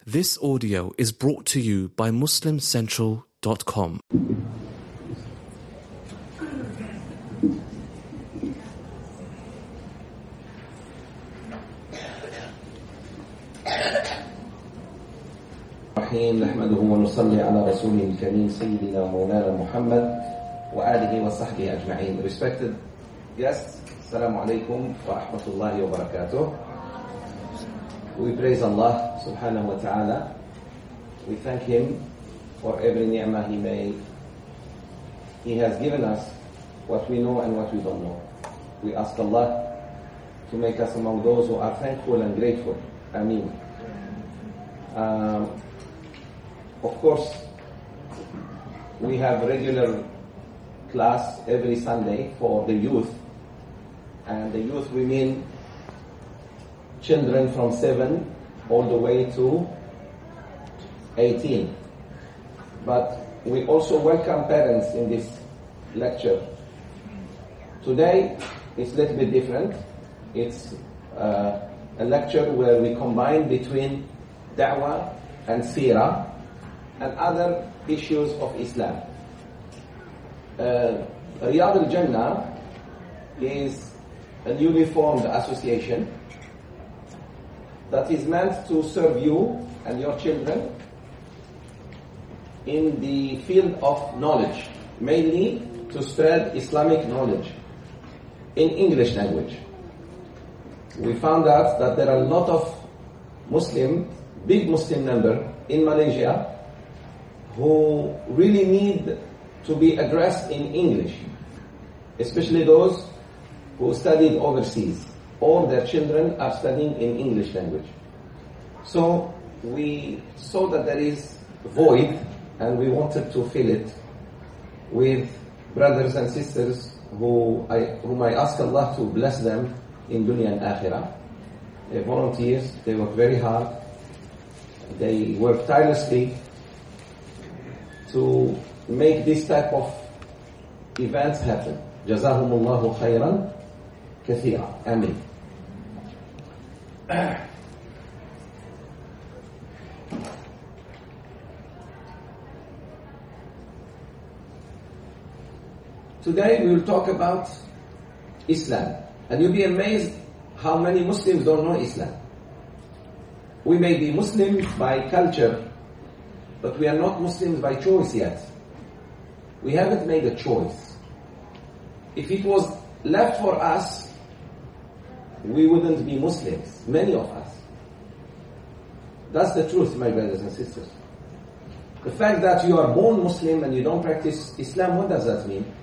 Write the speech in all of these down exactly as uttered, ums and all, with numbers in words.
This audio is brought to you by Muslim Central dot com. نحمده ونصلي على رسوله الكريم سيدنا ومولانا محمد وآله وصحبه أجمعين. Respected guests, Assalamu alaikum wa rahmatullahi wa barakatuh. We praise Allah subhanahu wa ta'ala. We thank Him for every ni'mah He made. He has given us what we know and what we don't know. We ask Allah to make us among those who are thankful and grateful. Ameen. Um, of course, we have regular class every Sunday for the youth. And the youth, we mean children from seven all the way to eighteen. But we also welcome parents in this lecture. Today, it's a little bit different. It's uh, a lecture where we combine between da'wah and seerah and other issues of Islam. Uh, Riyadh al-Jannah is a newly formed association that is meant to serve you and your children in the field of knowledge, mainly to spread Islamic knowledge in English language. We found out that there are a lot of Muslim, big Muslim number in Malaysia who really need to be addressed in English, especially those who studied overseas, or their children are studying in English language. So we saw that there is a void, and we wanted to fill it with brothers and sisters who I, whom I ask Allah to bless them in dunya and akhirah. They're volunteers, they work very hard, they work tirelessly to make this type of events happen. Jazahumullahu khairan kathira. Ameen. Today we will talk about Islam. And you'll be amazed how many Muslims don't know Islam. We may be Muslims by culture, but we are not Muslims by choice yet. We haven't made a choice. If it was left for us, we wouldn't be Muslims, many of us. That's the truth, my brothers and sisters. The fact that you are born Muslim and you don't practice Islam, what does that mean?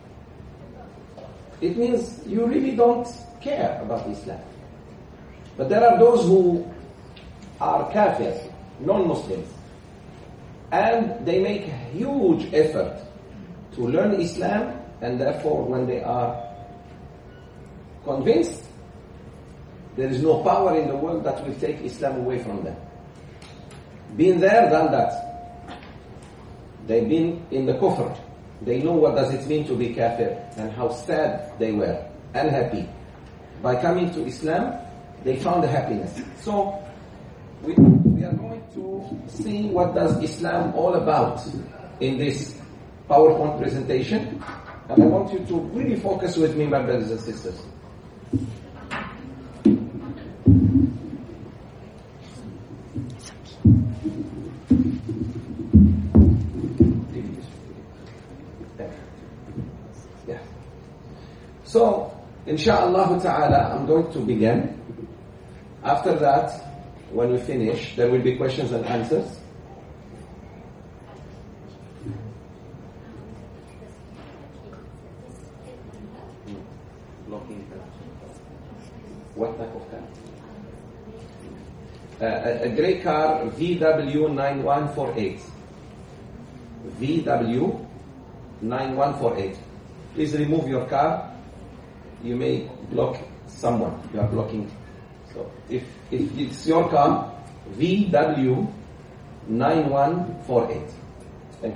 It means you really don't care about Islam. But there are those who are kafirs, non-Muslims, and they make a huge effort to learn Islam, and therefore when they are convinced, there is no power in the world that will take Islam away from them. Been there, done that. They've been in the kufr. They know what does it mean to be kafir and how sad they were, unhappy. By coming to Islam, they found the happiness. So, we, we are going to see what does Islam all about in this PowerPoint presentation. And I want you to really focus with me, my brothers and sisters. So, inshaAllah ta'ala, I'm going to begin. After that, when we finish, there will be questions and answers. Blocking car. What type of car? Uh, a, a grey car, V W nine one four eight. V W nine one four eight. Please remove your car. You may block someone. You are blocking. So if if it's your car, V W nine one four eight. Thank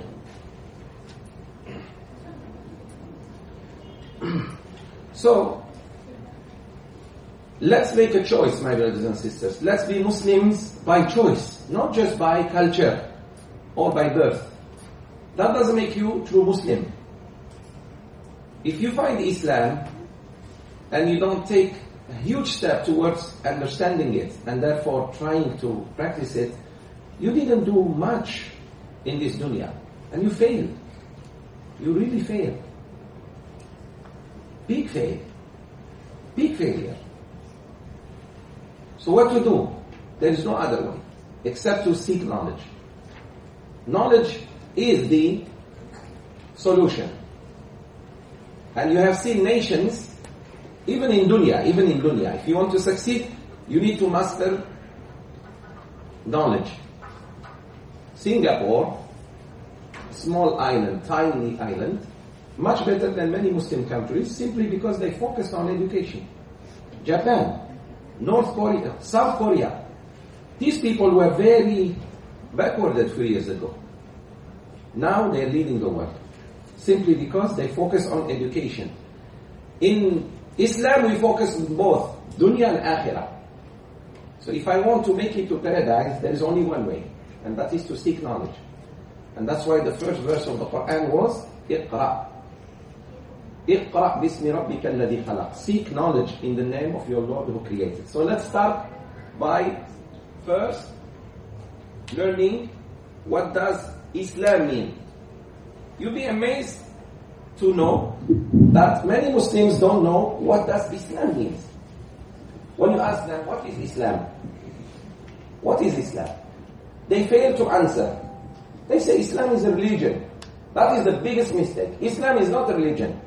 you. So Let's make a choice, my brothers and sisters. Let's be Muslims by choice, not just by culture or by birth. That doesn't make you true Muslim. If you find Islam and you don't take a huge step towards understanding it and therefore trying to practice it, you didn't do much in this dunya. And you failed. You really failed. Big fail. Big failure. So what to do? There is no other way except to seek knowledge. Knowledge is the solution. And you have seen nations, even in dunya, even in dunya, if you want to succeed, you need to master knowledge. Singapore, small island, tiny island, much better than many Muslim countries simply because they focused on education. Japan, North Korea, South Korea, these people were very backward a few years ago. Now they're leading the world simply because they focus on education. In Islam we focus on both dunya and akhirah. So if I want to make it to paradise, there is only one way, and that is to seek knowledge. And that's why the first verse of the Quran was Iqra. Iqra bismi rabbika alladhi khalaq. Seek knowledge in the name of your Lord who created. So let's start by first learning what does Islam mean. You'll be amazed to know that many Muslims don't know what does Islam mean. When you ask them, what is Islam? What is Islam? They fail to answer. They say Islam is a religion. That is the biggest mistake. Islam is not a religion.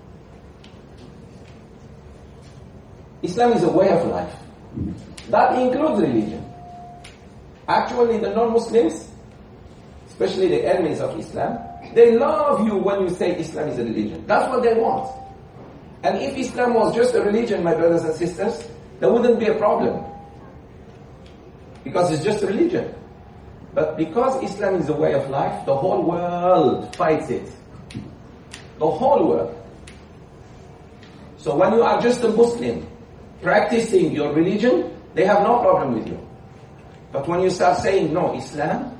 Islam is a way of life. That includes religion. Actually, the non-Muslims, especially the enemies of Islam, they love you when you say Islam is a religion. That's what they want. And if Islam was just a religion, my brothers and sisters, there wouldn't be a problem. Because it's just a religion. But because Islam is a way of life, the whole world fights it. The whole world. So when you are just a Muslim, practicing your religion, they have no problem with you. But when you start saying, no, Islam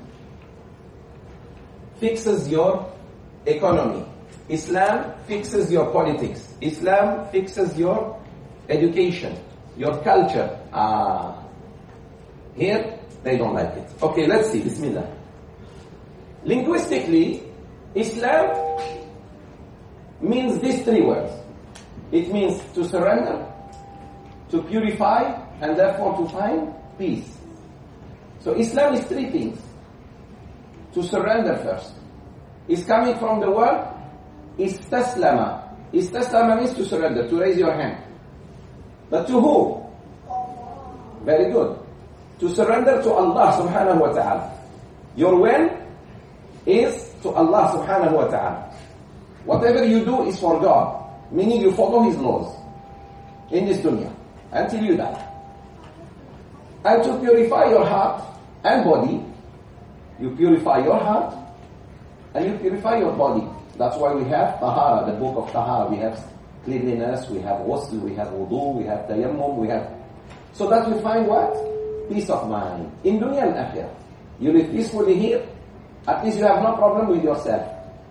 fixes your economy. Islam fixes your politics. Islam fixes your education, your culture. Ah, here, they don't like it. Okay, let's see. Bismillah. Linguistically, Islam means these three words. It means to surrender, to purify, and therefore to find peace. So Islam is three things. To surrender first. It's coming from the word istaslama. Istaslama means to surrender, to raise your hand. But to who? Very good. To surrender to Allah subhanahu wa ta'ala. Your will is to Allah subhanahu wa ta'ala. Whatever you do is for God. Meaning you follow His laws in this dunya until you die. And to purify your heart and body, you purify your heart and you purify your body. That's why we have Tahara, the book of Tahara. We have cleanliness, we have ghusl, we have wudu, we have tayammum, we have... So that we find what? Peace of mind. In dunya and akhirah. You live peacefully here, at least you have no problem with yourself.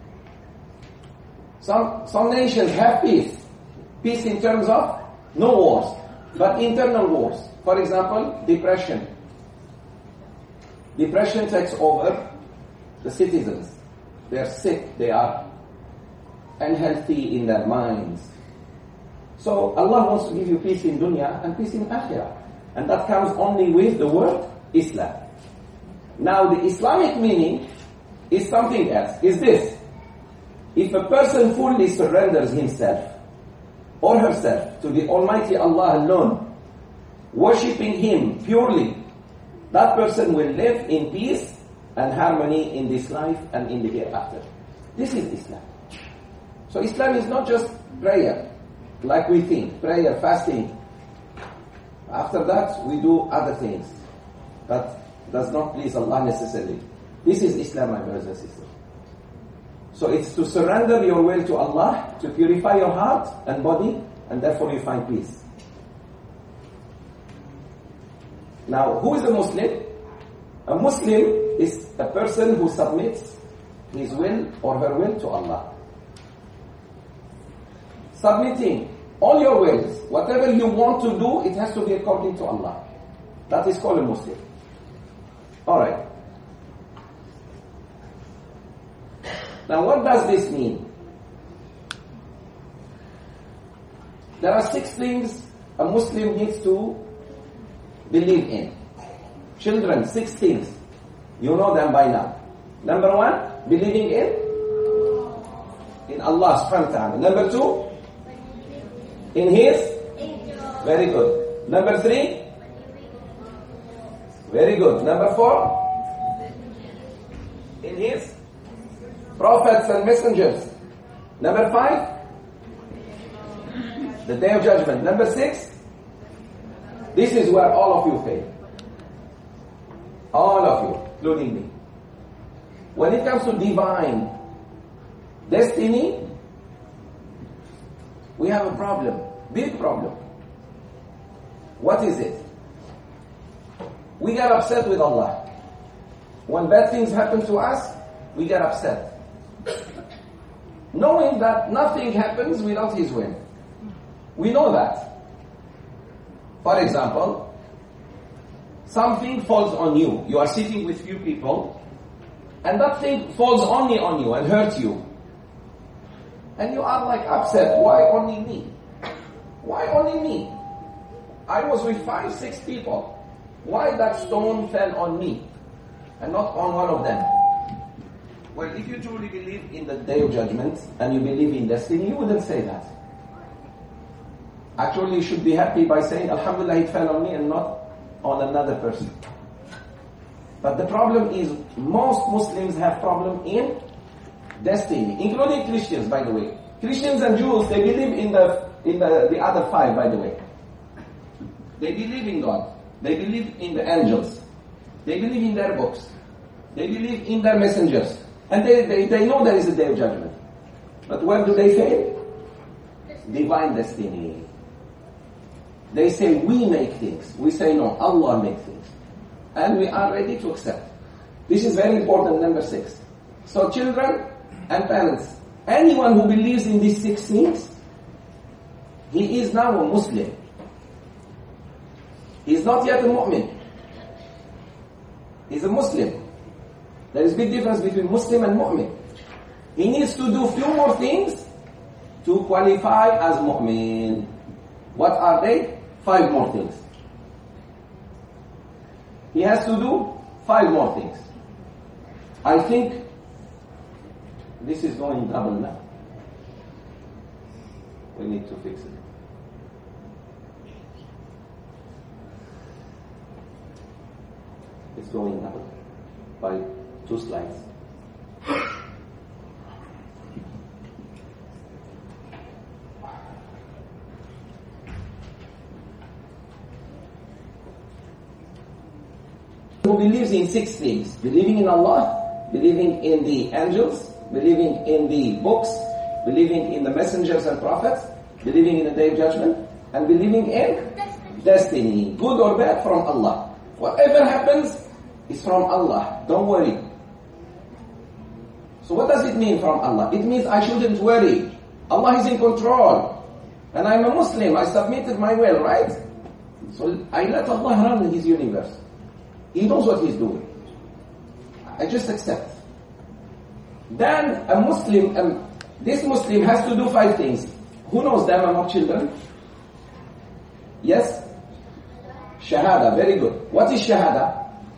Some, some nations have peace. Peace in terms of no wars, but internal wars. For example, depression. Depression takes over the citizens. They are sick, they are unhealthy in their minds. So Allah wants to give you peace in dunya and peace in akhirah. And that comes only with the word Islam. Now the Islamic meaning is something else. Is this: if a person fully surrenders himself or herself to the Almighty Allah alone, worshipping Him purely, that person will live in peace and harmony in this life and in the hereafter. This is Islam. So Islam is not just prayer, like we think, prayer, fasting. After that, we do other things that does not please Allah necessarily. This is Islam, my brothers and sisters. So it's to surrender your will to Allah, to purify your heart and body, and therefore you find peace. Now, who is a Muslim? A Muslim is a person who submits his will or her will to Allah. Submitting all your wills, whatever you want to do, it has to be according to Allah. That is called a Muslim. Alright. Now what does this mean? There are six things a Muslim needs to believe in. Children, six things. You know them by now. Number one, believing in in Allah subhanahu wa ta'ala. Number two, in His? Very good. Number three? Very good. Number four? In His prophets and messengers. Number five? The Day of Judgment. Number six? This is where all of you fail. All of you, including me. When it comes to divine destiny, we have a problem. Big problem. What is it? We get upset with Allah. When bad things happen to us, we get upset. Knowing that nothing happens without His will. We know that. For example, something falls on you. You are sitting with few people, and that thing falls only on you and hurts you. And you are like upset. Why only me? Why only me? I was with five, six people. Why that stone fell on me and not on one of them? Well, if you truly believe in the Day of Judgment and you believe in destiny, you wouldn't say that. Actually, you should be happy by saying, Alhamdulillah, it fell on me and not on another person. But the problem is, most Muslims have problem in destiny, including Christians, by the way. Christians and Jews, they believe in the in the, the other five, by the way. They believe in God. They believe in the angels. They believe in their books. They believe in their messengers. And they, they, they know there is a Day of Judgment. But where do they fail? Divine destiny. They say we make things. We say no, Allah makes things. And we are ready to accept. This is very important, number six. So children and parents, anyone who believes in these six things, he is now a Muslim. He is not yet a mu'min. He is a Muslim. There is a big difference between Muslim and mu'min. He needs to do few more things to qualify as mu'min. What are they? Five more things. He has to do five more things. I think this is going double now. We need to fix it. It's going double by two slides. Who believes in six things: believing in Allah, believing in the angels, believing in the books, believing in the messengers and prophets, believing in the Day of Judgment, and believing in destiny, good or bad, from Allah. Whatever happens is from Allah. Don't worry. So what does it mean from Allah? It means I shouldn't worry. Allah is in control. And I'm a Muslim. I submitted my will, right? So I let Allah run in His universe. He knows what He's doing. I just accept. Then a Muslim, um, this Muslim has to do five things. Who knows them among children? Yes? Shahada, very good. What is Shahada?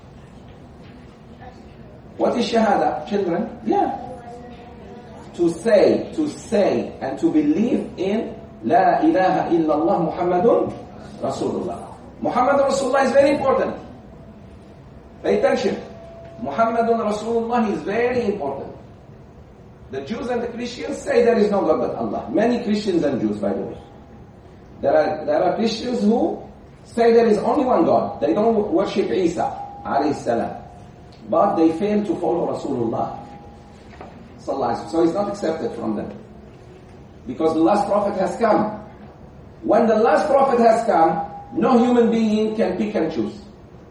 What is Shahada, children? Yeah. To say, to say, and to believe in La ilaha illallah Muhammadun Rasulullah. Muhammadun Rasulullah is very important. Pay attention. Muhammadun Rasulullah is very important. The Jews and the Christians say there is no God but Allah. Many Christians and Jews, by the way. There are, there are Christians who say there is only one God. They don't worship Isa, alayhi salam. But they fail to follow Rasulullah. So it's not accepted from them. Because the last prophet has come. When the last prophet has come, no human being can pick and choose.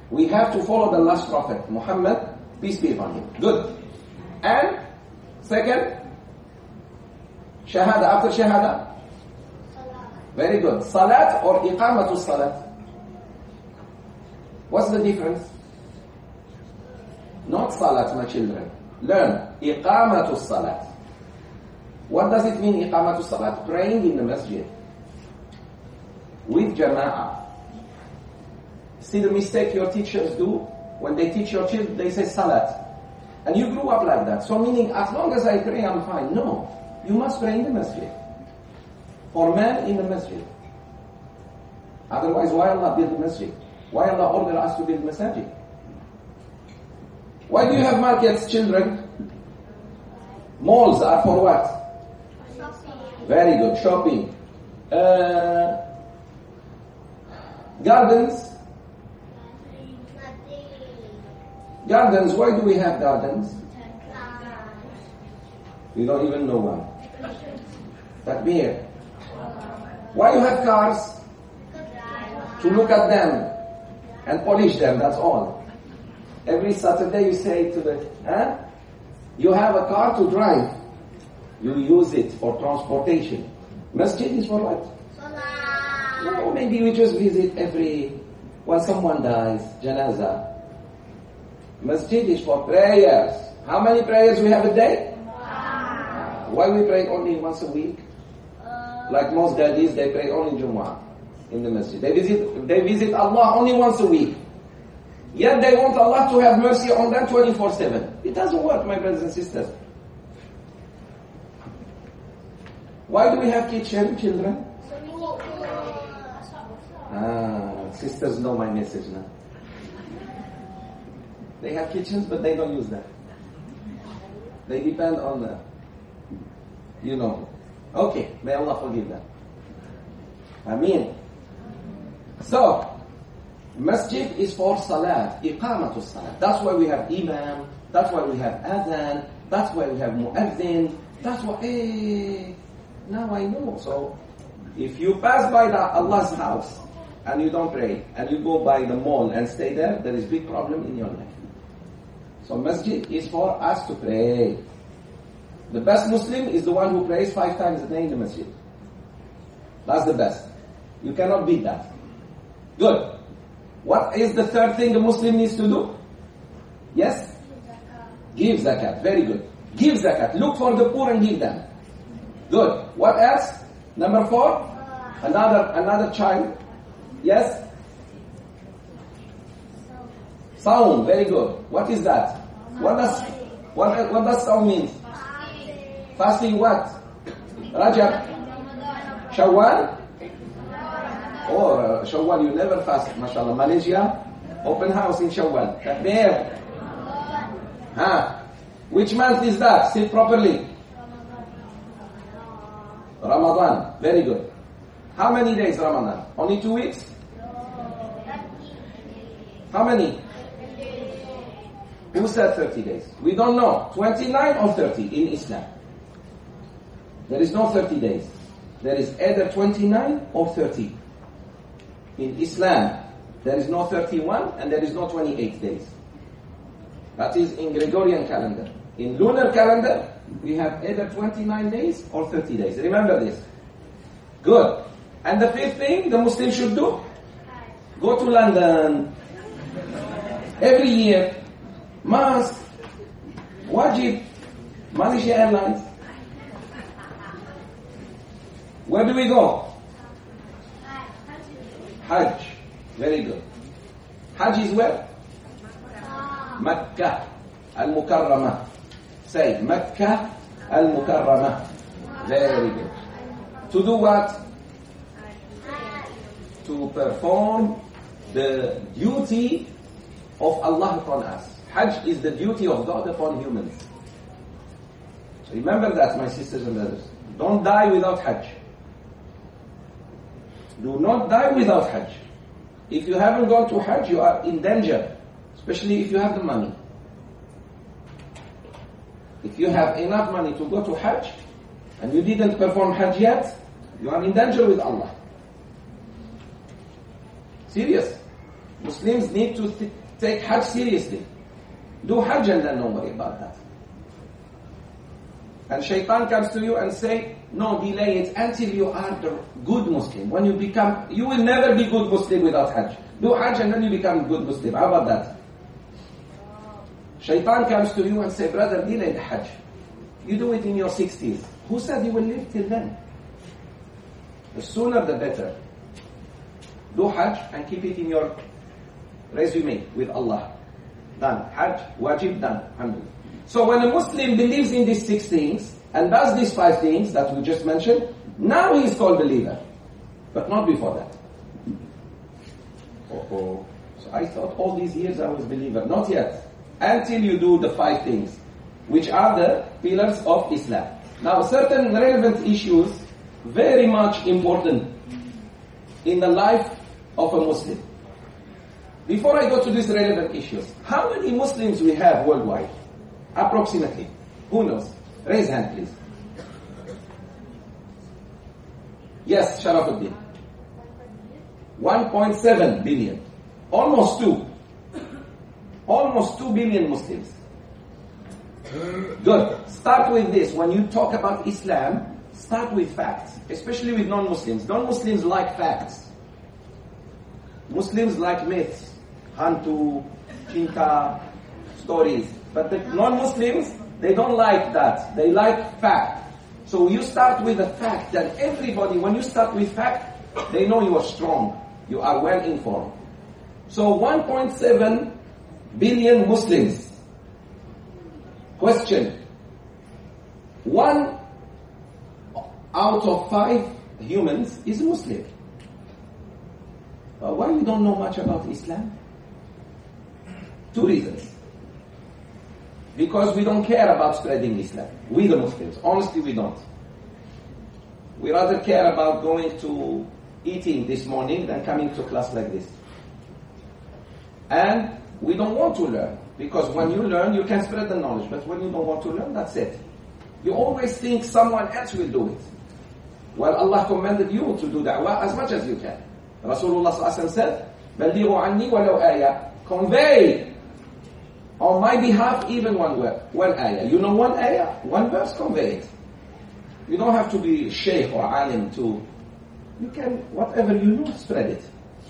We have to follow the last prophet, Muhammad, peace be upon him. Good. And second, shahada. After shahada? Very good. Salat or iqamatu salat? What's the difference? Not salat, my children. Learn. Iqamatu salat. What does it mean, iqamatu salat? Praying in the masjid. With jama'ah. See the mistake your teachers do? When they teach your children, they say salat. And you grew up like that. So meaning, as long as I pray, I'm fine. No. You must pray in the masjid. For man in the masjid. Otherwise, why Allah build the masjid? Why Allah order us to build masjid? Why do you have markets, children? Malls are for what? Shopping. Very good. Shopping. Uh, gardens. Gardens, why do we have gardens? We don't even know why. Takbir. Why you have cars? To look at them and polish them, that's all. Every Saturday you say to the, huh? You have a car to drive. You use it for transportation. Masjid is for what? No, maybe we just visit every, when someone dies, janazah. Masjid is for prayers. How many prayers we have a day? Wow. Why we pray only once a week? Uh, like most daddies, they pray only Jumu'ah in the masjid. They visit, they visit Allah only once a week. Yet they want Allah to have mercy on them twenty-four seven. It doesn't work, my brothers and sisters. Why do we have kitchen, children? Ah, sisters know my message now. They have kitchens, but they don't use them. They depend on the, you know. Okay, may Allah forgive them. Ameen. So, masjid is for salat, iqamatu salat. That's why we have imam, that's why we have adhan, that's why we have mu'adhin, that's why, eh, now I know. So, if you pass by the Allah's house, and you don't pray, and you go by the mall and stay there, there is big problem in your life. So masjid is for us to pray. The best Muslim is the one who prays five times a day in the masjid. That's the best. You cannot beat that. Good. What is the third thing a Muslim needs to do? Yes? Give zakat. Very good. Give zakat. Look for the poor and give them. Good. What else? Number four? Another, another child. Yes? Saum, very good. What is that? What does what, what does Saum mean? Fasting. Fasting what? Rajab? Shawwal? Oh, uh, Shawwal, you never fast, mashallah. Malaysia, open house in Shawwal. Takbir. Huh? Which month is that? Say properly. Ramadan. Very good. How many days Ramadan? Only two weeks? How many? Who said thirty days? We don't know. twenty-nine or thirty in Islam. There is no thirty days. There is either twenty-nine or thirty. In Islam, there is no thirty-one and there is no twenty-eight days. That is in Gregorian calendar. In lunar calendar, we have either twenty-nine days or thirty days. Remember this. Good. And the fifth thing the Muslim should do? Go to London. Every year. Mosque. Wajib. Malaysia Airlines. Where do we go? Hajj. Very good. Hajj is where? Makkah al-Mukarramah. Say, Makkah al-Mukarramah. Very good. To do what? To perform the duty of Allah upon us. Hajj is the duty of God upon humans. So remember that, my sisters and brothers. Don't die without Hajj. Do not die without Hajj. If you haven't gone to Hajj, you are in danger. Especially if you have the money. If you have enough money to go to Hajj, and you didn't perform Hajj yet, you are in danger with Allah. Serious. Muslims need to th- take Hajj seriously. Do Hajj and then don't worry about that. And shaitan comes to you and say, no, delay it until you are the good Muslim. When you become, you will never be good Muslim without Hajj. Do Hajj and then you become good Muslim. How about that? Shaitan comes to you and say, brother, delay the Hajj. You do it in your sixties. Who said you will live till then? The sooner the better. Do Hajj and keep it in your resume with Allah. Done. Hajj, wajib, done. Alhamdulillah. So when a Muslim believes in these six things and does these five things that we just mentioned, now he is called believer. But not before that. Oh-oh. So I thought all these years I was believer. Not yet. Until you do the five things, which are the pillars of Islam. Now certain relevant issues, very much important in the life of a Muslim. Before I go to these relevant issues, how many Muslims we have worldwide? Approximately. Who knows? Raise hand, please. Yes, Sharafuddin. one point seven billion. Almost two. Almost two billion Muslims. Good. Start with this. When you talk about Islam, start with facts. Especially with non-Muslims. Non-Muslims like facts. Muslims like myths. Hantu, Chinta, stories. But the non-Muslims, they don't like that. They like fact. So you start with a fact that everybody, when you start with fact, they know you are strong. You are well informed. So one point seven billion Muslims. Question. One out of five humans is Muslim. Uh, why we don't know much about Islam? Two reasons. Because we don't care about spreading Islam. We the Muslims. Honestly, we don't. We rather care about going to eating this morning than coming to class like this. And we don't want to learn. Because when you learn, you can spread the knowledge. But when you don't want to learn, that's it. You always think someone else will do it. Well, Allah commanded you to do da'wah as much as you can. Rasulullah sallallahu alaihi wasallam said, بَلِّغُوا عَنِّي وَلَوْ آيَةً. Convey on my behalf even one word, one ayah. You know one ayah, one verse, convey it. You don't have to be shaykh or alim to, you can, whatever you know, spread it.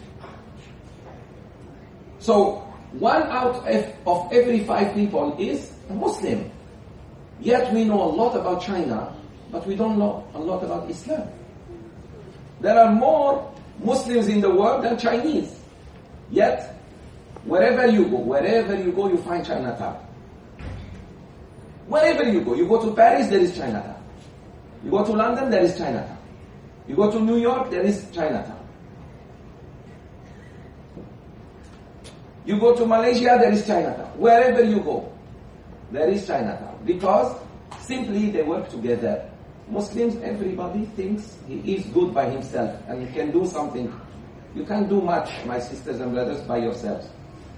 So, one out of every five people is a Muslim. Yet we know a lot about China, but we don't know a lot about Islam. There are more Muslims in the world than Chinese. Yet, wherever you go, wherever you go, you find Chinatown. Wherever you go, you go to Paris, there is Chinatown. You go to London, there is Chinatown. You go to New York, there is Chinatown. You go to Malaysia, there is Chinatown. Wherever you go, there is Chinatown. Because simply they work together. Muslims, everybody thinks he is good by himself and he can do something. You can't do much, my sisters and brothers, by yourselves.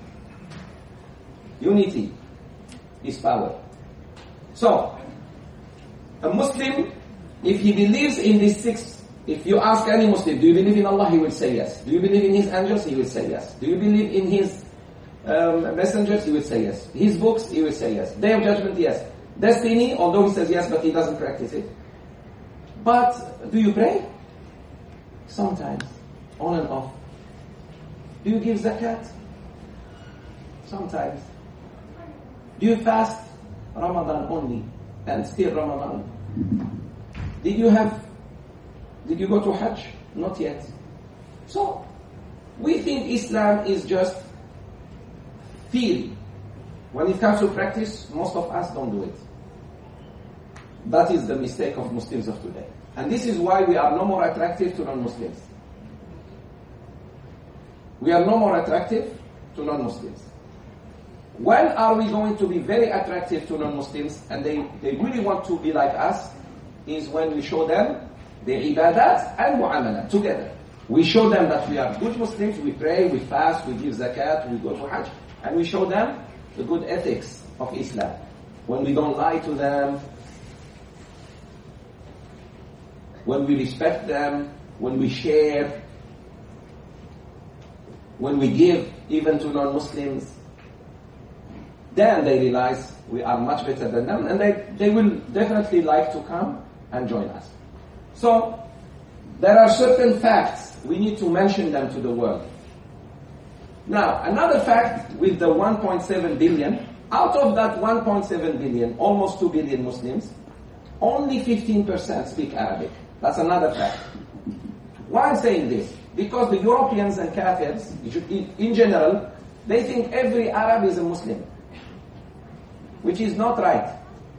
Unity is power. So, a Muslim, if he believes in these six, if you ask any Muslim, do you believe in Allah? He will say yes. Do you believe in His angels? He will say yes. Do you believe in His um, messengers? He will say yes. His books? He will say yes. Day of Judgment? Yes. Destiny? Although he says yes, but he doesn't practice it. But, do you pray? Sometimes. On and off. Do you give zakat? Sometimes. Do you fast? Ramadan only. And still Ramadan. Did you have, did you go to Hajj? Not yet. So, we think Islam is just theory. When it comes to practice, most of us don't do it. That is the mistake of Muslims of today. And this is why we are no more attractive to non-Muslims. We are no more attractive to non-Muslims. When are we going to be very attractive to non-Muslims and they, they really want to be like us? Is when we show them the ibadat and mu'amalat together. We show them that we are good Muslims, we pray, we fast, we give zakat, we go to Hajj, and we show them the good ethics of Islam. When we don't lie to them, when we respect them, when we share, when we give even to non-Muslims, then they realize we are much better than them, and they, they will definitely like to come and join us. So, there are certain facts, we need to mention them to the world. Now, another fact with the one point seven billion, out of that one point seven billion, almost two billion Muslims, only fifteen percent speak Arabic. That's another fact. Why I'm saying this? Because the Europeans and Kafirs, in general, they think every Arab is a Muslim, which is not right.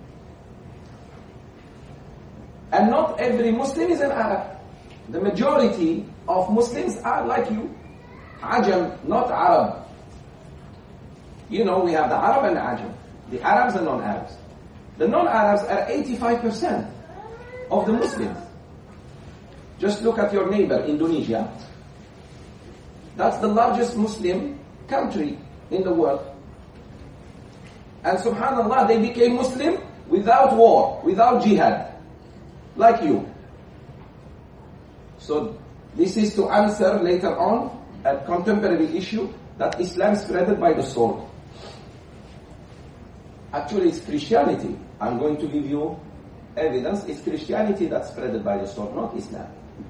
And not every Muslim is an Arab. The majority of Muslims are like you. Ajam, not Arab. You know, we have the Arab and the Ajam. The Arabs and non-Arabs. The non-Arabs are eighty-five percent of the Muslims. Just look at your neighbor, Indonesia. That's the largest Muslim country in the world. And subhanAllah, they became Muslim without war, without jihad, like you. So this is to answer later on a contemporary issue that Islam spread by the sword. Actually, it's Christianity. I'm going to give you evidence. It's Christianity that spread by the sword, not Islam.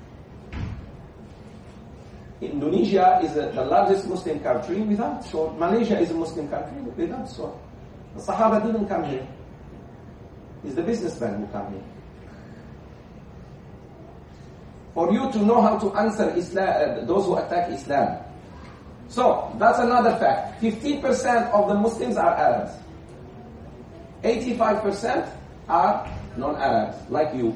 Indonesia is a, the largest Muslim country without sword. Malaysia is a Muslim country without sword. The Sahaba didn't come here. It's the businessmen who come here. For you to know how to answer Islam, uh, those who attack Islam. So, that's another fact. fifteen percent of the Muslims are Arabs. eighty-five percent are non-Arabs, like you.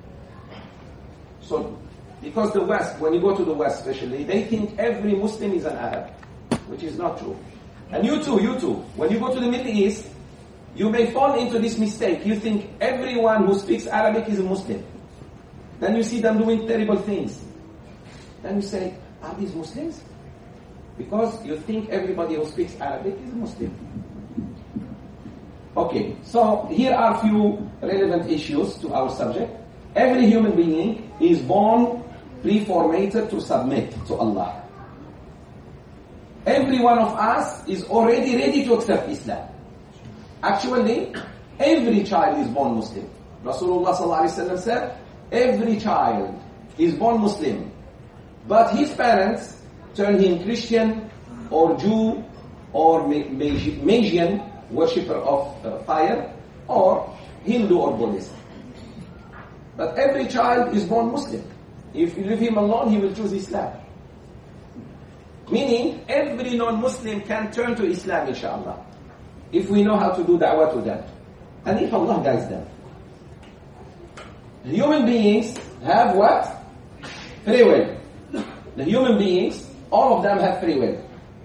So, because the West, when you go to the West especially, they think every Muslim is an Arab, which is not true. And you too, you too. When you go to the Middle East, you may fall into this mistake. You think everyone who speaks Arabic is a Muslim. Then you see them doing terrible things. Then you say, are these Muslims? Because you think everybody who speaks Arabic is a Muslim. Okay, so here are a few relevant issues to our subject. Every human being is born pre-formatted to submit to Allah. Every one of us is already ready to accept Islam. Actually, every child is born Muslim. Rasulullah sallallahu alaihi wasallam said, every child is born Muslim, but his parents turn him Christian or Jew or Magian, worshipper of uh, fire, or Hindu or Buddhist. But every child is born Muslim. If you leave him alone, he will choose Islam. Meaning, every non-Muslim can turn to Islam, inshallah, if we know how to do da'wah to them. And if Allah guides them. The human beings have what? Free will. The human beings, all of them have free will.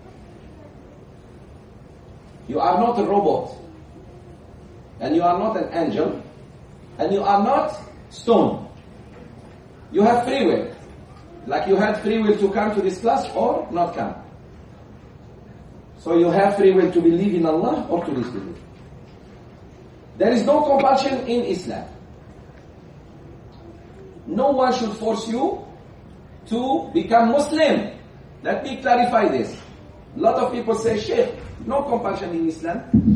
You are not a robot. And you are not an angel. And you are not stone. You have free will. Like you had free will to come to this class or not come. So you have free will to believe in Allah or to disbelieve. There is no compulsion in Islam. No one should force you to become Muslim. Let me clarify this. A lot of people say, Sheikh, no compulsion in Islam.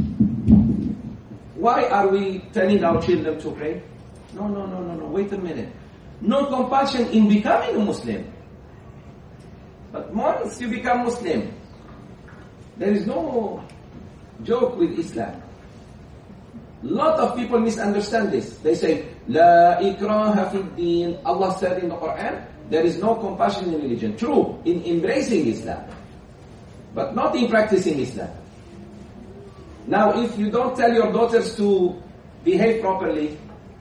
Why are we telling our children to pray? No, no, no, no, no. Wait a minute. No compulsion in becoming a Muslim. But once you become Muslim, there is no joke with Islam. A lot of people misunderstand this. They say, La ikraha fi din. Allah said in the Quran, there is no compulsion in religion. True, in embracing Islam, but not in practicing Islam. Now, if you don't tell your daughters to behave properly,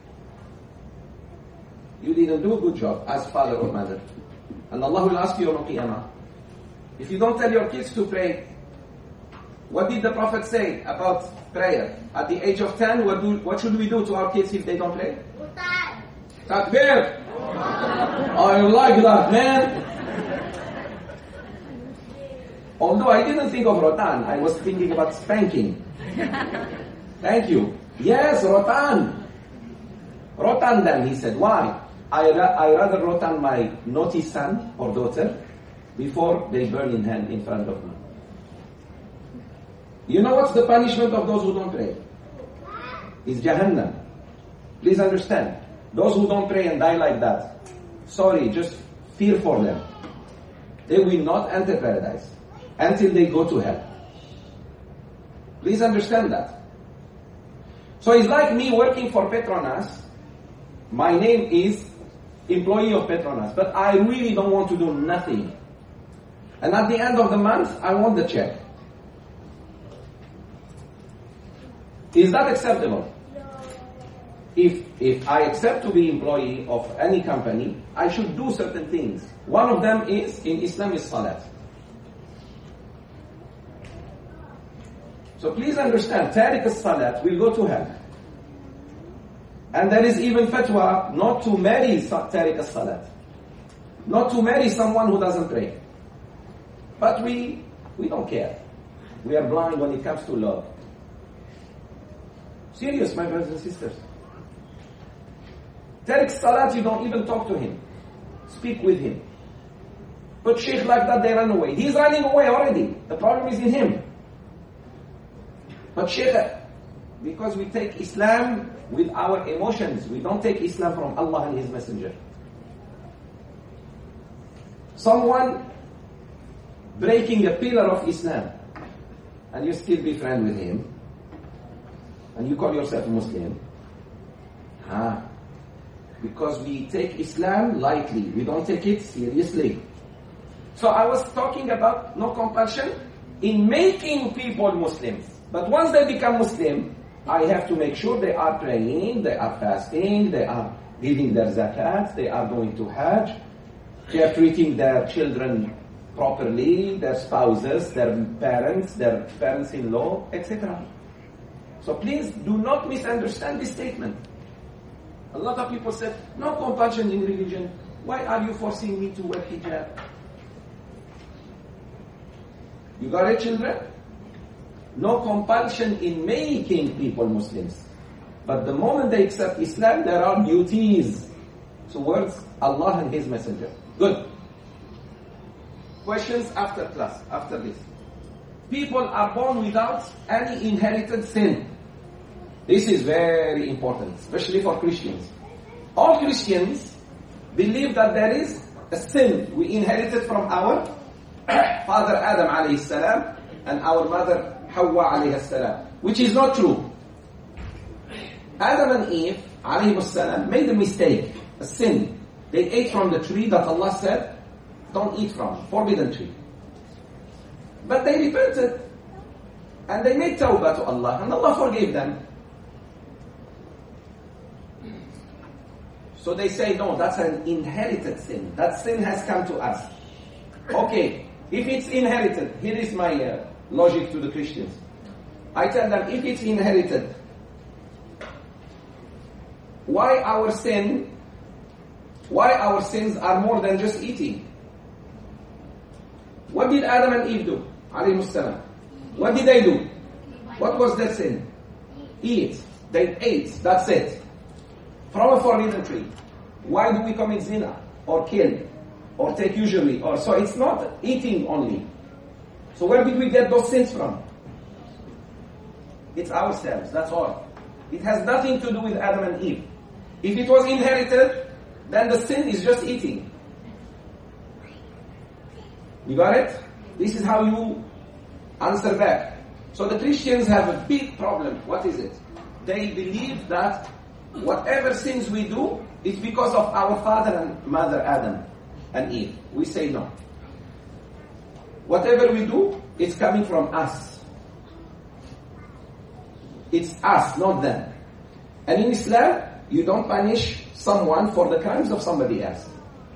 you didn't do a good job as father or mother. And Allah will ask you on Qiyamah. If you don't tell your kids to pray, what did the Prophet say about prayer? At the age of ten, what, do, what should we do to our kids if they don't pray? Takbir! I like that, man! Although I didn't think of Rotan, I was thinking about spanking. Thank you. Yes, Rotan. Rotan them, he said. Why? I, ra- I rather Rotan my naughty son or daughter before they burn in hand in front of me. You know what's the punishment of those who don't pray? It's Jahannam. Please understand. Those who don't pray and die like that, sorry, just fear for them. They will not enter paradise until they go to hell. Please understand that. So it's like me working for Petronas. My name is employee of Petronas, but I really don't want to do nothing. And at the end of the month, I want the check. Is that acceptable? If, if I accept to be employee of any company, I should do certain things. One of them is, in Islam, is salat. So please understand, tariq as-salat will go to hell. And there is even fatwa not to marry tariq as-salat. Not to marry someone who doesn't pray. But we, we don't care. We are blind when it comes to love. Serious, my brothers and sisters. Tariq salat, you don't even talk to him. Speak with him. But sheikh like that, they run away. He's running away already. The problem is in him. But sheikh, because we take Islam with our emotions, we don't take Islam from Allah and His Messenger. Someone breaking a pillar of Islam, and you still be friend with him, and you call yourself a Muslim. Ah, because we take Islam lightly, we don't take it seriously. So I was talking about no compulsion in making people Muslims. But once they become Muslim, I have to make sure they are praying, they are fasting, they are giving their zakat, they are going to Hajj, they are treating their children properly, their spouses, their parents, their parents-in-law, et cetera. So please do not misunderstand this statement. A lot of people said, no compulsion in religion. Why are you forcing me to wear hijab? You got it, children? No compulsion in making people Muslims. But the moment they accept Islam, there are duties towards Allah and His Messenger. Good. Questions after class, after this. People are born without any inherited sin. This is very important, especially for Christians. All Christians believe that there is a sin we inherited from our father Adam alayhi salam and our mother Hawa alayhi salam, which is not true. Adam and Eve alayhi salam made a mistake, a sin. They ate from the tree that Allah said, don't eat from, forbidden tree. But they repented and they made tawbah to Allah and Allah forgave them. So they say, no, that's an inherited sin. That sin has come to us. Okay, if it's inherited, here is my uh, logic to the Christians. I tell them, if it's inherited, why our sin, why our sins are more than just eating? What did Adam and Eve do? Alayhi salam. What did they do? What was their sin? Eat. They ate, that's it. From a forbidden tree. Why do we commit zina? Or kill? Or take usury? Or so it's not eating only. So where did we get those sins from? It's ourselves, that's all. It has nothing to do with Adam and Eve. If it was inherited, then the sin is just eating. You got it? This is how you answer back. So the Christians have a big problem. What is it? They believe that whatever sins we do is because of our father and mother Adam and Eve. We say no. Whatever we do, it's coming from us. It's us, not them. And in Islam, you don't punish someone for the crimes of somebody else.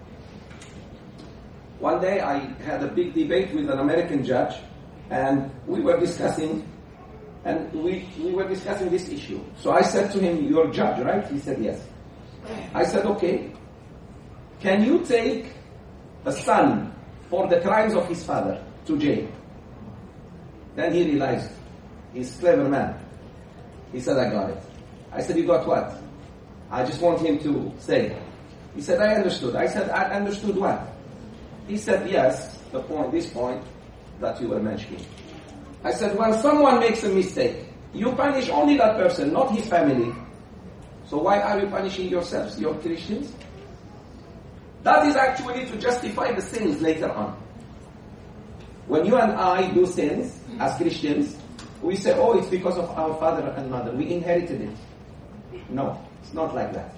One day I had a big debate with an American judge, and we were discussing And we, we were discussing this issue. So I said to him, you're a judge, right? He said, yes. I said, okay. Can you take a son for the crimes of his father to jail? Then he realized, he's a clever man. He said, I got it. I said, you got what? I just want him to say. He said, I understood. I said, I understood what? He said, yes, the point, this point that you were mentioning. I said, when someone makes a mistake, you punish only that person, not his family. So why are you punishing yourselves, your Christians? That is actually to justify the sins later on. When you and I do sins as Christians, we say, oh, it's because of our father and mother. We inherited it. No, it's not like that.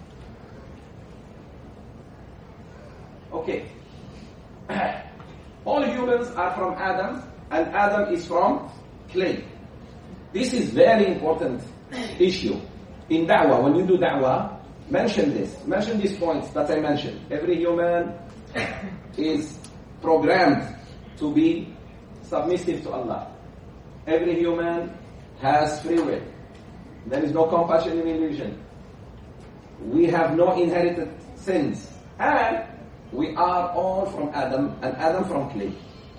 Okay. All humans are from Adam, and Adam is from clay. This is very important issue. In da'wah, when you do da'wah, mention this. Mention these points that I mentioned. Every human is programmed to be submissive to Allah. Every human has free will. There is no compassion in religion. We have no inherited sins. And we are all from Adam, and Adam from clay.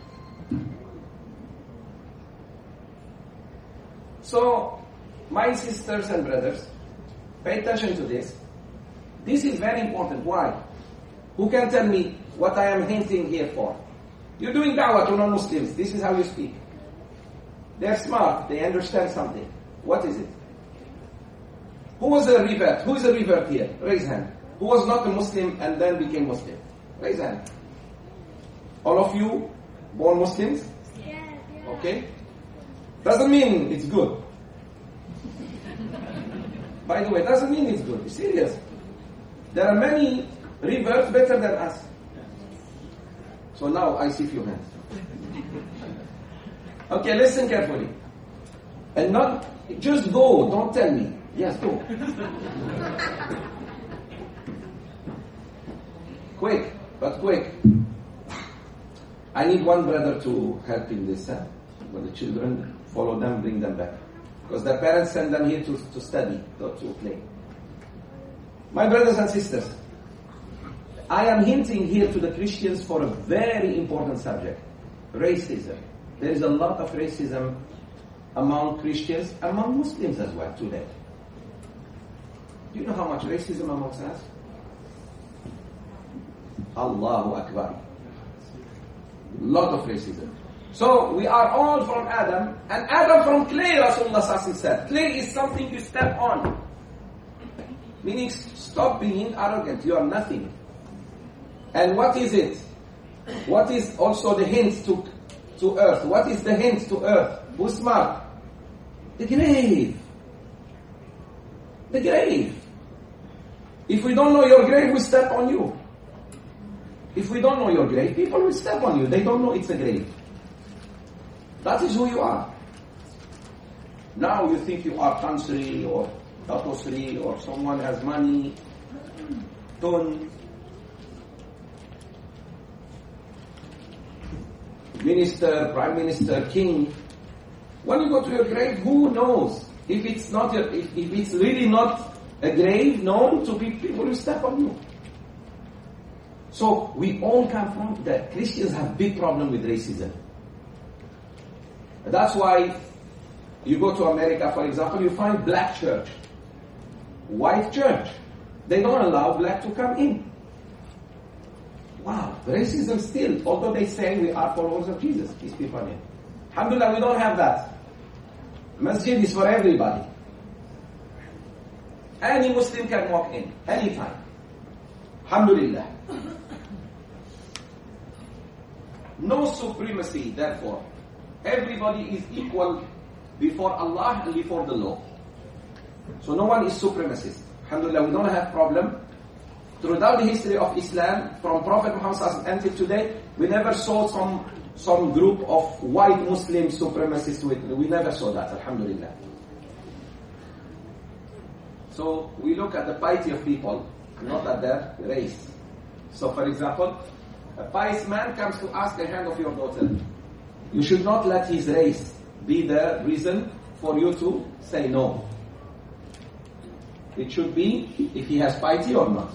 So, my sisters and brothers, pay attention to this. This is very important. Why? Who can tell me what I am hinting here for? You're doing da'wah to non-Muslims. This is how you speak. They're smart. They understand something. What is it? Who was a revert? Who is a revert here? Raise hand. Who was not a Muslim and then became Muslim? Raise hand. All of you born Muslims? Yeah, yeah. Okay. Doesn't mean it's good. By the way, doesn't mean it's good. It's serious. There are many reverts better than us. So now I see few hands. Okay, listen carefully. And not, just go, don't tell me. Yes, go. Quick, but quick. I need one brother to help in this. Huh? When the children follow them, bring them back. Because their parents send them here to, to study, not to play. My brothers and sisters, I am hinting here to the Christians for a very important subject. Racism. There is a lot of racism among Christians, among Muslims as well today. Do you know how much racism amongst us? Allahu Akbar. Lot of racism. So we are all from Adam, and Adam from clay, Rasulullah said. Clay is something you step on. Meaning, stop being arrogant. You are nothing. And what is it? What is also the hint to, to earth? What is the hint to earth? Who's smart? The grave. The grave. If we don't know your grave, we step on you. If we don't know your grave, people will step on you. They don't know it's a grave. That is who you are. Now you think you are Tansri or Datosri or someone has money, Tun, minister, prime minister, king. When you go to your grave, who knows? If it's not your, if, if it's really not a grave known to be, people will step on you. So we all come from that. Christians have big problem with racism. That's why you go to America, for example, you find black church, white church. They don't allow black to come in. Wow, racism still, although they say we are followers of Jesus, peace be upon him. Alhamdulillah, we don't have that. Masjid is for everybody. Any Muslim can walk in, anytime. Alhamdulillah. No supremacy, therefore. Everybody is equal before Allah and before the law. So no one is supremacist. Alhamdulillah, we don't have problem. Throughout the history of Islam, from Prophet Muhammad until today, we never saw some some group of white Muslim supremacists. With, we never saw that, alhamdulillah. So we look at the piety of people, not at their race. So for example, a pious man comes to ask the hand of your daughter. You should not let his race be the reason for you to say no. It should be if he has piety or not.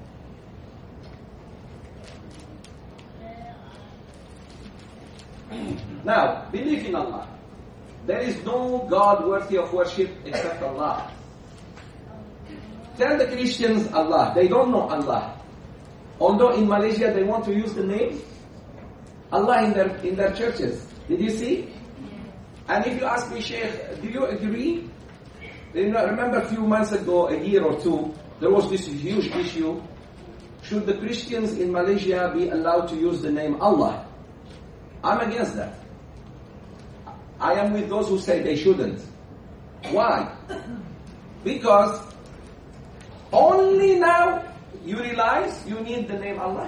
Now, believe in Allah. There is no God worthy of worship except Allah. Tell the Christians Allah. They don't know Allah. Although in Malaysia they want to use the name Allah in their in their churches. Did you see? And if you ask me, Sheikh, do you agree? You know, remember a few months ago, a year or two, there was this huge issue. Should the Christians in Malaysia be allowed to use the name Allah? I'm against that. I am with those who say they shouldn't. Why? Because only now you realize you need the name Allah.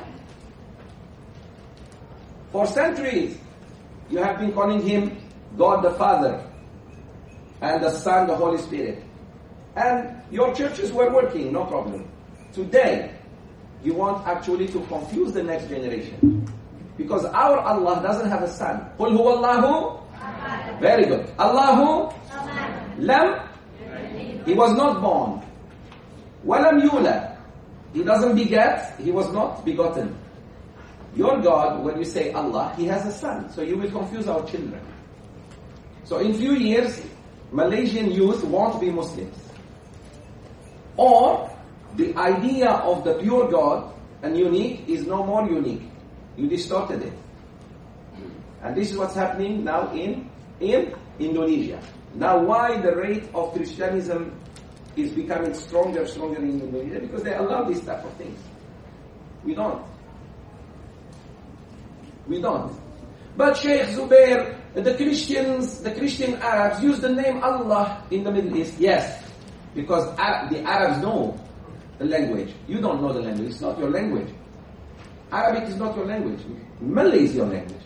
For centuries, you have been calling Him God the Father and the Son, the Holy Spirit. And your churches were working, no problem. Today, you want actually to confuse the next generation. Because our Allah doesn't have a son. قُلْ هُوَ اللَّهُ. Very good. Allahu Lam. He was not born. وَلَمْ يُولَدْ. He doesn't beget. He was not begotten. Your God, when you say Allah, He has a son. So you will confuse our children. So in few years, Malaysian youth won't be Muslims. Or the idea of the pure God and unique is no more unique. You distorted it. And this is what's happening now in, in Indonesia. Now why the rate of Christianism is becoming stronger, stronger in Indonesia? Because they allow this type of things. We don't. We don't. But Sheikh Zubair, the Christians, the Christian Arabs use the name Allah in the Middle East. Yes. Because the Arabs know the language. You don't know the language. It's not your language. Arabic is not your language. Malay is your language.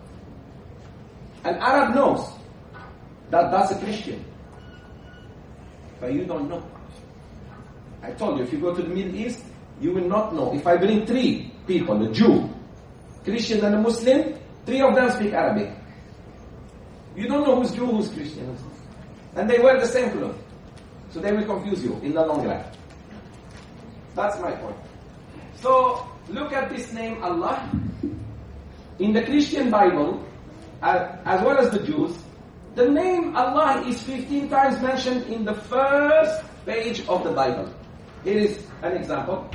An Arab knows that that's a Christian. But you don't know. I told you, if you go to the Middle East, you will not know. If I bring three people, a Jew, Christian and a Muslim, three of them speak Arabic. You don't know who's Jew, who's Christian. And they wear the same clothes. So they will confuse you in the long run. That's my point. So, look at this name Allah. In the Christian Bible, as, as well as the Jews, the name Allah is fifteen times mentioned in the first page of the Bible. Here is an example.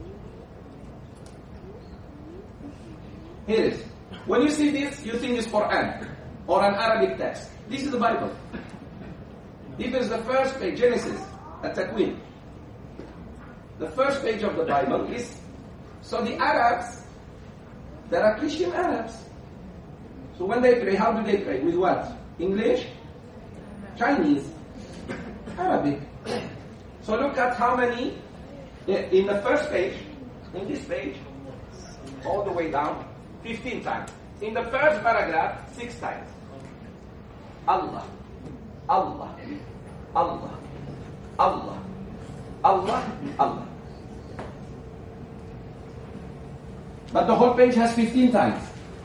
Here it is. When you see this, you think it's Quran or an Arabic text. This is the Bible. This is the first page, Genesis, At-Takwin. The first page of the Bible is, so the Arabs, there are Christian Arabs. So when they pray, how do they pray? With what? English? Chinese? Arabic? So look at how many, in the first page, in this page, all the way down, fifteen times. In the first paragraph, six times. Allah, Allah, Allah, Allah, Allah, Allah. But the whole page has fifteen times.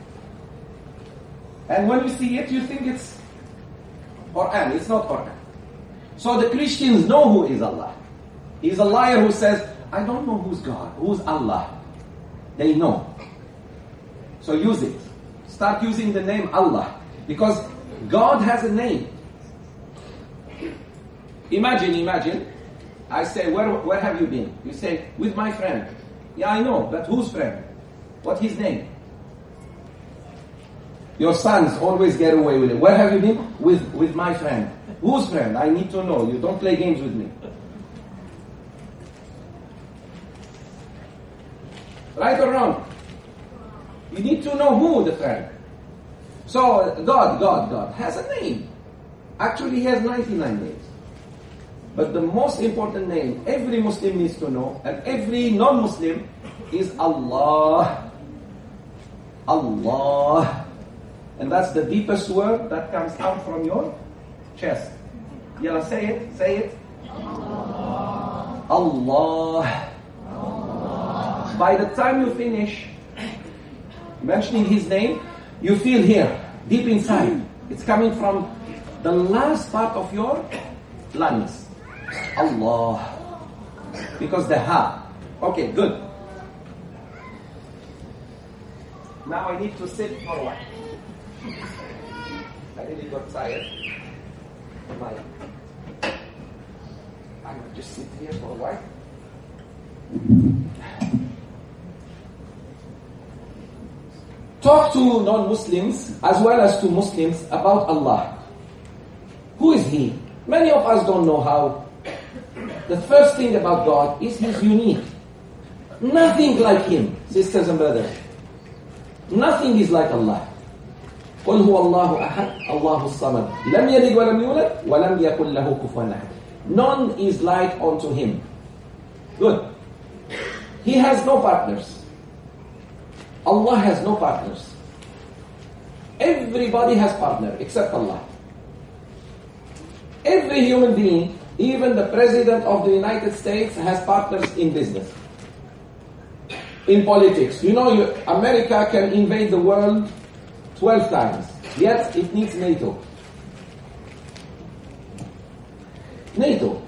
And when you see it, you think it's Quran. It's not Quran. So the Christians know who is Allah. He's a liar who says, I don't know who's God, who's Allah. They know. So use it. Start using the name Allah. Because God has a name. Imagine, imagine, I say, where, where have you been? You say, with my friend. Yeah, I know, but whose friend? What's his name? Your sons always get away with it. Where have you been? With, with my friend. Whose friend? I need to know. You don't play games with me. Right or wrong? You need to know who the friend. So, God, God, God has a name. Actually, he has ninety-nine names. But the most important name every Muslim needs to know, and every non-Muslim, is Allah. Allah. And that's the deepest word that comes out from your chest. Yeah, say it, say it. Allah. Allah. Allah. By the time you finish mentioning his name, you feel here, deep inside, it's coming from the last part of your lungs. Allah. Because the ha. Okay, good. Now I need to sit for a while. I really got tired. My, I will just sit here for a while. Talk to non-Muslims as well as to Muslims about Allah. He? Many of us don't know how. The first thing about God is He's unique. Nothing like Him, sisters and brothers. Nothing is like Allah. قل هو الله أحد الله الصمد لم يلد ولم يولد ولم يكن له كفوا أحد. None is like unto Him. Good. He has no partners. Allah has no partners. Everybody has partner except Allah. Every human being, even the President of the United States, has partners in business. In politics. You know, you, America can invade the world twelve times. Yet it needs NATO. NATO.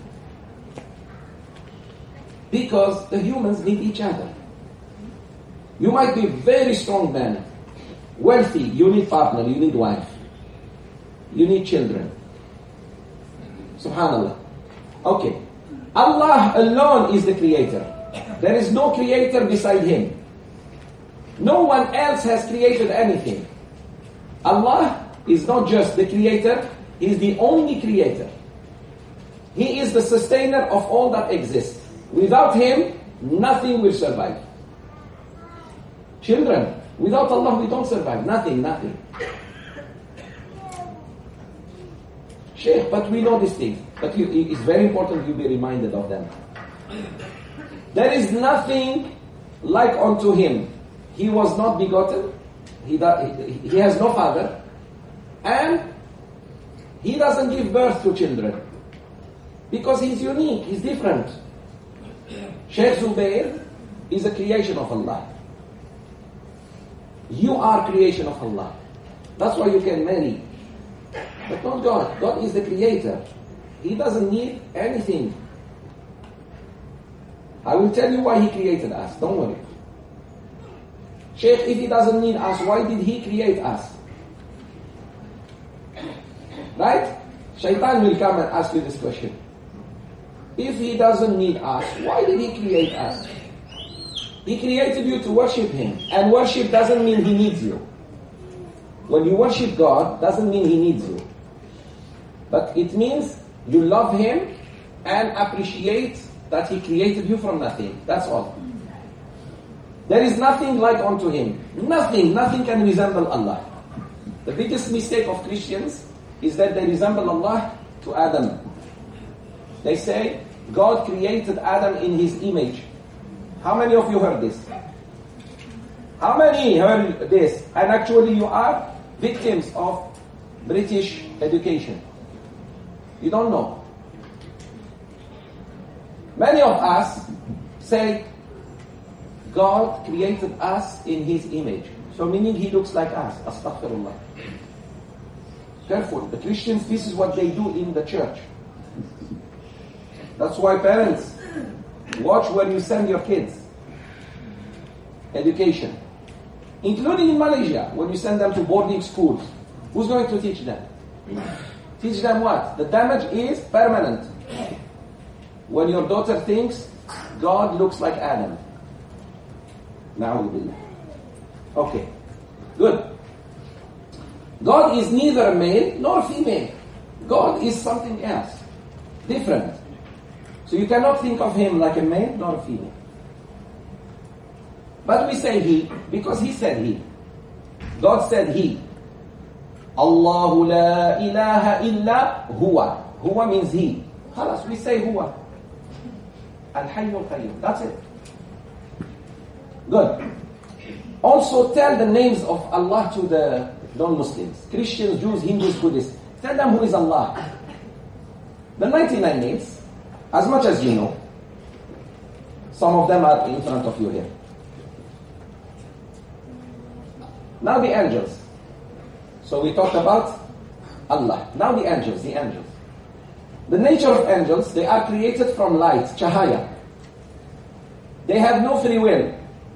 Because the humans need each other. You might be a very strong man, wealthy, you need partner, you need wife. You need children. Subhanallah. Okay. Allah alone is the creator. There is no creator beside Him. No one else has created anything. Allah is not just the creator, He is the only creator. He is the sustainer of all that exists. Without Him, nothing will survive. Children, without Allah we don't survive. Nothing, nothing. Sheikh, but we know these things. But you, it's very important you be reminded of them. There is nothing like unto Him. He was not begotten. He, he, he has no father. And He doesn't give birth to children. Because He's unique. He's different. Sheikh Zubair is a creation of Allah. You are creation of Allah. That's why you can marry. But not God. God is the creator. He doesn't need anything. I will tell you why He created us. Don't worry. Sheikh, if He doesn't need us, why did He create us? Right? Shaitan will come and ask you this question. If He doesn't need us, why did He create us? He created you to worship Him. And worship doesn't mean He needs you. When you worship God, doesn't mean He needs you. But it means you love Him and appreciate that He created you from nothing. That's all. There is nothing like unto Him. Nothing, nothing can resemble Allah. The biggest mistake of Christians is that they resemble Allah to Adam. They say, God created Adam in His image. How many of you heard this? How many heard this? And actually you are victims of British education. You don't know. Many of us say, God created us in His image. So meaning He looks like us. Astaghfirullah. Careful. The Christians, this is what they do in the church. That's why parents, watch where you send your kids. Education. Including in Malaysia, when you send them to boarding schools. Who's going to teach them? Teach them what? The damage is permanent. When your daughter thinks God looks like Adam. Na'udhu billah. Okay. Good. God is neither male nor female. God is something else. Different. So you cannot think of Him like a male nor a female. But we say He because He said He. God said He. Allahu la ilaha illa huwa. Huwa means He. Khalas, we say Huwa. Al-Hayyul Qayyum. That's it. Good. Also tell the names of Allah to the non-Muslims. Christians, Jews, Hindus, Buddhists. Tell them who is Allah. The ninety-nine names, as much as you know. Some of them are in front of you here. Now the angels. So we talked about Allah. Now the angels, the angels. The nature of angels, they are created from light, chahaya. They have no free will.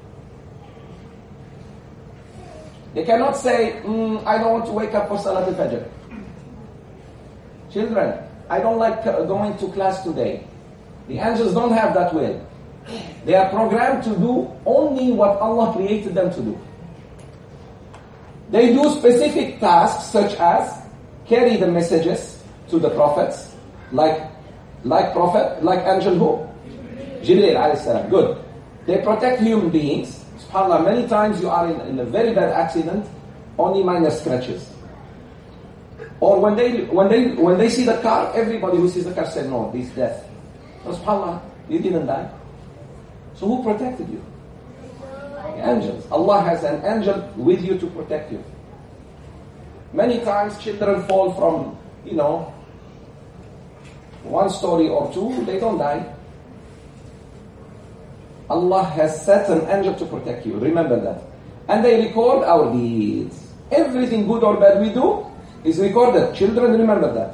They cannot say, mm, I don't want to wake up for Salat al-Fajr. Children, I don't like going to class today. The angels don't have that will. They are programmed to do only what Allah created them to do. They do specific tasks such as carry the messages, to the prophets, like, like prophet, like angel who? Jibreel alayhi salam. Good. They protect human beings. SubhanAllah, many times you are in, in a very bad accident, only minor scratches. Or when they when they when they see the car, everybody who sees the car said, no, this is death. So SubhanAllah, you didn't die. So who protected you? The angels. Allah has an angel with you to protect you. Many times children fall from, you know, one story or two, they don't die. Allah has set an angel to protect you. Remember that. And they record our deeds. Everything good or bad we do is recorded. Children, remember that.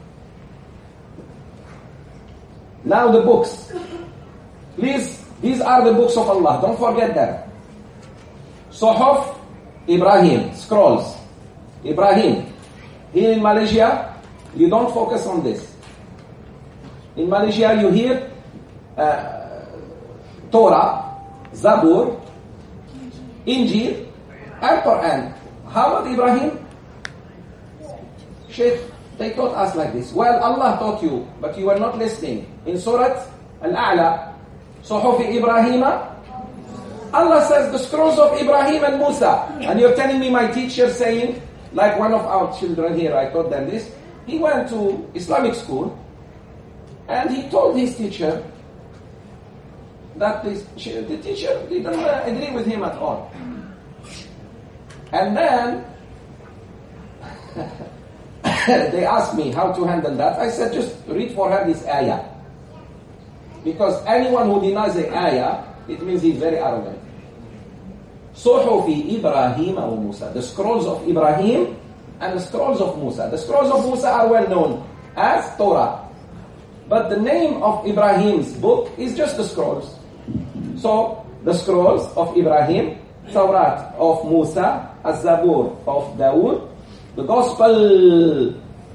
Now the books. Please, these are the books of Allah. Don't forget that. Suhuf Ibrahim, scrolls. Ibrahim. Here in Malaysia, you don't focus on this. In Malaysia, you hear uh, Torah, Zabur, Injil, and Quran. How about Ibrahim? Sheikh, they taught us like this. Well, Allah taught you, but you were not listening. In Surah Al-A'la, Suhuf Ibrahim, Allah says the scrolls of Ibrahim and Musa. And you're telling me my teacher saying, like one of our children here, I taught them this. He went to Islamic school, and he told his teacher that this, the teacher didn't agree with him at all. And then they asked me how to handle that. I said, just read for her this ayah. Because anyone who denies the ayah, it means he's very arrogant. Suhufi Ibrahim wa Musa. The scrolls of Ibrahim and the scrolls of Musa. The scrolls of Musa are well known as Torah. But the name of Ibrahim's book is just the scrolls. So, the scrolls of Ibrahim, Tawrat of Musa, Az-Zabur of Dawood, the Gospel,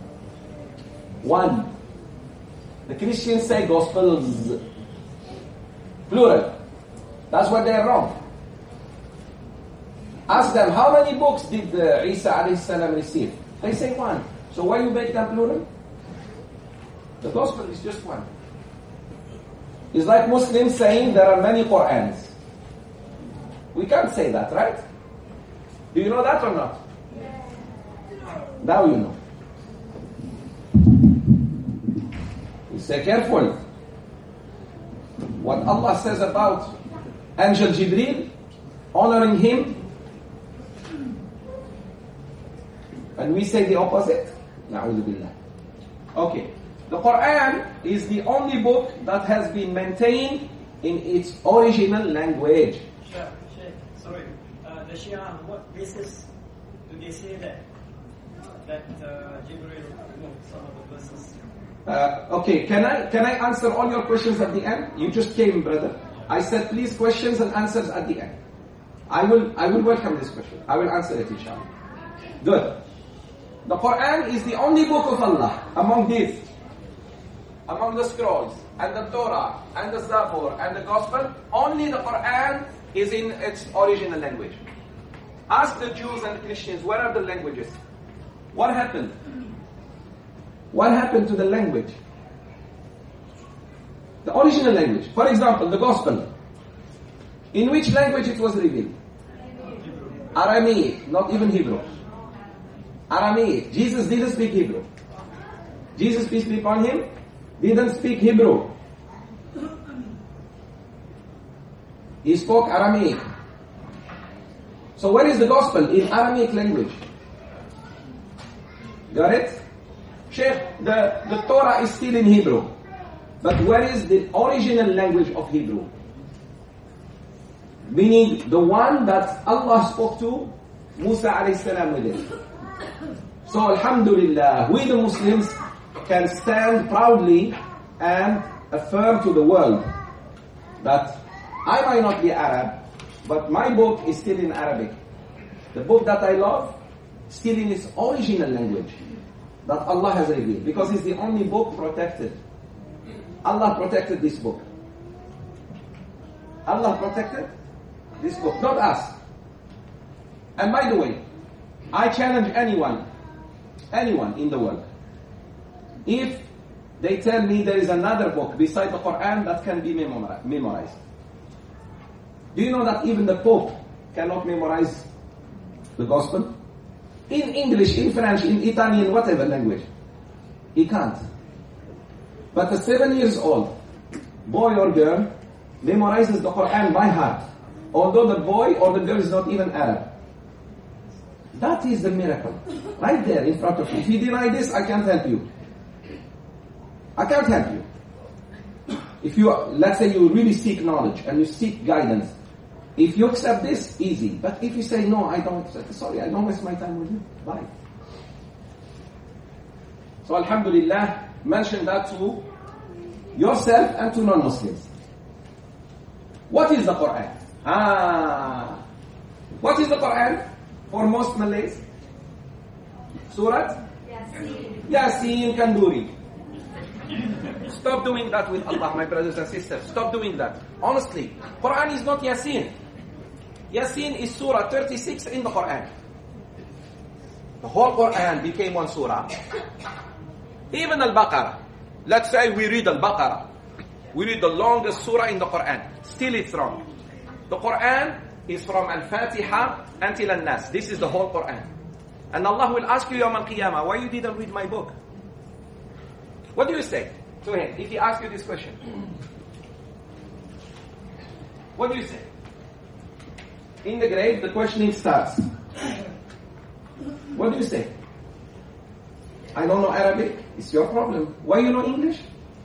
one. The Christians say Gospels, plural. That's why they're wrong. Ask them, how many books did uh, Isa alayhi salam receive? They say one. So why you make them plural? The Gospel is just one. It's like Muslims saying there are many Qur'ans. We can't say that, right? Do you know that or not? Now you know. You say careful. What Allah says about Angel Jibreel, honoring him, and we say the opposite. Na'udhu billah. Okay. The Quran is the only book that has been maintained in its original language. Sure, Sheikh, sorry. Uh, the Shia, on what basis do they say that that uh, Jibreel removed some of the verses? Uh, okay, can I can I answer all your questions at the end? You just came, brother. I said please questions and answers at the end. I will I will welcome this question. I will answer it inshallah. Good. The Quran is the only book of Allah among these. Among the scrolls, and the Torah, and the Zabur, and the Gospel, only the Quran is in its original language. Ask the Jews and Christians, where are the languages? What happened? What happened to the language? The original language. For example, the Gospel. In which language it was revealed? Aramaic, not even Hebrew. Aramaic. Jesus didn't speak Hebrew. Jesus, peace be upon him, didn't speak Hebrew. He spoke Aramaic. So where is the Gospel? In Aramaic language. Got it? Sheikh, the, the Torah is still in Hebrew. But where is the original language of Hebrew? Meaning the one that Allah spoke to Musa alayhi salam with it. So alhamdulillah, we the Muslims can stand proudly and affirm to the world that I might not be Arab, but my book is still in Arabic. The book that I love, still in its original language that Allah has revealed, because it's the only book protected. Allah protected this book. Allah protected this book, not us. And by the way, I challenge anyone, anyone in the world, if they tell me there is another book beside the Quran that can be memorized. Do you know that even the Pope cannot memorize the Gospel? In English, in French, in Italian, whatever language. He can't. But a seven years old boy or girl memorizes the Quran by heart, although the boy or the girl is not even Arab. That is the miracle. Right there in front of you. If you deny this, I can't help you. I can't help you. If you, let's say you really seek knowledge and you seek guidance, if you accept this, easy. But if you say, no, I don't accept, sorry, I don't waste my time with you. Bye. So Alhamdulillah, mention that to yourself and to non-Muslims. What is the Quran? Ah, what is the Quran for most Malays? Surah? Yasin. Yasin Kanduri. Stop doing that with Allah, my brothers and sisters. Stop doing that. Honestly, Quran is not Yasin. Yasin is Surah thirty-six in the Quran. The whole Quran became one surah. Even Al-Baqarah. Let's say we read Al-Baqarah. We read the longest surah in the Quran. Still it's wrong. The Quran is from Al-Fatiha until Al-Nas. This is the whole Quran. And Allah will ask you Yawm Al-Qiyamah, why you didn't read my book? What do you say to him if he asks you this question? What do you say? In the grave, the questioning starts. What do you say? I don't know Arabic. It's your problem. Why you know English?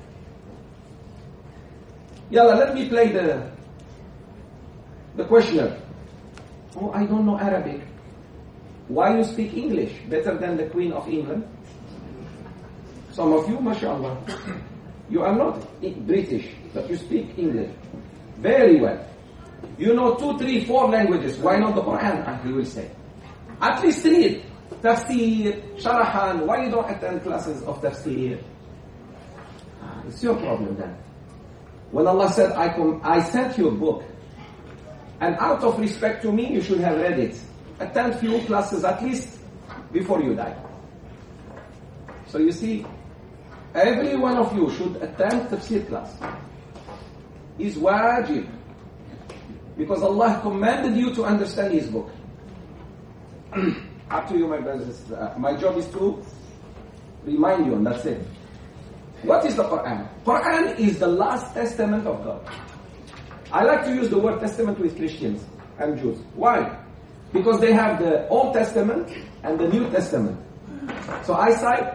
Yalla, let me play the the questioner. Oh, I don't know Arabic. Why you speak English better than the Queen of England? Some of you, mashallah, you are not British, but you speak English very well. You know two, three, four languages. Why not the Quran? And he will say, at least read tafsir, sharahan. Why you don't attend classes of tafsir? Ah, it's your problem then. When Allah said, I, com- I sent you a book, and out of respect to me, you should have read it. Attend few classes at least before you die. So you see, every one of you should attend tafsir class. It's wajib. Because Allah commanded you to understand His book. Up to you, my brothers and sisters. Uh, my job is to remind you, and that's it. What is the Quran? Quran is the last testament of God. I like to use the word testament with Christians and Jews. Why? Because they have the Old Testament and the New Testament. So I cite,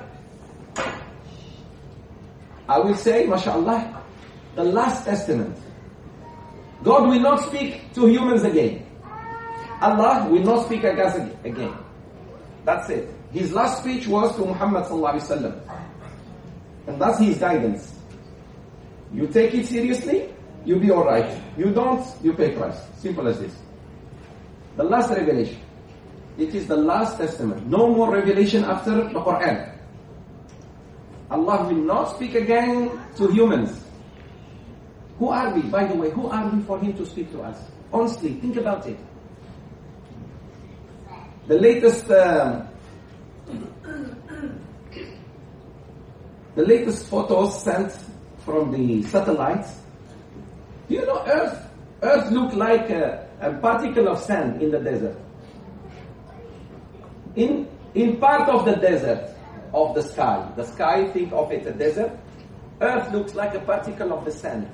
I will say, mashallah, the last testament. God will not speak to humans again. Allah will not speak again. That's it. His last speech was to Muhammad sallallahu alaihi wasallam. And that's his guidance. You take it seriously, you'll be alright. You don't, you pay price. Simple as this. The last revelation. It is the last testament. No more revelation after the Quran. Allah will not speak again to humans. Who are we, by the way? Who are we for Him to speak to us? Honestly, think about it. The latest, um, the latest photos sent from the satellites. Do you know Earth? Earth looked like a, a particle of sand in the desert. In in part of the desert of the sky, the sky, think of it a desert. Earth looks like a particle of the sand.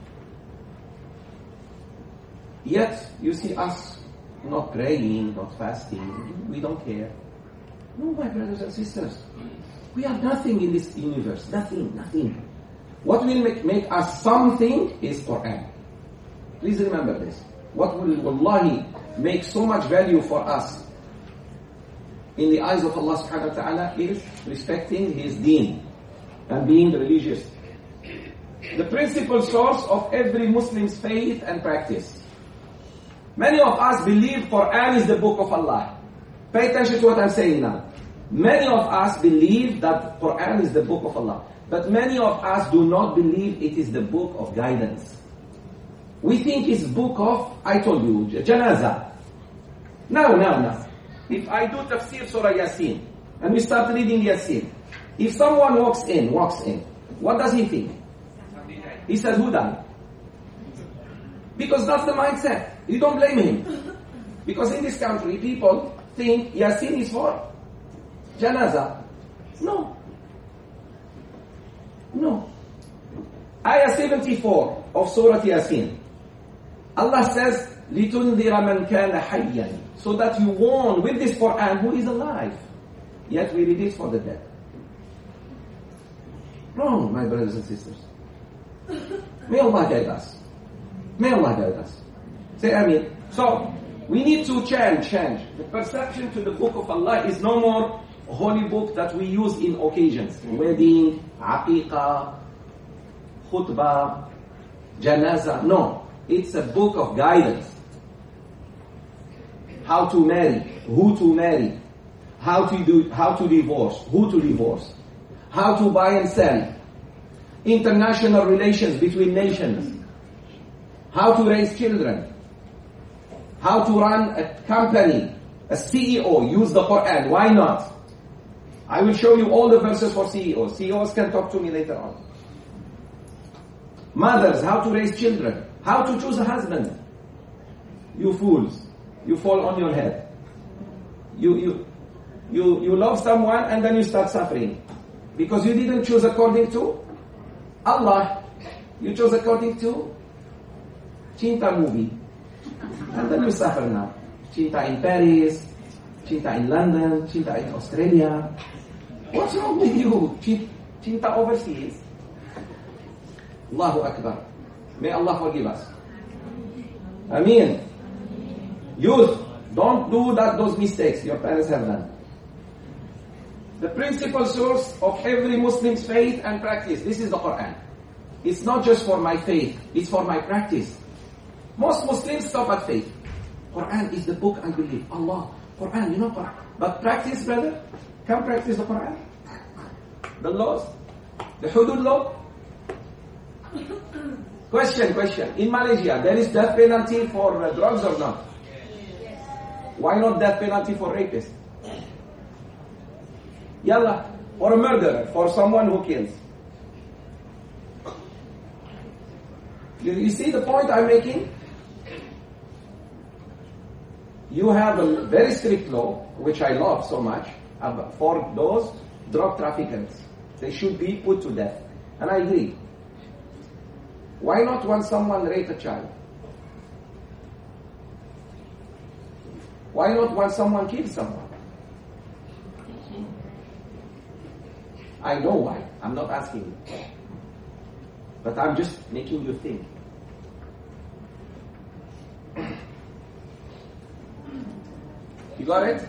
Yet, you see us not praying, not fasting. We don't care. No, my brothers and sisters. We are nothing in this universe. Nothing, nothing. What will make, make us something is Quran. Please remember this. What will, wallahi, make so much value for us in the eyes of Allah subhanahu wa ta'ala is respecting His deen and being religious. The principal source of every Muslim's faith and practice. Many of us believe Quran is the book of Allah. Pay attention to what I'm saying now. Many of us believe that Quran is the book of Allah. But many of us do not believe it is the book of guidance. We think it's book of, I told you, Janaza. Now, now, now. If I do tafsir Surah Yasin, and we start reading Yasin, If someone walks in, walks in, what does he think? He says, who died? Because that's the mindset. You don't blame him. Because in this country, people think Yasin is for Janaza. No. No. Ayah seventy-four of Surah Yasin. Allah says, لِتُنذِرَ مَنْ كَانَ حَيًّا, so that you warn with this Quran who is alive. Yet we read it for the dead. Wrong, my brothers and sisters. May Allah guide us. May Allah guide us. Say Ameen. So, we need to change, change. The perception to the book of Allah is no more a holy book that we use in occasions. Wedding, aqiqah, khutbah, janaza. No. It's a book of guidance. How to marry, who to marry, how to do, how to divorce, who to divorce, how to buy and sell, international relations between nations, how to raise children, how to run a company, a C E O, use the Quran. Why not? I will show you all the verses for C E Os. C E Os can talk to me later on. Mothers, how to raise children, how to choose a husband. You fools, you fall on your head. You, you, you, you love someone and then you start suffering. Because you didn't choose according to Allah. You chose according to Cinta movie. And then you suffer now. Cinta in Paris, Cinta in London, Cinta in Australia. What's wrong with you? Cinta overseas. Allahu Akbar. May Allah forgive us. Ameen. Youth, don't do that those mistakes your parents have done. The principal source of every Muslim's faith and practice, this is the Quran. It's not just for my faith, it's for my practice. Most Muslims stop at faith. Quran is the book I believe. Allah, Quran, you know Quran. But practice, brother, come practice the Quran. The laws, the hudud law. Question, question. In Malaysia, there is death penalty for uh, drugs or not? Why not death penalty for rapists? Yalla, for a murderer, for someone who kills. You, you see the point I'm making? You have a very strict law, which I love so much, for those drug traffickers. They should be put to death. And I agree. Why not when someone raped a child? Why not when someone kills someone? I know why. I'm not asking you. But I'm just making you think. You got it?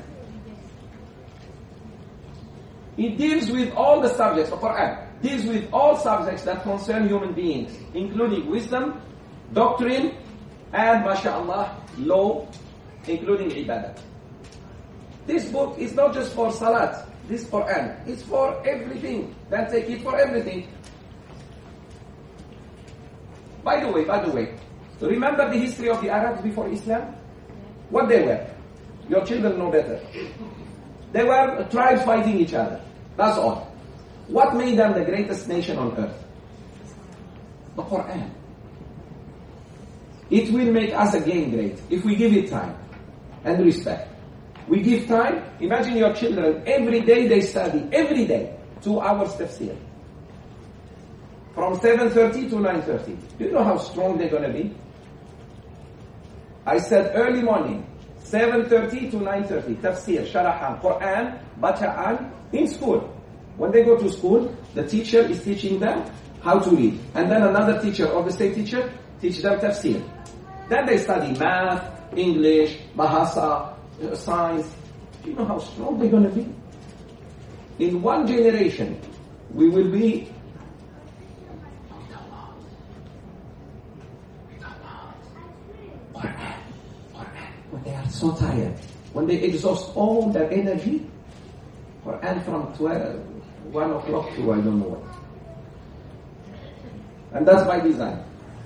It deals with all the subjects. The Quran deals with all subjects that concern human beings, including wisdom, doctrine, and mashallah, law, including ibadah. This book is not just for salat. This Quran is for everything. Then take it for everything. By the way, by the way, remember the history of the Arabs before Islam? What they were? Your children know better. They were tribes fighting each other. That's all. What made them the greatest nation on earth? The Quran. It will make us again great if we give it time and respect. We give time. Imagine your children, every day they study, every day, two hours tafsir. From seven thirty to nine thirty. Do you know how strong they're going to be? I said early morning, seven thirty to nine thirty, tafsir, sharahan, Quran, bacaan, in school. When they go to school, the teacher is teaching them how to read. And then another teacher or the state teacher teach them tafsir. Then they study math, English, bahasa, science. Do you know how strong they're going to be? In one generation, we will be Quran, Quran. When they are so tired, when they exhaust all their energy, Quran from twelve, one o'clock to I don't know what. And that's by design.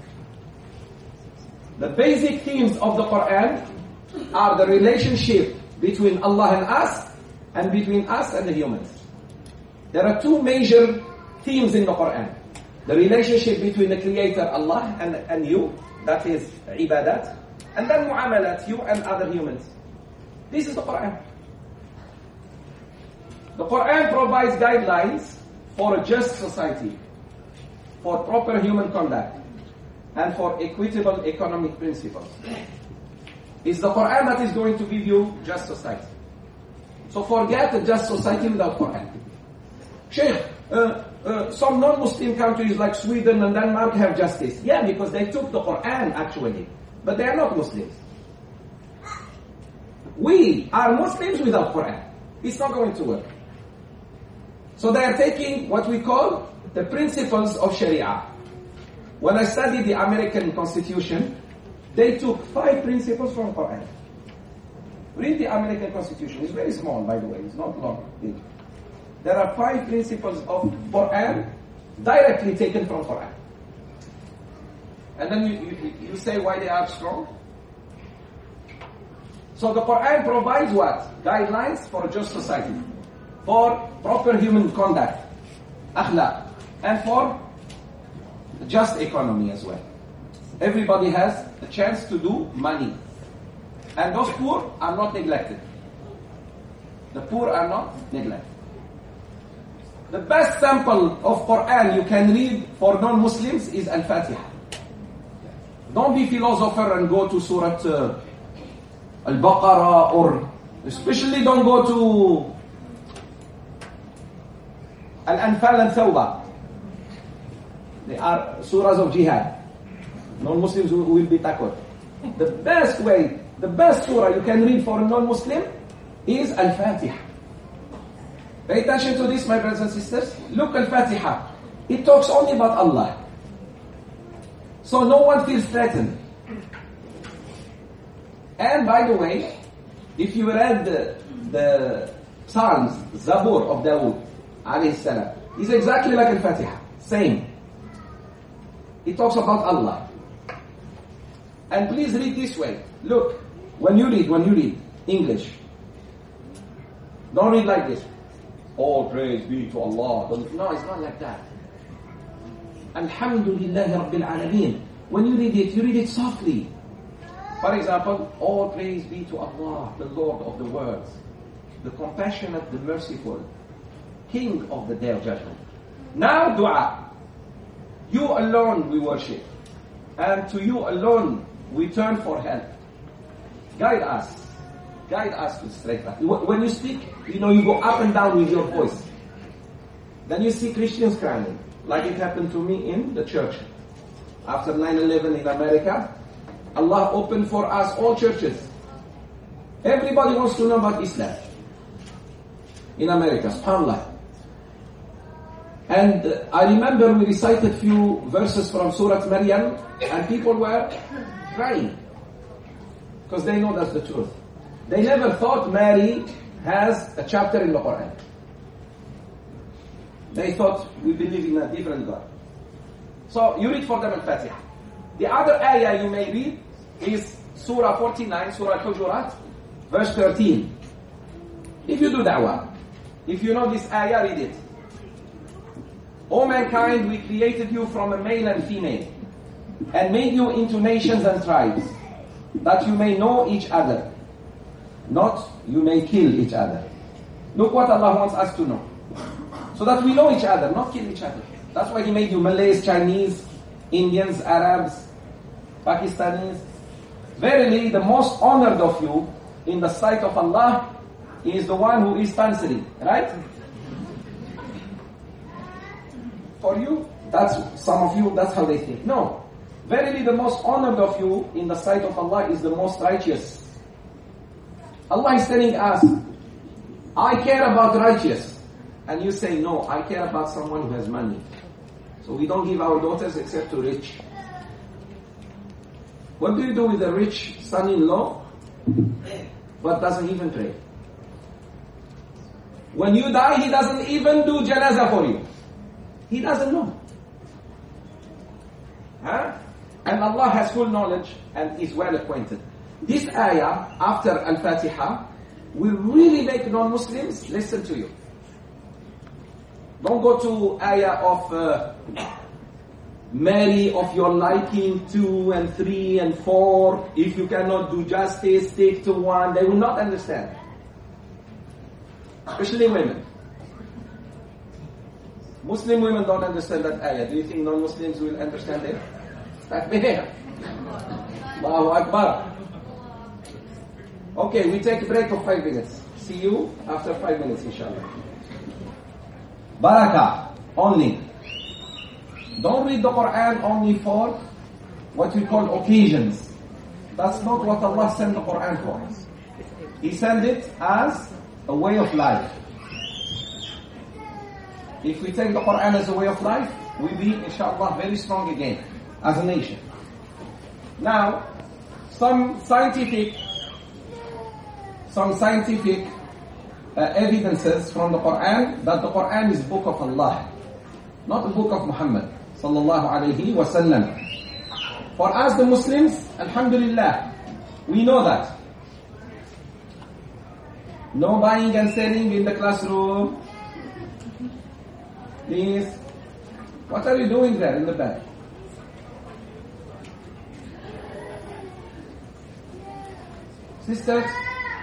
The basic themes of the Quran are the relationship between Allah and us, and between us and the humans. There are two major themes in the Quran. The relationship between the Creator, Allah, and, and you, that is ibadat, and then mu'amalat, you and other humans. This is the Quran. The Quran provides guidelines for a just society, for proper human conduct, and for equitable economic principles. It's the Quran that is going to give you just society. So forget a just society without Quran. Sheikh, uh, uh, some non-Muslim countries like Sweden and Denmark have justice. Yeah, because they took the Quran actually. But they are not Muslims. We are Muslims without Quran. It's not going to work. So they are taking what we call the principles of Sharia. When I studied the American Constitution, they took five principles from Quran. Read the American Constitution. It's very small, by the way. It's not long. There are five principles of Quran directly taken from Quran. And then you, you, you say why they are strong. So the Quran provides what? Guidelines for a just society, for proper human conduct, akhlaq, and for a just economy as well. Everybody has a chance to do money. And those poor are not neglected. The poor are not neglected. The best sample of Quran you can read for non-Muslims is Al-Fatiha. Don't be philosopher and go to Surah uh, Al-Baqarah, or especially don't go to Al-Anfal and Tawbah. They are surahs of jihad. Non-Muslims will be takut. The best way, the best surah you can read for a non-Muslim is Al-Fatiha. Pay attention to this, my brothers and sisters. Look, Al-Fatiha. It talks only about Allah. So no one feels threatened. And by the way, if you read the, the Psalms, Zabur of Dawood, alayhi salam, it's exactly like Al-Fatiha. Same. It talks about Allah. And please read this way. Look, when you read, when you read English, don't read like this. All praise be to Allah. No, it's not like that. Alhamdulillah Rabbil Alameen. When you read it, you read it softly. For example, all praise be to Allah, the Lord of the worlds, the compassionate, the merciful, King of the Day of Judgment. Now dua. You alone we worship. And to you alone we turn for help. Guide us. Guide us to straight path. When you speak, you know, you go up and down with your voice. Then you see Christians crying, like it happened to me in the church. After nine eleven in America, Allah opened for us all churches. Everybody wants to know about Islam. In America, subhanAllah. And uh, I remember we recited few verses from Surah Maryam, and people were crying. Because they know that's the truth. They never thought Mary has a chapter in the Quran. They thought we believe in a different God. So you read for them Al-Fatiha. The other ayah you may read is Surah forty-nine, Surah Al-Hujurat, verse thirteen. If you do da'wah, if you know this ayah, read it. O mankind, we created you from a male and female, and made you into nations and tribes, that you may know each other, not you may kill each other. Look what Allah wants us to know. So that we know each other, not kill each other. That's why He made you Malays, Chinese, Indians, Arabs, Pakistanis. Verily, the most honored of you in the sight of Allah is the one who is Pansari, right? For you, that's some of you, that's how they think. No. Verily, the most honored of you in the sight of Allah is the most righteous. Allah is telling us, I care about righteous. And you say, no, I care about someone who has money. So we don't give our daughters except to rich. What do you do with a rich son-in-law but doesn't even pray? When you die, he doesn't even do janazah for you. He doesn't know. Huh? And Allah has full knowledge and is well acquainted. This ayah, after Al-Fatiha, will really make non-Muslims listen to you. Don't go to ayah of uh, marry of your liking two and three and four. If you cannot do justice, stick to one. They will not understand. Especially women. Muslim women don't understand that ayah. Do you think non-Muslims will understand it? Takbir. Allahu Akbar. Okay, we take a break of five minutes. See you after five minutes, inshallah. Barakah, only. Don't read the Quran only for what we call occasions. That's not what Allah sent the Quran for. He sent it as a way of life. If we take the Quran as a way of life, we'll be, inshallah, very strong again as a nation. Now, some scientific, some scientific uh, evidences from the Quran that the Quran is book of Allah, not the book of Muhammad sallallahu alayhi wa sallam. For us the Muslims, alhamdulillah, we know that. No buying and selling in the classroom. Please. What are you doing there in the back? Sisters?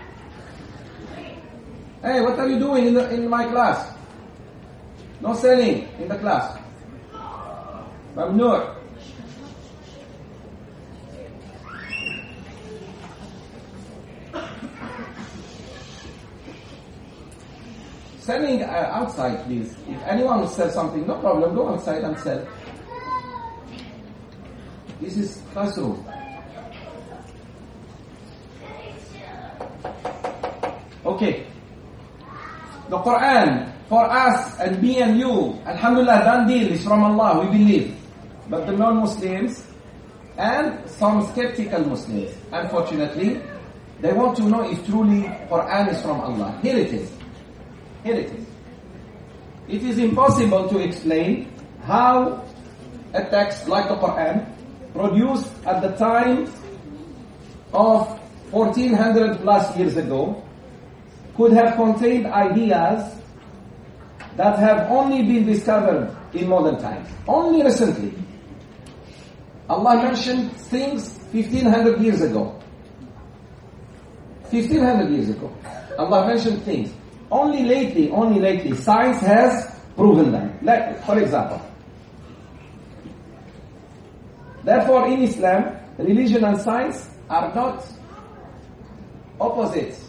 Hey, what are you doing in the, in my class? No selling in the class. Mamnoor. Selling uh, outside, please. If anyone will sell something, no problem. Go outside and sell. This is classroom. Okay. The Quran, for us and me and you, alhamdulillah, done deal is from Allah, we believe. But the non-Muslims and some skeptical Muslims, unfortunately, they want to know if truly Quran is from Allah. Here it is. Here it is. It is impossible to explain how a text like the Quran, produced at the time of fourteen hundred plus years ago, could have contained ideas that have only been discovered in modern times. Only recently. Allah mentioned things fifteen hundred years ago. fifteen hundred years ago. Allah mentioned things. Only lately, only lately, science has proven them. Like, for example, therefore in Islam, religion and science are not opposites.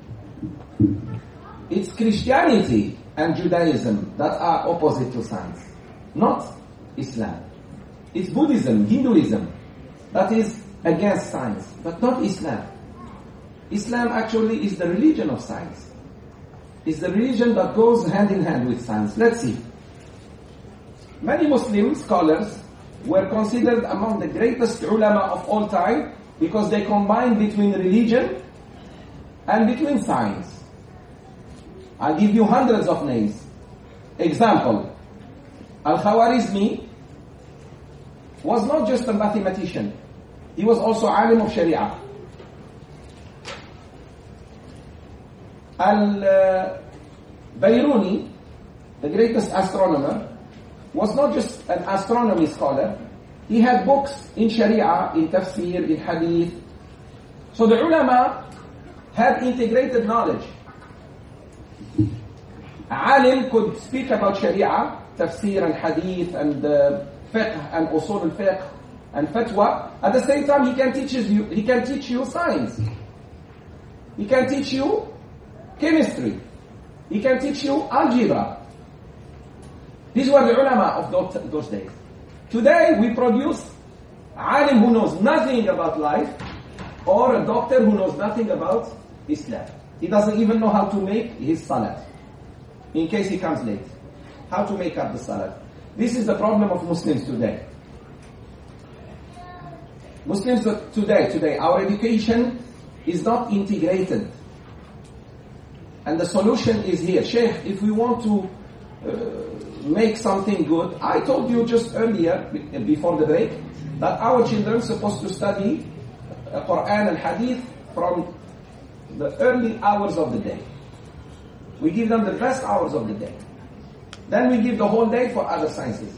It's Christianity and Judaism that are opposite to science, not Islam. It's Buddhism, Hinduism that is against science, but not Islam. Islam actually is the religion of science. It's the religion that goes hand in hand with science. Let's see. Many Muslim scholars were considered among the greatest ulama of all time because they combined between religion and between science. I'll give you hundreds of names. Example, Al-Khawarizmi was not just a mathematician. He was also alim of Sharia. Al-Bayruni, the greatest astronomer, was not just an astronomy scholar. He had books in Sharia, in Tafsir, in Hadith. So the ulama had integrated knowledge. Alim could speak about Sharia, Tafsir and Hadith and uh, Fiqh and Usul al-Fiqh and Fatwa. At the same time, he can teach you. He can teach you science. He can teach you chemistry. He can teach you algebra. These were the ulama of those, those days. Today we produce alim who knows nothing about life, or a doctor who knows nothing about Islam. He doesn't even know how to make his salat, in case he comes late. How to make up the salat. This is the problem of Muslims today. Muslims today, today, our education is not integrated. And the solution is here. Sheikh, if we want to uh, make something good, I told you just earlier, before the break, that our children are supposed to study uh, Quran and Hadith from the early hours of the day. We give them the best hours of the day. Then we give the whole day for other sciences.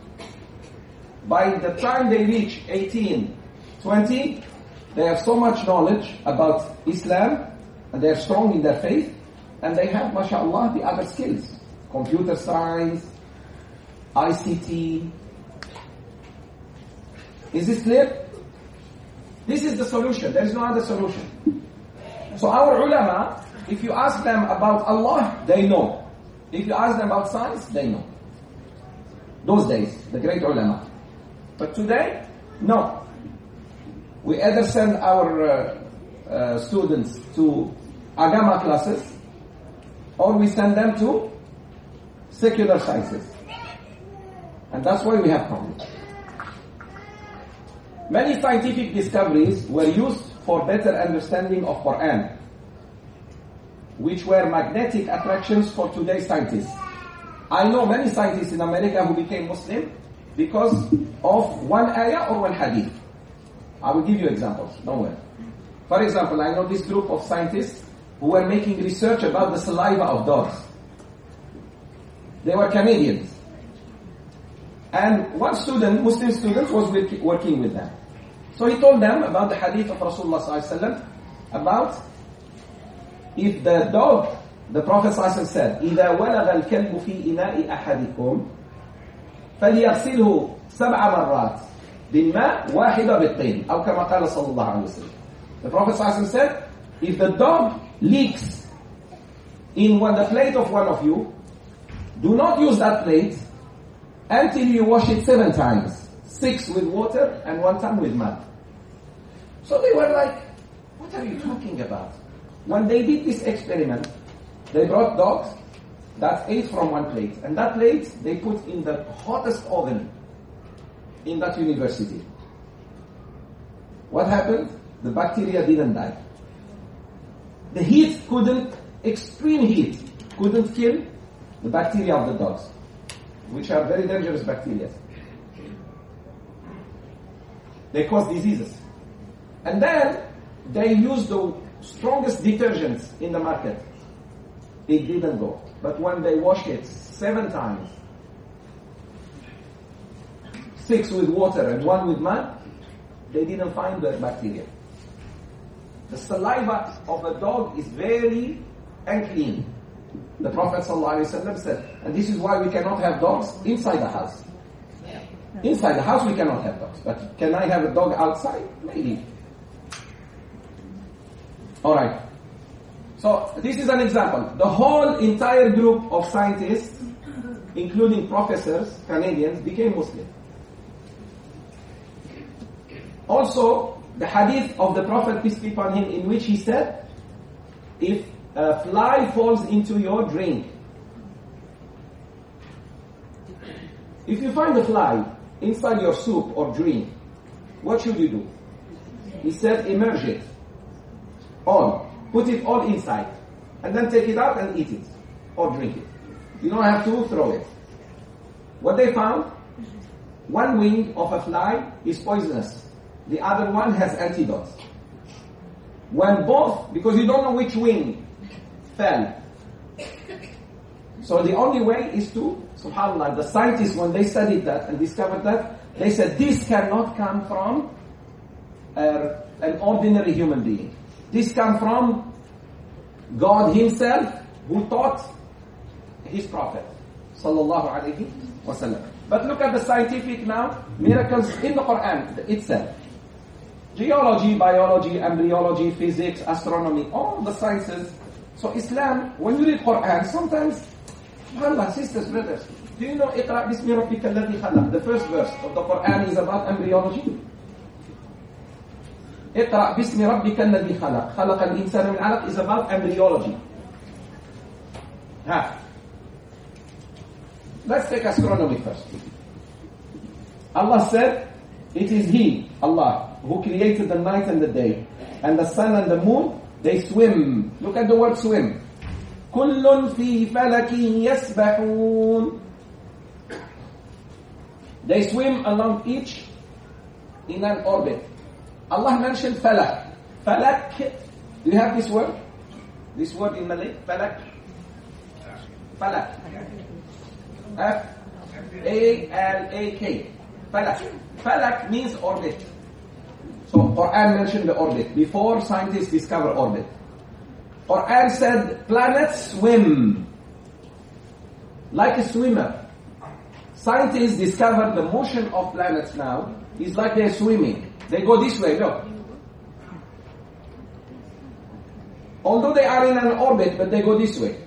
By the time they reach eighteen, twenty, they have so much knowledge about Islam, and they are strong in their faith, and they have, mashallah, the other skills. Computer science, I C T. Is this clear? This is the solution. There is no other solution. So our ulama, if you ask them about Allah, they know. If you ask them about science, they know. Those days, the great ulama. But today, no. We either send our uh, uh, students to agama classes, or we send them to secular sciences. And that's why we have problems. Many scientific discoveries were used for better understanding of Quran, which were magnetic attractions for today's scientists. I know many scientists in America who became Muslim because of one ayah or one hadith. I will give you examples, don't worry. For example, I know this group of scientists who were making research about the saliva of dogs. They were Canadians. And one student, Muslim student, was working with them. So he told them about the hadith of Rasulullah sallallahu alaihi wasallam about if the dog, the Prophet sallallahu alaihi wasallam said, إِذَا وَلَغَ الْكَلْبُ فِي إِنَاءِ أَحَدِكُمْ فَلْيَغْسِلْهُ سَبْعَ مَرَّاتٍ بِالْمَاءِ وَاحِدَ بِالطِّينِ أو كما قال صلى الله عليه وسلم. The Prophet sallallahu alaihi wasallam said, if the dog leaks in one, the plate of one of you, do not use that plate until you wash it seven times. Six with water and one time with mud. So they were like, what are you talking about? When they did this experiment, they brought dogs that ate from one plate. And that plate they put in the hottest oven in that university. What happened? The bacteria didn't die. The heat couldn't, extreme heat, couldn't kill the bacteria of the dogs, which are very dangerous bacteria. They cause diseases. And then they used the strongest detergents in the market. It didn't go. But when they washed it seven times, six with water and one with mud, they didn't find the bacteria. The saliva of a dog is very unclean. The Prophet ﷺ said, and this is why we cannot have dogs inside the house. Inside the house we cannot have dogs. But can I have a dog outside? Maybe. Alright. So this is an example. The whole entire group of scientists, including professors, Canadians, became Muslim. Also, the hadith of the Prophet, peace be upon him, in which he said, if a fly falls into your drink, if you find a fly inside your soup or drink, what should you do? He said, immerse it all. Put it all inside. And then take it out and eat it. Or drink it. You don't have to throw it. What they found? One wing of a fly is poisonous. The other one has antidotes. When both, because you don't know which wing fell. So the only way is to, subhanAllah, the scientists, when they studied that and discovered that, they said this cannot come from uh, an ordinary human being. This comes from God Himself, who taught His Prophet, sallallahu alaihi wasallam. But look at the scientific now, miracles in the Quran itself. Geology, biology, embryology, physics, astronomy, all the sciences. So Islam, when you read Quran, sometimes, subhanAllah, sisters, brothers, do you know Iqra bismi rabbika alladhi khalaq? The first verse of the Quran is about embryology. Iqra bismi rabbika alladhi khalaq. Khalaq al-insana min alaq is about embryology. Ha. Let's take astronomy first. Allah said, it is He, Allah, who created the night and the day. And the sun and the moon, they swim. Look at the word swim. كُلٌّ فِي فَلَكٍ يَسْبَحُونَ. They swim along each in an orbit. Allah mentioned falak. Falak, do you have this word? This word in Malay? Falak? Falak. F A L A K. Falak. Falak means orbit. So Quran mentioned the orbit. Before scientists discover orbit. Quran said planets swim. Like a swimmer. Scientists discovered the motion of planets now is like they're swimming. They go this way, look. Although they are in an orbit, but they go this way.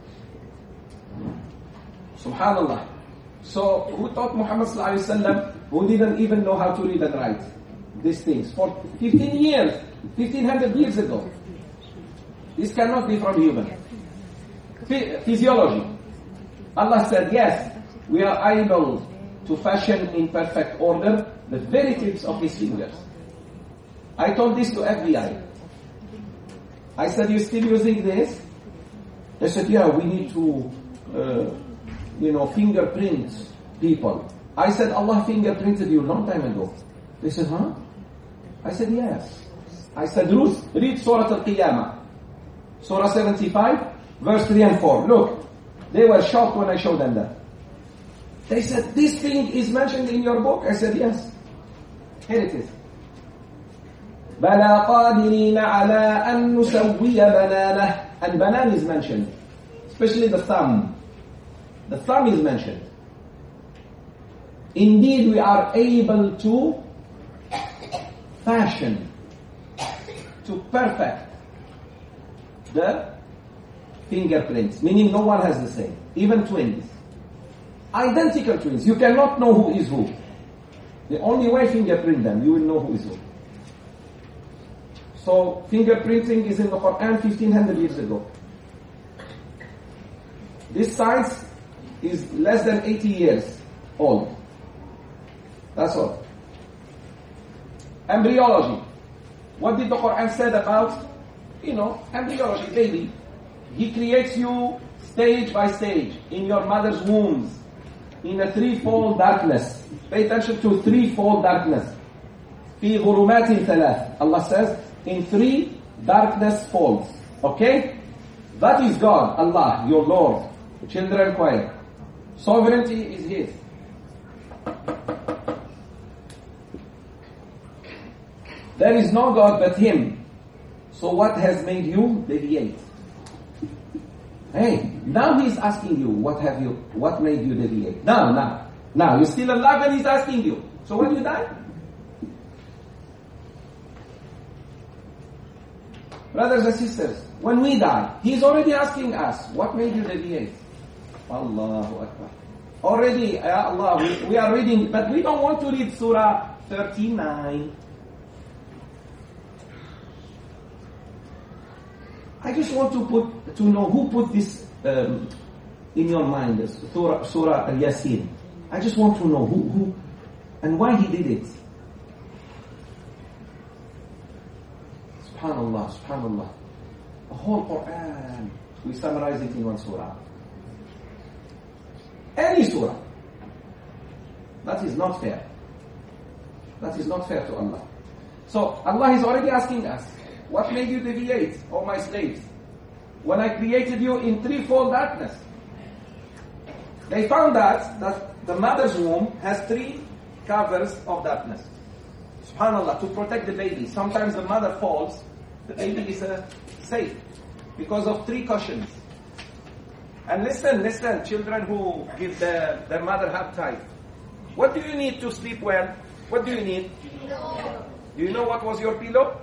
Subhanallah. So, who taught Muhammad sallallahu alaihi wasallam, who didn't even know how to read and write these things? For fifteen years, fifteen hundred years ago. This cannot be from human. Physiology. Allah said, yes, we are able to fashion in perfect order the very tips of his fingers. I told this to F B I. I said, you still using this? They said, yeah, we need to, uh, you know, fingerprint people. I said, Allah fingerprinted you a long time ago. They said, huh? I said, yes. I said, Ruth, read Surah Al-Qiyamah. Surah seventy-five, verse three and four. Look, they were shocked when I showed them that. They said, this thing is mentioned in your book? I said, yes. Here it is. بَلَا قَادِرِينَ عَلَىٰ أَن نُسَوِّيَ بَنَانَهُ. And banan is mentioned. Especially the thumb. The thumb is mentioned. Indeed, we are able to fashion, to perfect the fingerprints. Meaning no one has the same. Even twins. Identical twins. You cannot know who is who. The only way fingerprint them, you will know who is who. So, fingerprinting is in the Quran fifteen hundred years ago. This science is less than eighty years old. That's all. Embryology. What did the Quran say about, you know, embryology, baby? He creates you stage by stage in your mother's wombs in a threefold darkness. Pay attention to threefold darkness. في ظلمات ثلاث. Allah says, in three darkness folds. Okay? That is God, Allah, your Lord. Children quiet. Sovereignty is His. There is no God but Him. So what has made you deviate? Hey, now He's asking you, what have you, what made you deviate? Now, now, now, you're still alive and He's asking you. So when you die? Brothers and sisters, when we die, He's already asking us, what made you deviate? Allahu Akbar. Already, Ya Allah, we, we are reading, but we don't want to read Surah thirty-nine. I just want to put, to know who put this um, in your mind, this Surah, Surah Al-Yasin. I just want to know who, who, and why he did it. Subhanallah, subhanallah. The whole Quran, we summarize it in one surah. Any surah. That is not fair. That is not fair to Allah. So Allah is already asking us, what made you deviate, O my slaves? When I created you in threefold darkness. They found out that the mother's womb has three covers of darkness. SubhanAllah, to protect the baby. Sometimes the mother falls, the baby is uh, safe because of three cushions. And listen, listen, children who give their, their mother hard time. What do you need to sleep well? What do you need? Pillow. Do you know what was your pillow?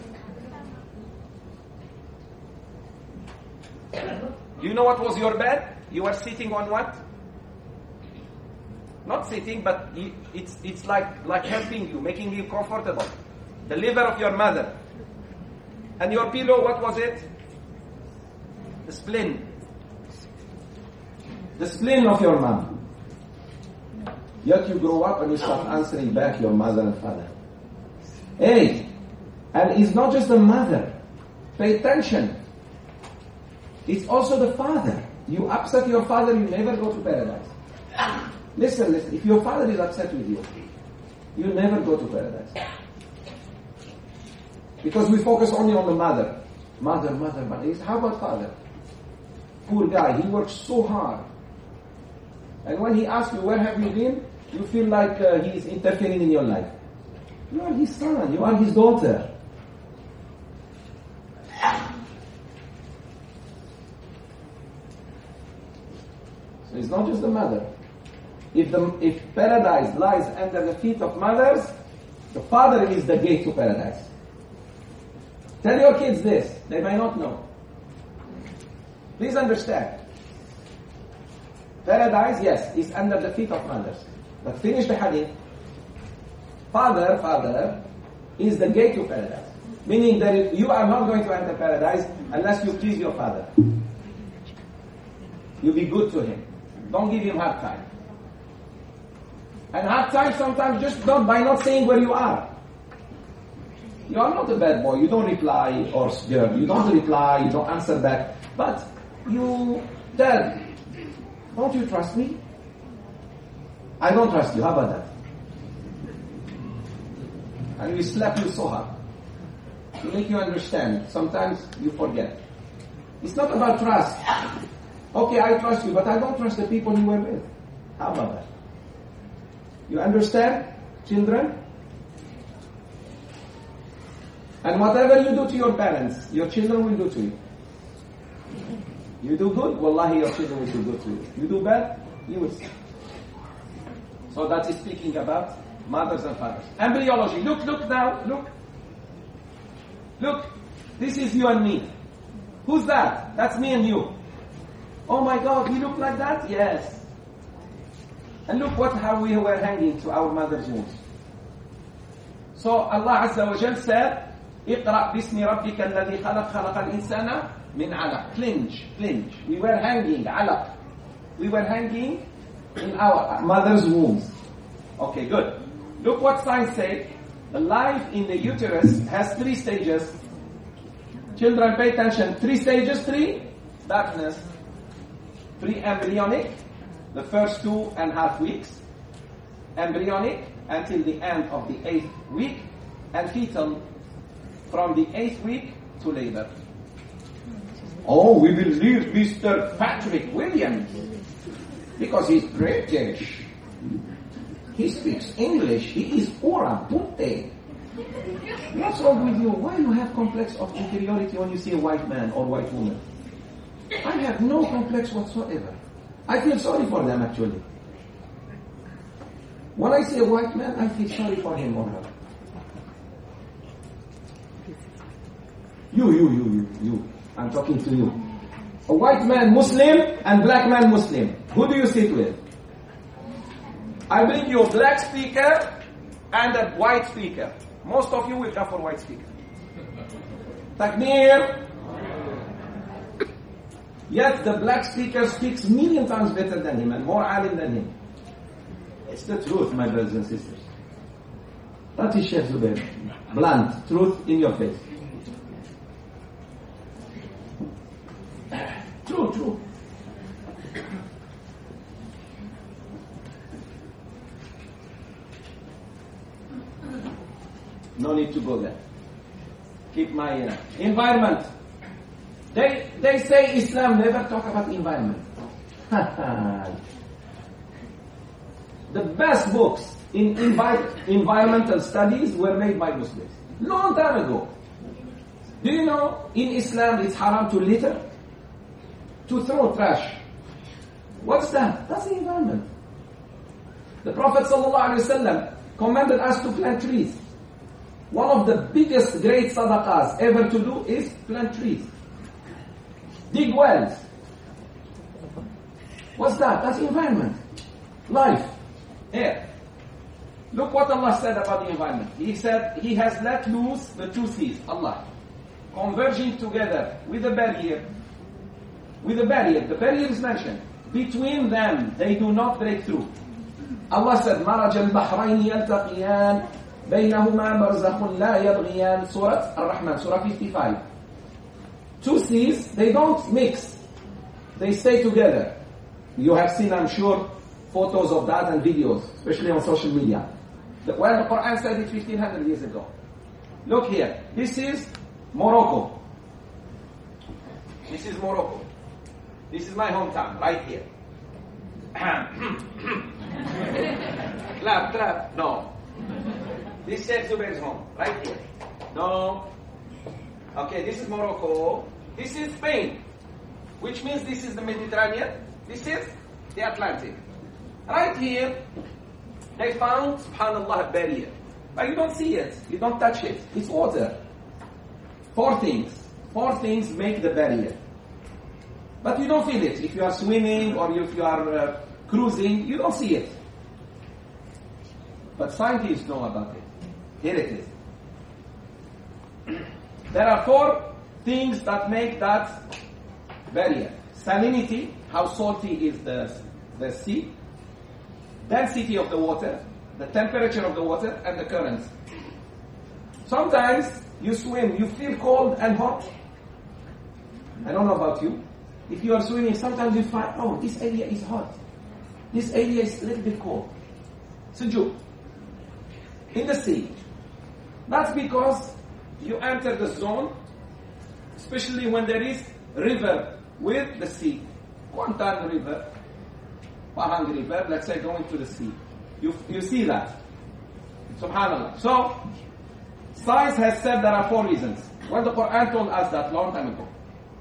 Do you know what was your bed? You were sitting on what? Not sitting, but it's it's like like helping you, making you comfortable. The liver of your mother. And your pillow, what was it? The spleen. The spleen of your mom. Yet you grow up and you start answering back your mother and father. Hey, and it's not just the mother. Pay attention. It's also the father. You upset your father, you never go to paradise. Listen, listen. If your father is upset with you, you never go to paradise. Because we focus only on the mother. Mother, mother, mother. How about father? Poor guy, he works so hard. And when he asks you, where have you been? You feel like uh, he is interfering in your life. You are his son, you are his daughter. So it's not just the mother. If, the, if paradise lies under the feet of mothers, the father is the gate to paradise. Tell your kids this, they may not know. Please understand. Paradise, yes, is under the feet of mothers. But finish the hadith. Father, father, is the gate to paradise. Meaning that you are not going to enter paradise unless you please your father. You be good to him. Don't give him hard time. And hard time sometimes just not by not saying where you are. You are not a bad boy. You don't reply or girl. You don't reply. You don't answer back. But you tell, don't you trust me? I don't trust you. How about that? And we slap you so hard to make you understand. Sometimes you forget. It's not about trust. Okay, I trust you, but I don't trust the people you were with. How about that? You understand, children? And whatever you do to your parents, your children will do to you. You do good, wallahi, your children will do good to you. You do bad, you will see. So that is speaking about mothers and fathers. Embryology. Look, look now, look. Look, this is you and me. Who's that? That's me and you. Oh my God, we look like that? Yes. And look what how we were hanging to our mother's wombs. So Allah Azza wa Jal said, اقرأ باسم ربك الذي خلق خلق الإنسان من علق. Clinch, clinch. We were hanging, علق. We were hanging in our mother's wombs. Okay, good. Look what science says. The life in the uterus has three stages. Children, pay attention. Three stages, three. Darkness. Pre-embryonic, the first two and a half weeks. Embryonic, until the end of the eighth week. And fetal, from the eighth week to labor. Oh, we believe Mister Patrick Williams, because he's British. He speaks English. He is ora putte. What's wrong with you? Why do you have complex of inferiority when you see a white man or white woman? I have no complex whatsoever. I feel sorry for them actually. When I see a white man, I feel sorry for him or her. You, you, you, you, you. I'm talking to you. A white man Muslim and black man Muslim. Who do you sit with? I bring you a black speaker and a white speaker. Most of you will go for white speaker. Takbir. Yet the black speaker speaks million times better than him and more alim than him. It's the truth, my brothers and sisters. That is Sheikh Zubair. Blunt, truth in your face. True, true. No need to go there. Keep my uh, environment. They they say Islam never talk about environment. The best books in envi- environmental studies were made by Muslims. Long time ago. Do you know in Islam it's haram to litter? To throw trash. What's that? That's the environment. The Prophet ﷺ commanded us to plant trees. One of the biggest great sadaqahs ever to do is plant trees. Dig wells. What's that? That's environment. Life. Air. Look what Allah said about the environment. He said He has let loose the two seas, Allah, converging together with a barrier. With a barrier. The barrier is mentioned. Between them, they do not break through. Allah said, مَرَجَ الْبَحْرَيْنِ يَلْتَقِيَانِ بَيْنَهُمَا بَرْزَخٌ لَا يَبْغِيَانِ Surah Ar-Rahman, Surah fifty-five. Two seas, they don't mix. They stay together. You have seen, I'm sure, photos of that and videos, especially on social media. Well, the Quran said it fifteen hundred years ago. Look here. This is Morocco. This is Morocco. This is my hometown, right here. Clap, clap. No. This Sheikh Zubair's home, right here. No. Okay, this is Morocco. This is Spain, which means this is the Mediterranean. This is the Atlantic. Right here, they found, subhanAllah, a barrier. But you don't see it. You don't touch it. It's water. Four things. Four things make the barrier. But you don't feel it. If you are swimming or if you are uh, cruising, you don't see it. But scientists know about it. Here it is. There are four things that make that barrier. Salinity, how salty is the, the sea. Density of the water, the temperature of the water, and the currents. Sometimes you swim, you feel cold and hot. I don't know about you. If you are swimming, sometimes you find, oh, this area is hot. This area is a little bit cold. Sejuk. In the sea. That's because you enter the zone, especially when there is river with the sea. Kuantan River, Pahang River, let's say going to the sea. You, you see that. Subhanallah. So, science has said there are four reasons. When the Quran told us that long time ago.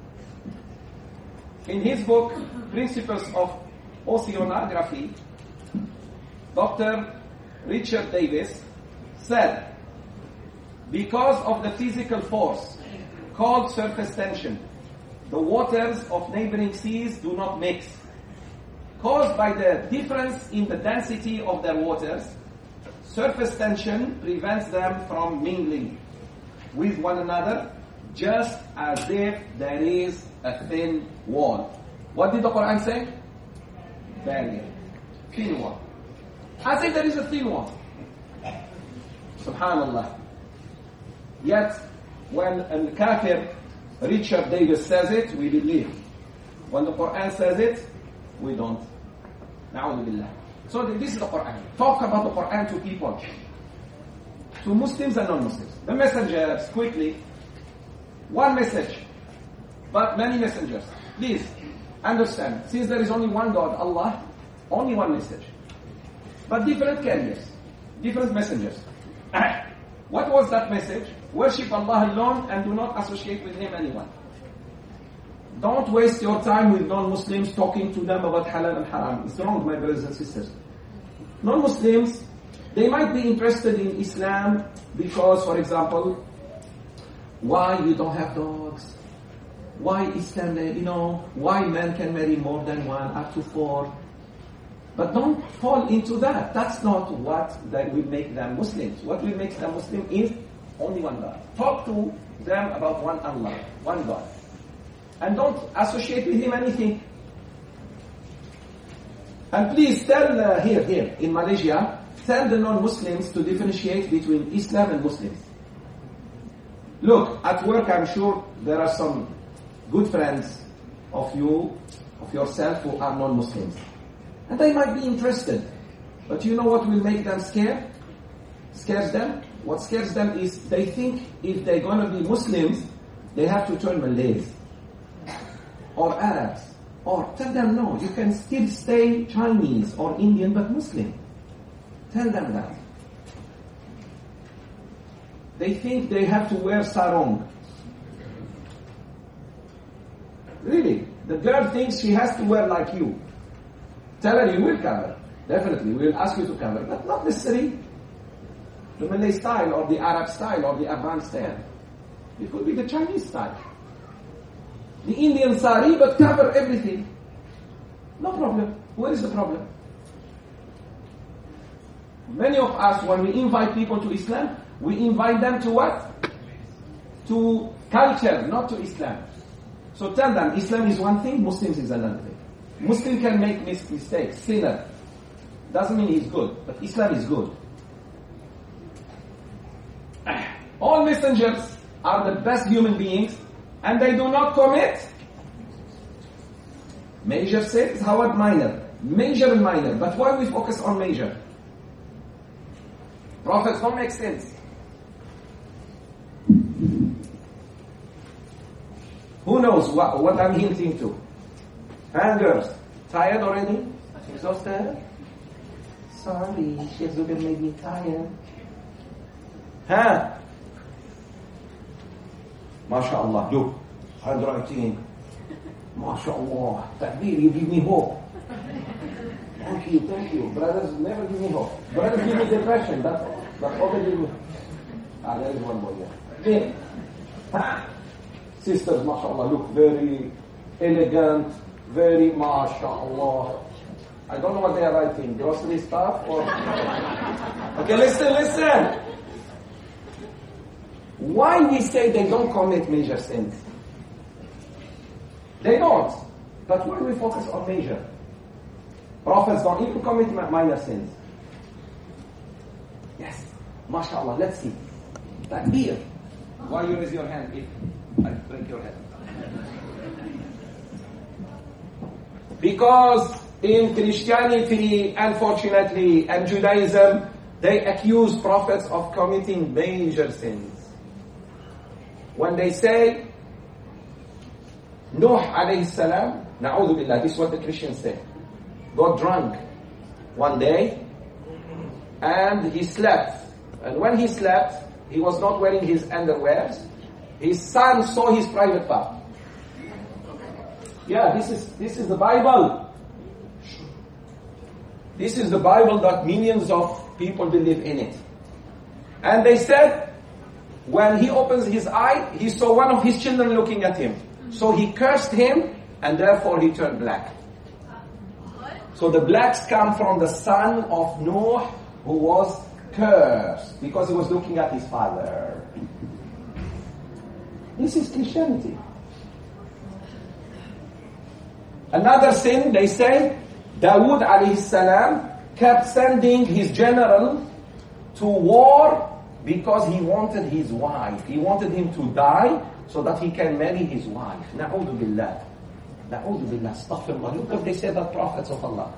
In his book, Principles of Oceanography, Doctor Richard Davis said, because of the physical force called surface tension, the waters of neighboring seas do not mix. Caused by the difference in the density of their waters, surface tension prevents them from mingling with one another, just as if there is a thin wall. What did the Quran say? Barrier. Thin wall. As if there is a thin wall. Subhanallah. Yet, when a kafir, Richard Davis says it, we believe. When the Quran says it, we don't. Na'udhu billah. So this is the Quran. Talk about the Quran to people. To Muslims and non-Muslims. The messengers, quickly. One message. But many messengers. Please, understand. Since there is only one God, Allah, only one message. But different carriers. Different messengers. What was that message? Worship Allah alone and do not associate with Him anyone. Don't waste your time with non-Muslims talking to them about halal and haram. It's wrong, my brothers and sisters. Non-Muslims, they might be interested in Islam because, for example, why you don't have dogs? Why Islam, you know, why men can marry more than one, up to four? But don't fall into that. That's not what that will make them Muslims. What will make them Muslim is only one God. Talk to them about one Allah, one God. And don't associate with Him anything. And please tell uh, here, here, in Malaysia, tell the non-Muslims to differentiate between Islam and Muslims. Look, at work I'm sure there are some good friends of you, of yourself, who are non-Muslims. And they might be interested. But you know what will make them scared? Scares them? What scares them is they think if they're going to be Muslims, they have to turn Malays or Arabs. Or tell them, no, you can still stay Chinese or Indian but Muslim. Tell them that. They think they have to wear sarong. Really, the girl thinks she has to wear like you. Tell her you will cover. Definitely, we will ask you to cover. But not necessarily the Malay style or the Arab style or the Afghan style. It could be the Chinese style. The Indian sari, but cover everything. No problem. Where is the problem? Many of us, when we invite people to Islam, we invite them to what? To culture, not to Islam. So tell them, Islam is one thing, Muslims is another thing. Muslim can make mis- mistakes, sinner. Doesn't mean he's good, but Islam is good. All messengers are the best human beings, and they do not commit major sins, however minor. Major and minor. But why we focus on major? Prophets don't make sins. Who knows what, what I'm hinting to? Hangers. Tired already? exhausted? Sorry, Sheikh Zubair made me tired. Huh? MashaAllah, look, handwriting. MashaAllah, Takbir, you give me hope. Thank you, thank you. Brothers never give me hope. Brothers give me depression, that's all. But other give me. Ah, there is one more here. Ah. Sisters, MashaAllah, look very elegant, very MashaAllah. I don't know what they are writing, grocery stuff or... Okay, listen, listen. Why we say they don't commit major sins? They don't. But why we focus on major? Prophets don't even commit minor sins. Yes. MashaAllah, let's see. Takbir. Why you raise your hand if I break your head? Because in Christianity, unfortunately, and Judaism, they accuse prophets of committing major sins. When they say, Nuh alayhi salam, na'udhu billah, this is what the Christians say, got drunk one day and he slept. And when he slept, he was not wearing his underwears. His son saw his private part. Yeah, this is this is the Bible. This is the Bible that millions of people believe in it. And they said, when he opens his eye, he saw one of his children looking at him. So he cursed him, and therefore he turned black. So the blacks come from the son of Noah, who was cursed because he was looking at his father. This is Christianity. Another sin, they say, Dawood alayhi salam kept sending his general to war because he wanted his wife. He wanted him to die so that he can marry his wife. Na'udhu billah. Na'udhu billah. Astaghfirullah. Look what they say about prophets of Allah.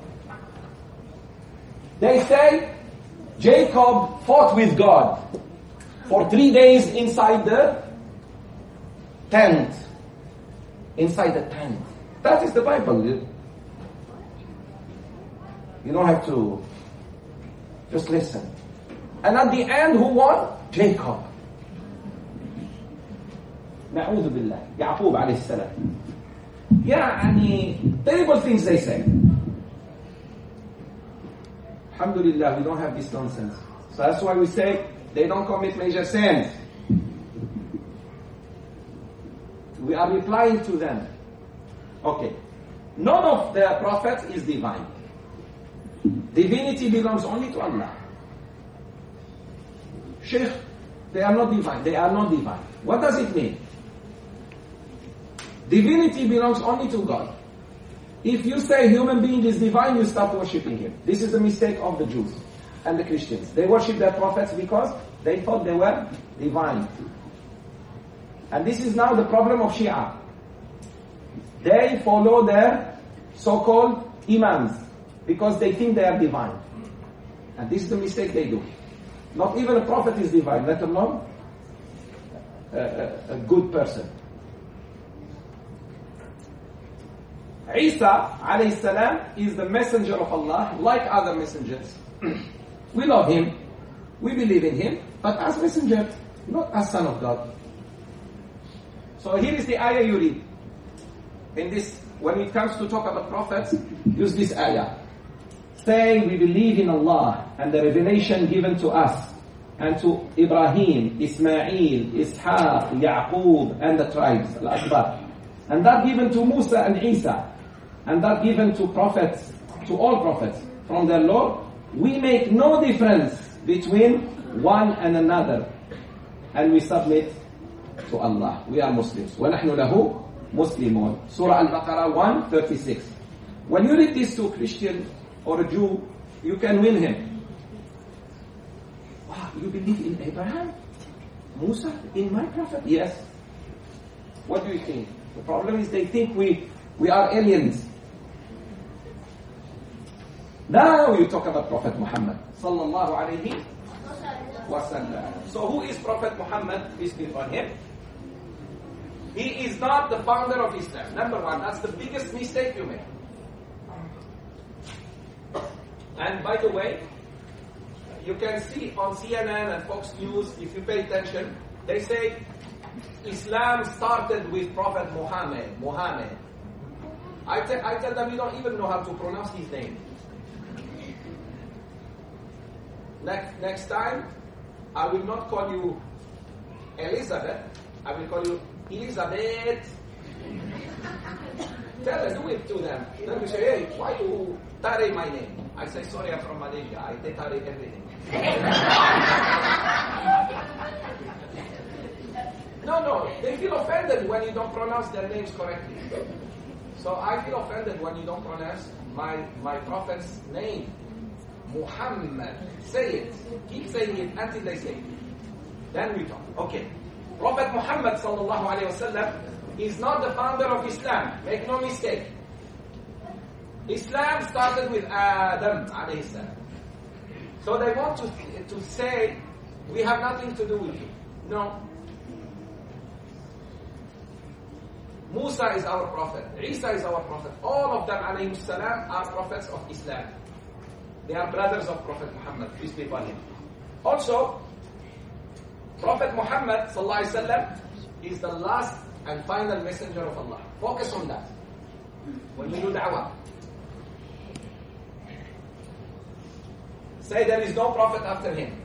They say Jacob fought with God for three days inside the tent. Inside the tent. That is the Bible. You don't have to just listen. And at the end, who won? Jacob. Na'udhu billah. Ya'qub alayhi salam. Yeah, and terrible things they say. Alhamdulillah, we don't have this nonsense. So that's why we say they don't commit major sins. We are replying to them. Okay. None of the prophets is divine. Divinity belongs only to Allah. Sheikh, they are not divine. They are not divine. What does it mean? Divinity belongs only to God. If you say human being is divine, you start worshipping him. This is the mistake of the Jews and the Christians. They worship their prophets because they thought they were divine. And this is now the problem of Shia. They follow their so-called imams because they think they are divine. And this is the mistake they do. Not even a prophet is divine, let alone a, a, a good person. Isa alayhi salam is the messenger of Allah, like other messengers. We love him, we believe in him, but as messenger, not as son of God. So here is the ayah you read. In this, when it comes to talk about prophets, use this ayah. Say, we believe in Allah and the revelation given to us and to Ibrahim, Ismail, Ishaq, Yaqub, and the tribes, Al-Asbab. And that given to Musa and Isa. And that given to prophets, to all prophets from their Lord. We make no difference between one and another. And we submit to Allah. We are Muslims. وَنَحْنُ لَهُ مُسْلِمُونَ. Surah Al-Baqarah one thirty-six. When you read this to a Christian or a Jew, you can win him. Wow, you believe in Abraham? Musa? In my prophet? Yes. What do you think? The problem is they think we, we are aliens. Now you talk about Prophet Muhammad sallallahu alayhi wa sallam. So who is Prophet Muhammad? Peace be upon him. He is not the founder of Islam. Number one, that's the biggest mistake you make. And by the way, you can see on C N N and Fox News, if you pay attention, they say Islam started with Prophet Muhammad. Muhammad. I, te- I tell them you don't even know how to pronounce his name. Next, next time, I will not call you Elizabeth. I will call you Elizabeth. Tell them, do it to them. Then you say, hey, why you tarry my name? I say, sorry, I'm from Malaysia. I tarry everything. No, no, they feel offended when you don't pronounce their names correctly. So I feel offended when you don't pronounce my, my prophet's name. Muhammad. Say it. Keep saying it until they say it. Then we talk. Okay. Prophet Muhammad sallallahu alayhi wa sallam is not the founder of Islam. Make no mistake. Islam started with Adam alayhi salam. So they want to, to say, we have nothing to do with you. No. Musa is our prophet. Isa is our prophet. All of them alayhi salam are prophets of Islam. They are brothers of Prophet Muhammad. Peace be upon him. Also, Prophet Muhammad sallallahu alaihi wasallam is the last and final messenger of Allah. Focus on that when you do da'wah. Say there is no prophet after him.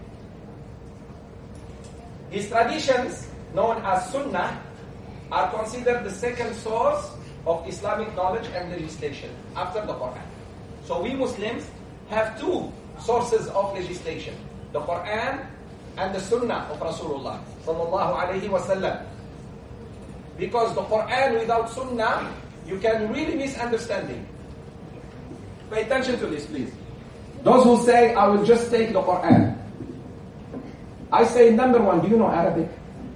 His traditions, known as Sunnah, are considered the second source of Islamic knowledge and legislation after the Quran. So we Muslims have two sources of legislation: the Quran and the Sunnah of Rasulullah sallallahu alaihi wasallam. Because the Quran without Sunnah, you can really misunderstand it. Pay attention to this, please. Those who say, I will just take the Quran. I say, number one, do you know Arabic?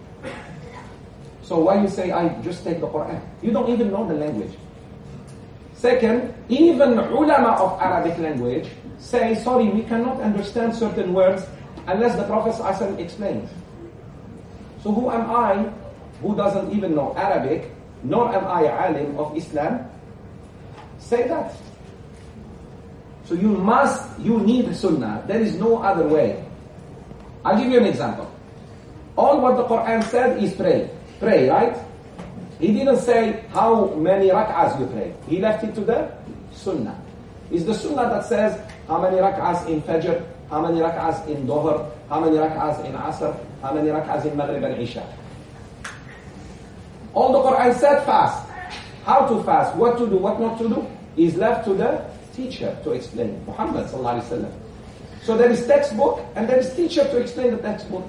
So why you say, I just take the Quran? You don't even know the language. Second, even ulama of Arabic language say, sorry, we cannot understand certain words unless the Prophet ﷺ explains. So who am I, who doesn't even know Arabic, nor am I alim of Islam, say that? So you must, you need Sunnah. There is no other way. I'll give you an example. All what the Quran said is pray. Pray, right? He didn't say how many rak'ahs you pray. He left it to the Sunnah. It's the Sunnah that says how many rak'ahs in Fajr, how many rak'ahs in Dhuhr, how many rak'ahs in Asr, how many rak'ahs in Maghrib and Isha. All the Quran said fast. How to fast, what to do, what not to do, is left to the teacher to explain. Muhammad sallallahu alaihi wasallam. So there is textbook and there is teacher to explain the textbook.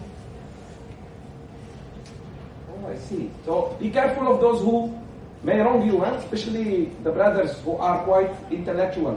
Oh, I see. So be careful of those who may wrong you, huh? Especially the brothers who are quite intellectuals.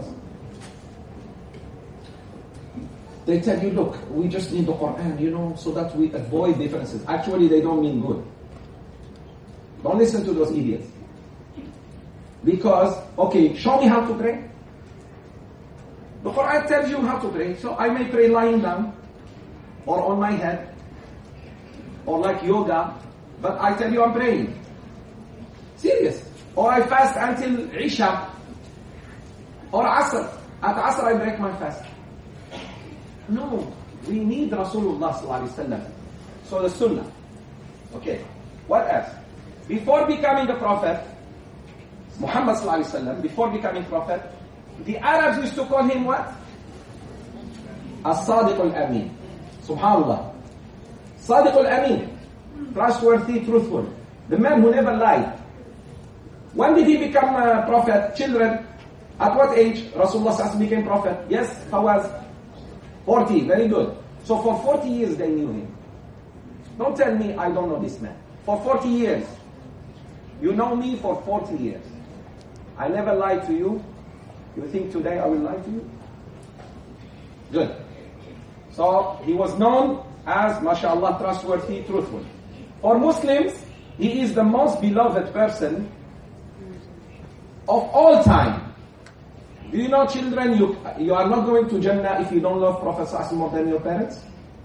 They tell you, look, we just need the Quran, you know, so that we avoid differences. Actually, they don't mean good. Don't listen to those idiots. Because, okay, show me how to pray. The Quran tells you how to pray. So I may pray lying down, or on my head, or like yoga, but I tell you I'm praying. Serious. Or I fast until Isha, or Asr. At Asr I break my fast. No, we need Rasulullah sallallahu alaihi wasallam. So the Sunnah. Okay, what else? Before becoming a prophet, Muhammad sallallahu alaihi wasallam, before becoming prophet, the Arabs used to call him what? As-Sadiq al-Amin. Subhanallah. Sadiq al-Amin. Trustworthy, truthful. The man who never lied. When did he become a prophet? Children. At what age Rasulullah sallallahu alaihi wasallam became prophet? Yes, Fawaz. forty. Very good. So for forty years they knew him. Don't tell me I don't know this man. For forty years. You know me for forty years. I never lied to you. You think today I will lie to you? Good. So he was known as, mashallah, trustworthy, truthful. For Muslims, he is the most beloved person of all time. Do you know, children, you, you are not going to Jannah if you don't love Prophet Sallallahu Alaihi Wasallam more than your parents?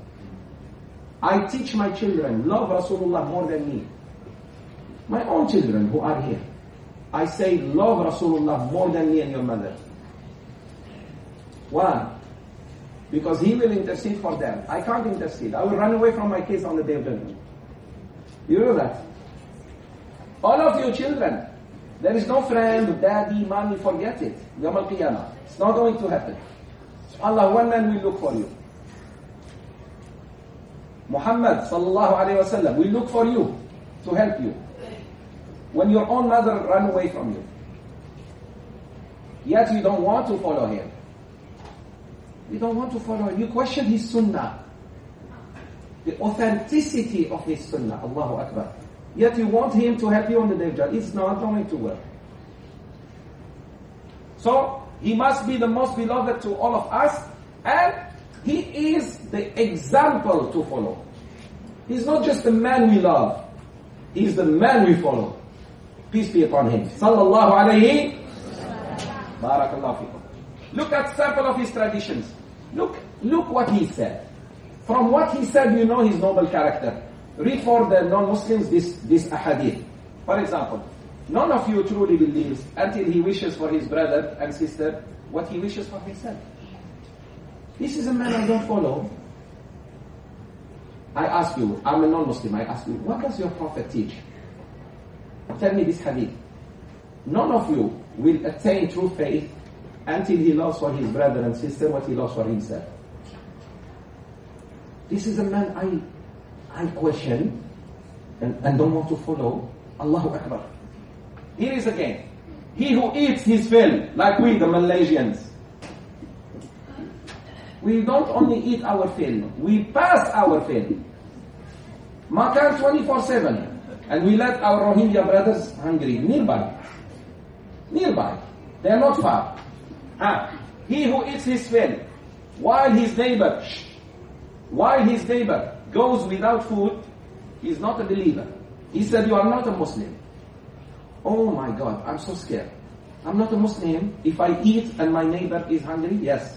I teach my children, love Rasulullah more than me. My own children who are here. I say, love Rasulullah more than me and your mother. One, because he will intercede for them. I can't intercede. I will run away from my kids on the day of judgment. You know that? All of you children, there is no friend, daddy, mommy, forget it. Yawm al-Qiyamah. It's not going to happen. Allah, one man will look for you. Muhammad sallallahu alayhi wa sallam will look for you to help you. When your own mother ran away from you. Yet you don't want to follow him. You don't want to follow him. You question his sunnah. The authenticity of his sunnah. Allahu Akbar. Yet you want him to help you on the day of judgment. It's not going to work. So, he must be the most beloved to all of us. And he is the example to follow. He's not just the man we love. He's the man we follow. Peace be upon him. Sallallahu alayhi. Barakallahu fikum. Look at sample of his traditions. Look, look what he said. From what he said, you know his noble character. Read for the non-Muslims this, this ahadith. For example, none of you truly believes until he wishes for his brother and sister what he wishes for himself. This is a man I don't follow. I ask you, I'm a non-Muslim, I ask you, what does your Prophet teach? Tell me this hadith. None of you will attain true faith until he loves for his brother and sister what he loves for himself. This is a man I, I question and, and don't want to follow. Allahu Akbar. Here is again. He who eats his fill, like we, the Malaysians. We don't only eat our fill, we pass our fill. Makan twenty-four seven. And we let our Rohingya brothers hungry, nearby. Nearby. They are not far. Ah, he who eats his fill, while his neighbor, shh, while his neighbor goes without food, he is not a believer. He said, you are not a Muslim. Oh my God, I'm so scared. I'm not a Muslim if I eat and my neighbor is hungry? Yes.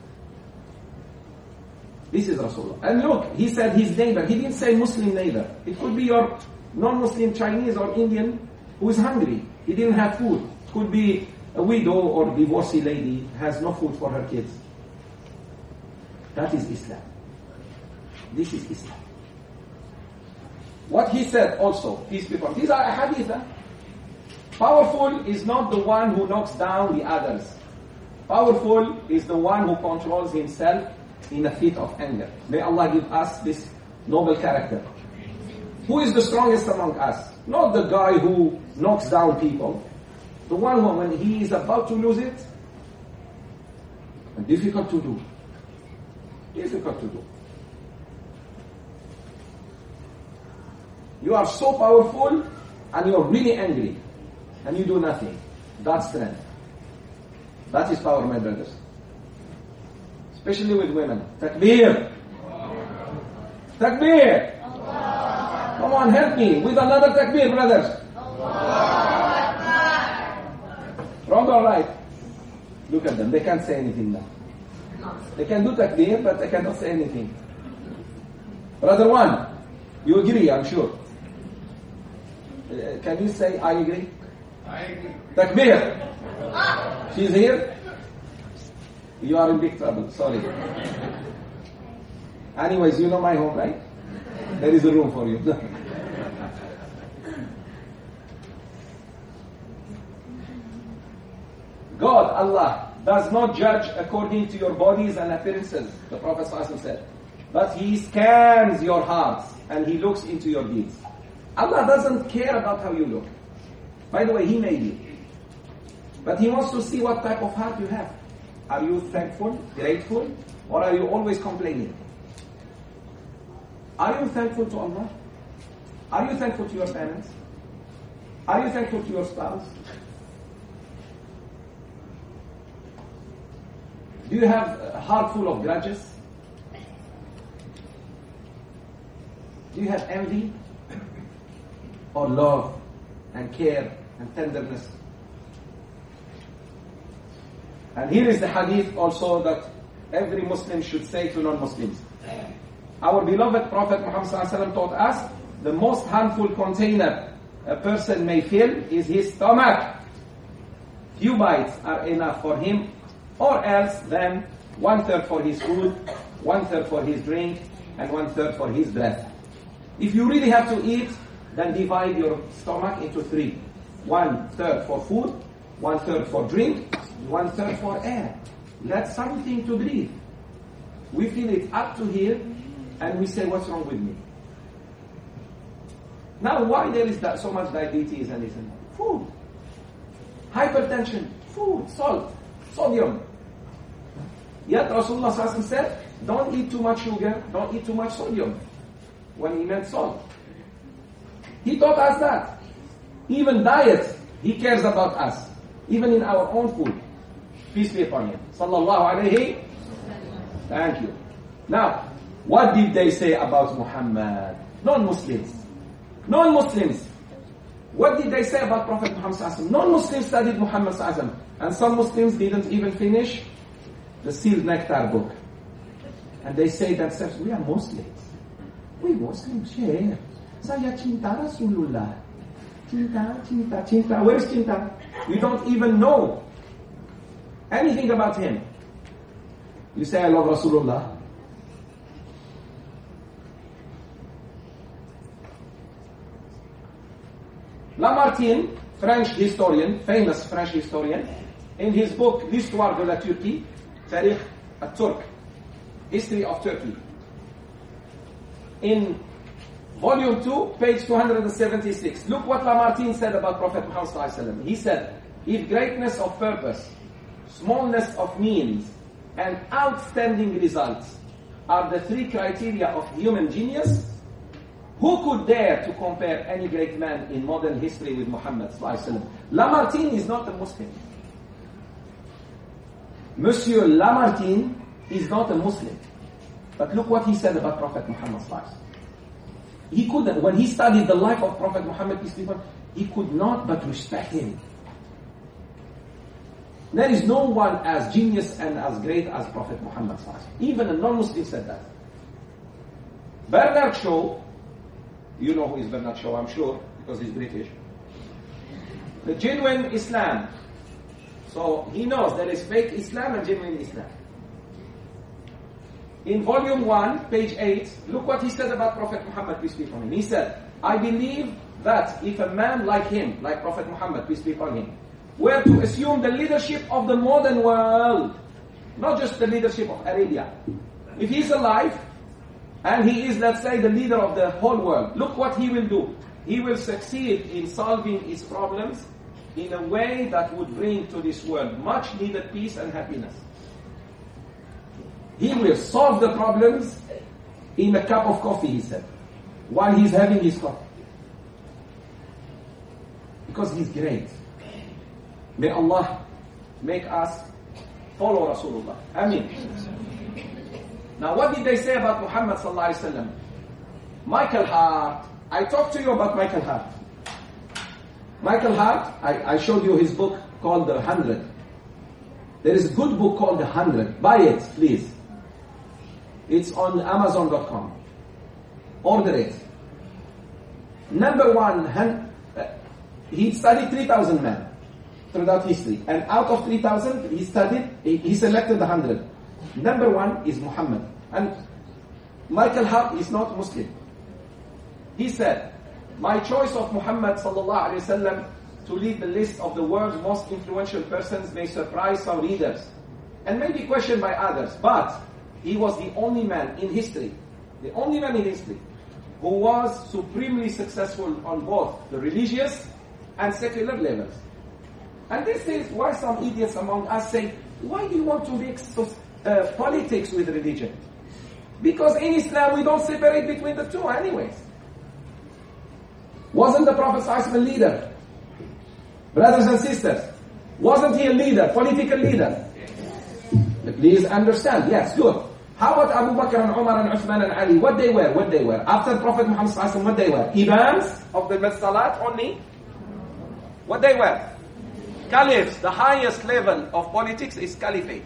This is Rasulullah. And look, he said his neighbor. He didn't say Muslim neighbor. It could be your non-Muslim Chinese or Indian who is hungry. He didn't have food. It could be a widow or divorcee lady has no food for her kids. That is Islam. This is Islam. What he said also, peace be upon him. These are hadith. Huh? Powerful is not the one who knocks down the others. Powerful is the one who controls himself in a fit of anger. May Allah give us this noble character. Who is the strongest among us? Not the guy who knocks down people. The one who, when he is about to lose it, difficult to do. Difficult to do. You are so powerful and you are really angry and you do nothing. That's strength. That is power, my brothers. Especially with women. Takbir. Takbir. Come on, help me with another takbir, brothers. Wrong or right? Look at them. They can't say anything now. They can do takbir, but they cannot say anything. Brother one, you agree, I'm sure. Uh, can you say, I agree? I agree. Takbir. She's here. You are in big trouble. Sorry. Anyways, you know my home, right? There is a room for you. God, Allah, does not judge according to your bodies and appearances, the Prophet ﷺ said. But He scans your hearts and He looks into your deeds. Allah doesn't care about how you look. By the way, He made you. But He wants to see what type of heart you have. Are you thankful, grateful, or are you always complaining? Are you thankful to Allah? Are you thankful to your parents? Are you thankful to your spouse? Do you have a heart full of grudges? Do you have envy? Or love and care and tenderness? And here is the hadith also that every Muslim should say to non-Muslims. Our beloved Prophet Muhammad ﷺ taught us the most harmful container a person may fill is his stomach. Few bites are enough for him, or else then One third for his food, one third for his drink, and one third for his breath. If you really have to eat, then divide your stomach into three. One third for food, one third for drink, one third for air. That's something to breathe. We feel it up to here, and we say, what's wrong with me? Now, why there is that so much diabetes and this and that? Food. Hypertension, food, salt, sodium. Yet Rasulullah sallallahu alaihi wasallam said, don't eat too much sugar, don't eat too much sodium, when he meant salt. He taught us that. Even diet, he cares about us. Even in our own food. Peace be upon him. Sallallahu alayhi. Thank you. Now, what did they say about Muhammad? Non-Muslims. Non-Muslims. What did they say about Prophet Muhammad sallallahu alaihi wasallam? Non-Muslims studied Muhammad sallallahu alaihi wasallam. And some Muslims didn't even finish the sealed nectar book. And they say themselves, we are Muslims. We Muslims, yeah. Saya cinta Rasulullah. Cinta, cinta, cinta. Where is cinta? You don't even know anything about him. You say, I love Rasulullah. Lamartine, French historian, famous French historian, in his book, L'Histoire de la Turquie, Tarikh al-Turk, History of Turkey, in volume two, page two hundred seventy-six, look what Lamartine said about Prophet Muhammad sallallahu alaihi wasallam. He said, if greatness of purpose, smallness of means, and outstanding results are the three criteria of human genius, who could dare to compare any great man in modern history with Muhammad sallallahu alaihi wasallam? Lamartine is not a Muslim. Monsieur Lamartine is not a Muslim. But look what he said about Prophet Muhammad sallallahu alaihi wasallam. He couldn't, when he studied the life of Prophet Muhammad, he could not but respect him. There is no one as genius and as great as Prophet Muhammad sallallahu alaihi wasallam. Even a non-Muslim said that. Bernard Shaw, you know who is Bernard Shaw, I'm sure, because he's British. The genuine Islam. So he knows there is fake Islam and genuine Islam. In volume one, page eight, look what he said about Prophet Muhammad, peace be upon him. He said, I believe that if a man like him, like Prophet Muhammad, peace be upon him, were to assume the leadership of the modern world, not just the leadership of Arabia. If he's alive, and he is, let's say, the leader of the whole world, look what he will do. He will succeed in solving his problems in a way that would bring to this world much needed peace and happiness. He will solve the problems in a cup of coffee, he said, while he's having his coffee. Because he's great. May Allah make us follow Rasulullah. Ameen. Now what did they say about Muhammad sallallahu alaihi wasallam? Michael Hart. I talked to you about Michael Hart. Michael Hart, I, I showed you his book called The Hundred. There is a good book called The Hundred. Buy it, please. It's on Amazon dot com. Order it. Number one, he studied three thousand men throughout history. And out of three thousand, he studied, he selected the one hundred. Number one is Muhammad. And Michael Hart is not Muslim. He said, my choice of Muhammad sallallahu alaihi wasallam to lead the list of the world's most influential persons may surprise some readers and may be questioned by others. But he was the only man in history, the only man in history, who was supremely successful on both the religious and secular levels. And this is why some idiots among us say, why do you want to mix uh, politics with religion? Because in Islam we don't separate between the two anyways. Wasn't the Prophet ﷺ a leader? Brothers and sisters, wasn't he a leader, political leader? Please understand, yes, good. How about Abu Bakr and Umar and Uthman and Ali? What they were, what they were. After Prophet Muhammad sallallahu alaihi wasallam, what they were? Imams of the Salat only? What they were? Caliphs. The highest level of politics is caliphate.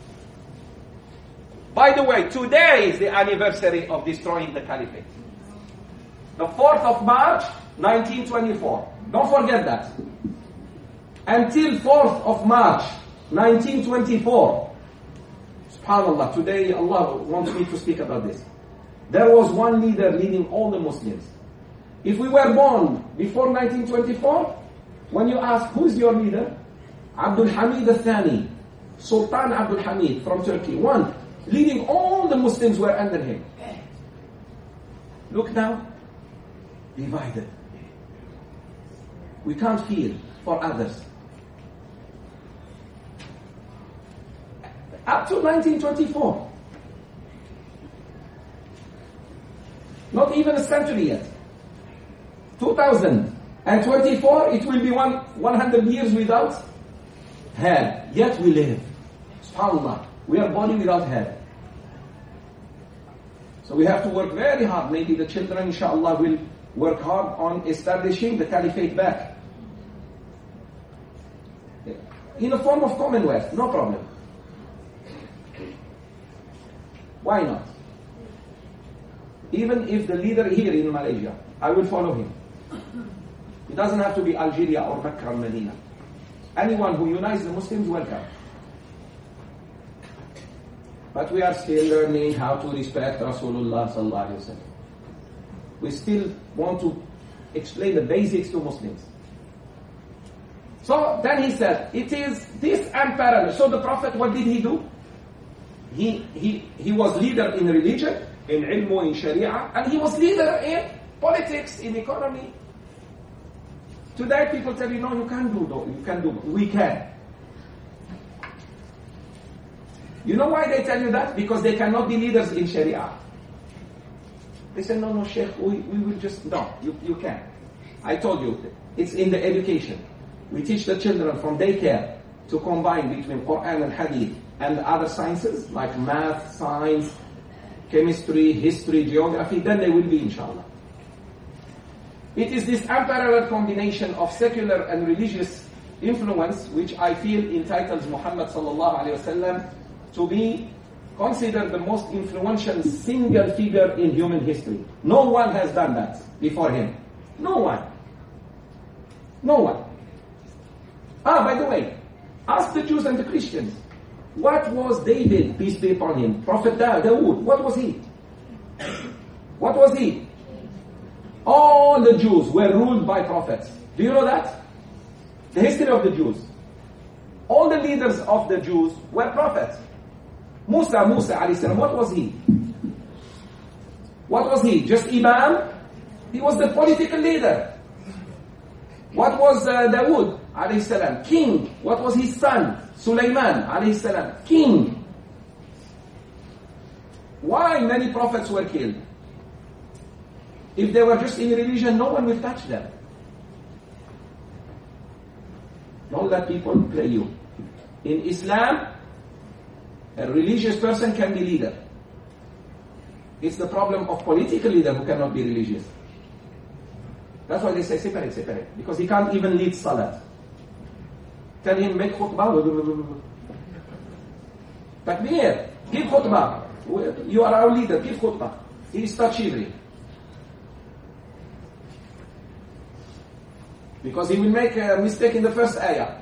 By the way, today is the anniversary of destroying the caliphate. The fourth of March, nineteen twenty-four. Don't forget that. Until fourth of March, nineteen twenty-four. SubhanAllah, today Allah wants me to speak about this. There was one leader leading all the Muslims. If we were born before nineteen twenty-four, when you ask, who is your leader? Abdul Hamid al-Thani, Sultan Abdul Hamid from Turkey. One, leading all the Muslims were under him. Look now, divided. We can't feel for others. Up to nineteen twenty-four. Not even a century yet. two thousand twenty-four, it will be one, one hundred years without hair. Yet we live. SubhanAllah. We are body without hair. So we have to work very hard. Maybe the children, inshallah, will work hard on establishing the caliphate back. In a form of commonwealth, no problem. Why not? Even if the leader here in Malaysia, I will follow him. It doesn't have to be Algeria or Mecca or Medina. Anyone who unites the Muslims, welcome. But we are still learning how to respect Rasulullah sallallahu alaihi wasallam. We still want to explain the basics to Muslims. So then he said, it is this unparalleled. So the Prophet, what did he do? He, he, he was leader in religion, in ilmu, in sharia, and he was leader in politics, in economy. Today people tell you, no, you can't do that. You can't do that. We can. You know why they tell you that? Because they cannot be leaders in sharia. They say, no, no, Sheikh, we, we will just, no, you, you can. I told you, it's in the education. We teach the children from daycare to combine between Quran and Hadith and other sciences like math, science, chemistry, history, geography, then they will be, inshallah. It is this unparalleled combination of secular and religious influence which I feel entitles Muhammad sallallahu alaihi wasallam to be considered the most influential single figure in human history. No one has done that before him. No one. No one. Ah, by the way, ask the Jews and the Christians. What was David, peace be upon him? Prophet Dawood, what was he? What was he? All the Jews were ruled by prophets. Do you know that? The history of the Jews. All the leaders of the Jews were prophets. Musa, Musa alayhi salam, what was he? What was he? Just Imam? He was the political leader. What was uh, Dawood alayhi salam? King. What was his son? Sulaiman alayhi salam. King. Why many prophets were killed? If they were just in religion, no one will touch them. Don't let people play you. In Islam, a religious person can be leader. It's the problem of political leader who cannot be religious. That's why they say separate, separate. Because he can't even lead salat. Tell him, make khutbah. Takbir, give khutbah. You are our leader, give khutbah. He is touchy. Because he will make a mistake in the first ayah.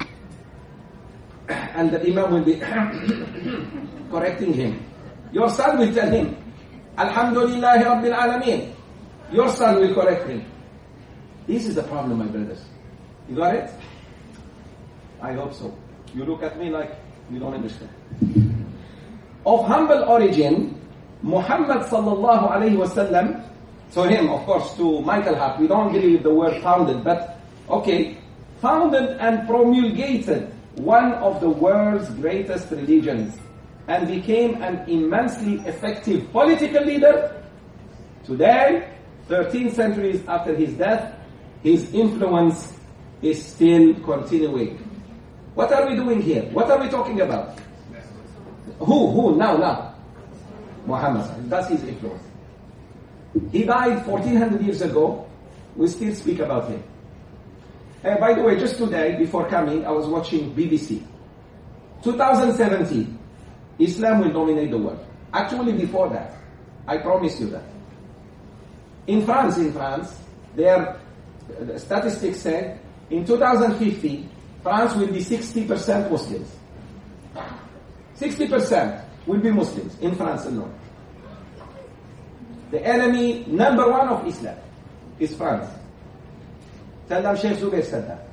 And the Imam will be correcting him. Your son will tell him, Alhamdulillahi Rabbil Alameen. Your son will correct him. This is the problem, my brothers. You got it? I hope so. You look at me like you don't understand. Of humble origin, Muhammad sallallahu alayhi wasallam, to him, of course, to Michael Hart, we don't believe the word founded, but okay, founded and promulgated one of the world's greatest religions and became an immensely effective political leader. Today, thirteen centuries after his death, his influence is still continuing. What are we doing here? What are we talking about? Who? Who? Now, now. Muhammad. That's his influence. He died fourteen hundred years ago. We still speak about him. And by the way, just today, before coming, I was watching B B C. twenty seventeen, Islam will dominate the world. Actually, before that, I promise you that. In France, in France, their statistics say, in two thousand fifty, France will be sixty percent Muslims. sixty percent. will be Muslims in France alone. The enemy number one of Islam is France. Tell them Sheikh Zubayr said that.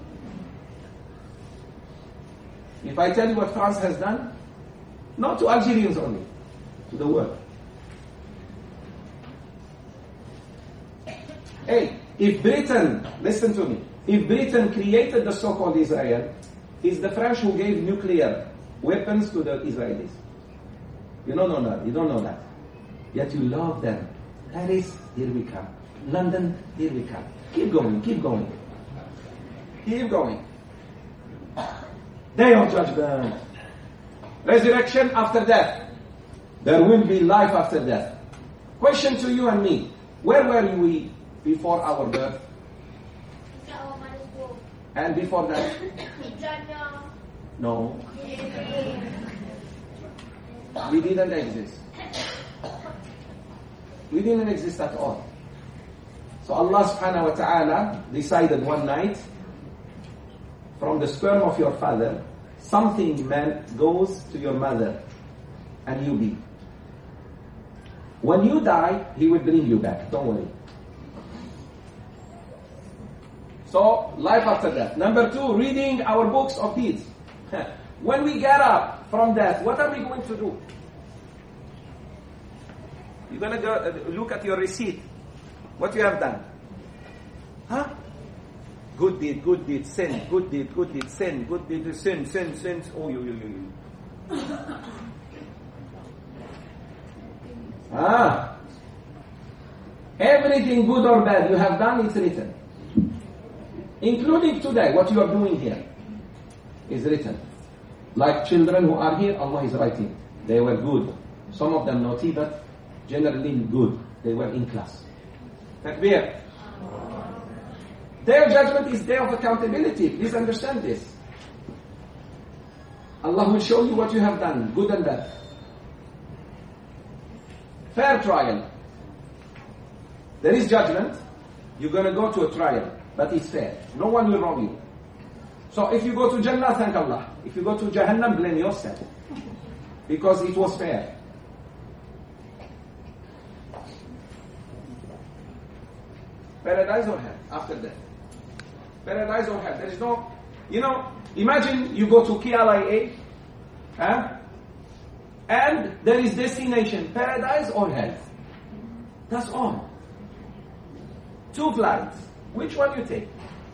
If I tell you what France has done, not to Algerians only, to the world. Hey, if Britain, listen to me, if Britain created the so-called Israel, it's the French who gave nuclear weapons to the Israelis. You don't know that. You don't know that. Yet you love them. Paris, here we come. London, here we come. Keep going, keep going. Keep going. Day of judgment. Resurrection after death. There will be life after death. Question to you and me. Where were we before our birth? And before that? No. We didn't exist. We didn't exist at all. So Allah subhanahu wa ta'ala decided one night, from the sperm of your father, something man goes to your mother, and you be. When you die, he will bring you back. Don't worry. So, life after death. Number two, reading our books of deeds. When we get up from death, what are we going to do? You're going to go uh, look at your receipt. What you have done. Huh? Good deed, good deed, sin, good deed, good deed, sin, good deed, sin, sin, sin. Oh, you, you, you, you. Ah. Everything good or bad you have done, it's written. Including today, what you are doing here is written. Like children who are here, Allah is writing. They were good. Some of them naughty, but generally good. They were in class. Takbir. Day of judgment is day of accountability. Please understand this. Allah will show you what you have done, good and bad. Fair trial. There is judgment. You're going to go to a trial, but it's fair. No one will wrong you. So if you go to Jannah, thank Allah. If you go to Jahannam, blame yourself. Because it was fair. Paradise or hell after death? Paradise or hell? There is no, you know, imagine you go to K L I A, huh? And there is destination, paradise or hell. That's all. Two flights. Which one you take?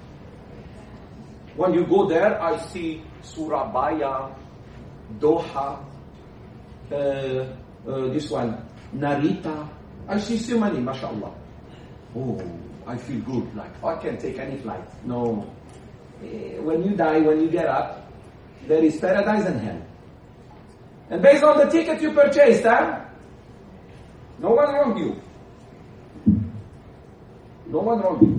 When you go there, I see Surabaya, Doha, uh, uh, this one, Narita. I see so many, mashallah. Oh, I feel good. Like, I can take any flight. No. When you die, when you get up, there is paradise and hell. And based on the ticket you purchased, huh? No one wronged you. No one wronged you.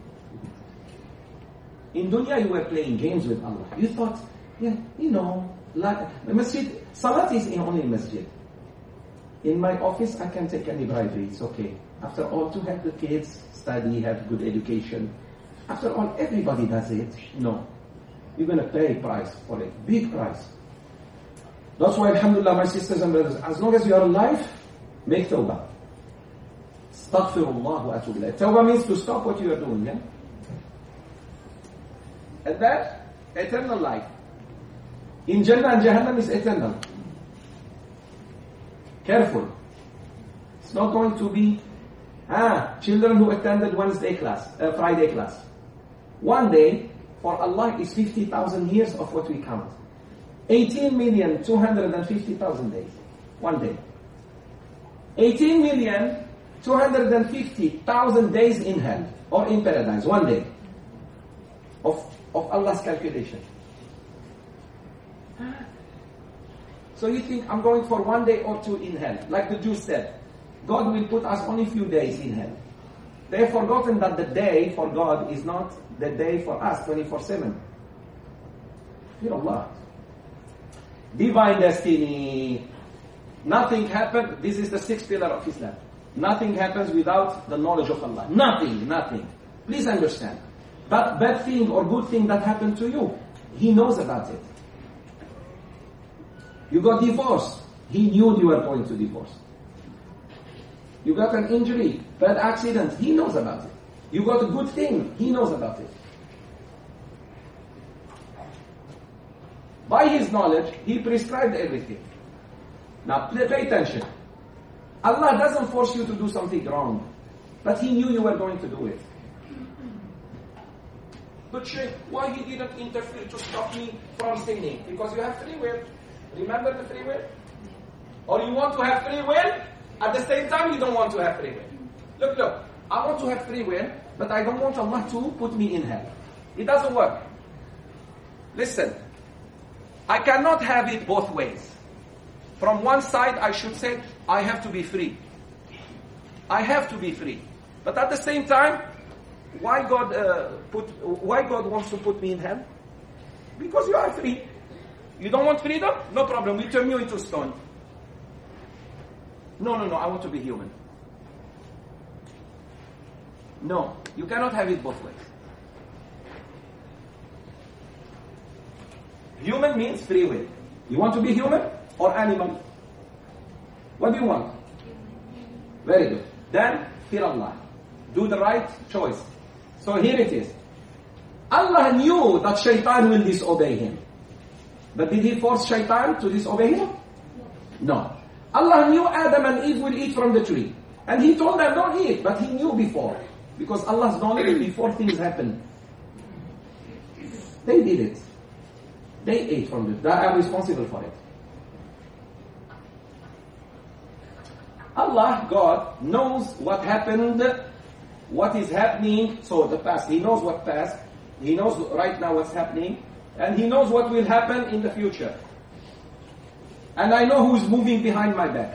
In dunya, you were playing games with Allah. You thought, yeah, you know, like, the masjid, salat is in only masjid. In my office, I can take any bribery. It's okay. After all, to have the kids study, have good education. After all, everybody does it. No. You're going to pay a price for it. Big price. That's why, alhamdulillah, my sisters and brothers, as long as you are alive, make tawbah. Astaghfirullah wa atubu ilayh. Tawbah means to stop what you are doing, yeah? And that, eternal life. In Jannah and Jahannam is eternal. Careful. It's not going to be, ah, children who attended Wednesday class, uh, Friday class. One day, for Allah, is fifty thousand years of what we count. eighteen million two hundred fifty thousand days. One day. eighteen million two hundred fifty thousand days in hell, or in paradise. One day. Of, of Allah's calculation. So you think, I'm going for one day or two in hell. Like the Jews said, God will put us only few days in hell. They have forgotten that the day for God is not the day for us, twenty-four seven. Fear Allah. Divine destiny. Nothing happens. This is the sixth pillar of Islam. Nothing happens without the knowledge of Allah. Nothing, nothing. Please understand. But bad thing or good thing that happened to you, He knows about it. You got divorced. He knew you were going to divorce. You got an injury, bad accident, he knows about it. You got a good thing, he knows about it. By his knowledge, he prescribed everything. Now pay attention. Allah doesn't force you to do something wrong, but he knew you were going to do it. But Shaykh, why he didn't interfere to stop me from sinning? Because you have free will. Remember the free will? Or you want to have free will, at the same time you don't want to have free will. Look, look, I want to have free will, but I don't want Allah to put me in hell. It doesn't work. Listen, I cannot have it both ways. From one side I should say, I have to be free. I have to be free. But at the same time, why God uh, put? Why God wants to put me in hell? Because you are free. You don't want freedom? No problem. We turn you into stone. No, no, no. I want to be human. No, you cannot have it both ways. Human means free will. You want to be human or animal? What do you want? Very good. Then fear Allah. Do the right choice. So here it is. Allah knew that shaitan will disobey him. But did he force shaitan to disobey him? No. Allah knew Adam and Eve will eat from the tree. And he told them don't eat, but he knew before. Because Allah's knowledge before things happen. They did it. They ate from it. They are responsible for it. Allah, God, knows what happened, what is happening, so the past. He knows what passed. He knows right now what's happening. And He knows what will happen in the future. And I know who's moving behind my back.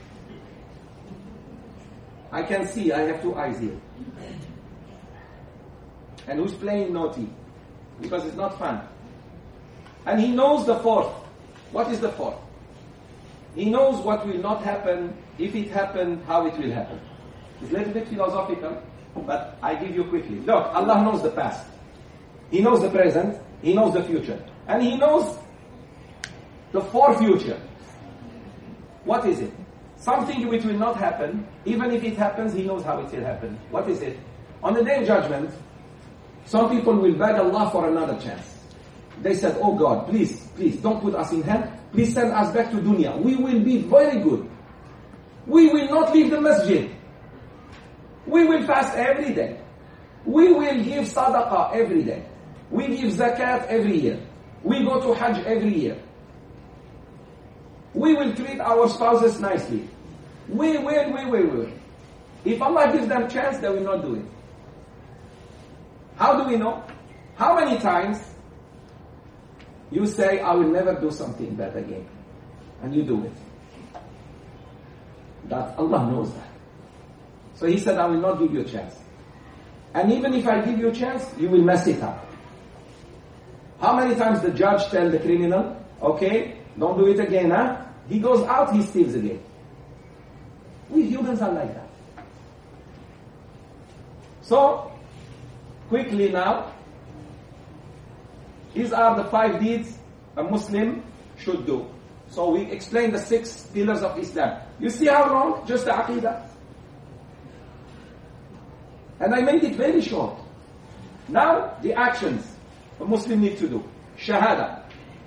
I can see, I have two eyes here. And who's playing naughty. Because it's not fun. And He knows the fourth. What is the fourth? He knows what will not happen, if it happened, how it will happen. It's a little bit philosophical, but I give you quickly. Look, Allah knows the past. He knows the present. He knows the future. And He knows the far future. What is it? Something which will not happen. Even if it happens, He knows how it will happen. What is it? On the Day of Judgment, some people will beg Allah for another chance. They said, oh God, please, please, don't put us in hell. Please send us back to dunya. We will be very good. We will not leave the masjid. We will fast every day. We will give sadaqah every day. We give zakat every year. We go to hajj every year. We will treat our spouses nicely. We will, we will, we will. If Allah gives them chance, they will not do it. How do we know? How many times you say, I will never do something bad again. And you do it. That Allah knows that. So He said, I will not give you a chance. And even if I give you a chance, you will mess it up. How many times the judge tell the criminal, okay, don't do it again, huh? He goes out, he steals again. We humans are like that. So, quickly now, these are the five deeds a Muslim should do. So we explained the six pillars of Islam. You see how long? Just the Aqidah. And I made it very short. Now, the actions a Muslim needs to do. Shahada.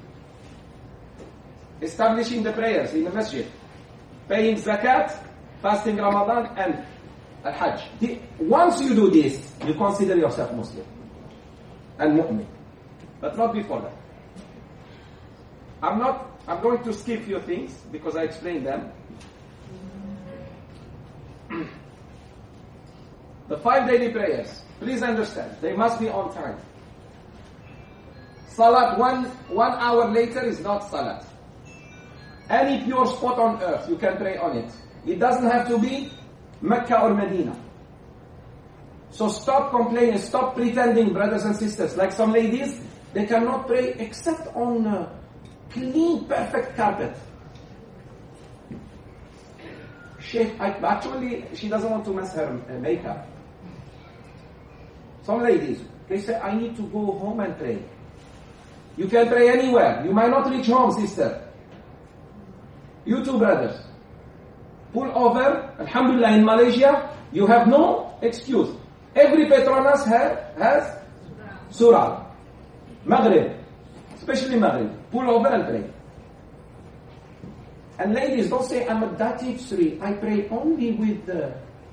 Establishing the prayers in the masjid. Paying zakat, fasting Ramadan, and al-Hajj. The, once you do this, you consider yourself Muslim. And mu'min. But not before that. I'm not, I'm going to skip few things because I explained them. The five daily prayers, please understand, they must be on time. Salat one, one hour later is not salat. Any pure spot on earth, you can pray on it. It doesn't have to be Mecca or Medina. So stop complaining, stop pretending, brothers and sisters. Like some ladies, they cannot pray except on a clean, perfect carpet. She, actually, she doesn't want to mess her makeup. Some ladies, they say, I need to go home and pray. You can pray anywhere. You might not reach home, sister. You two brothers, pull over. Alhamdulillah, in Malaysia, you have no excuse. Every Petronas has, has surah. Maghrib, especially Maghrib. Pull over and pray. And ladies, don't say, I'm a Dati Sri. I pray only with the...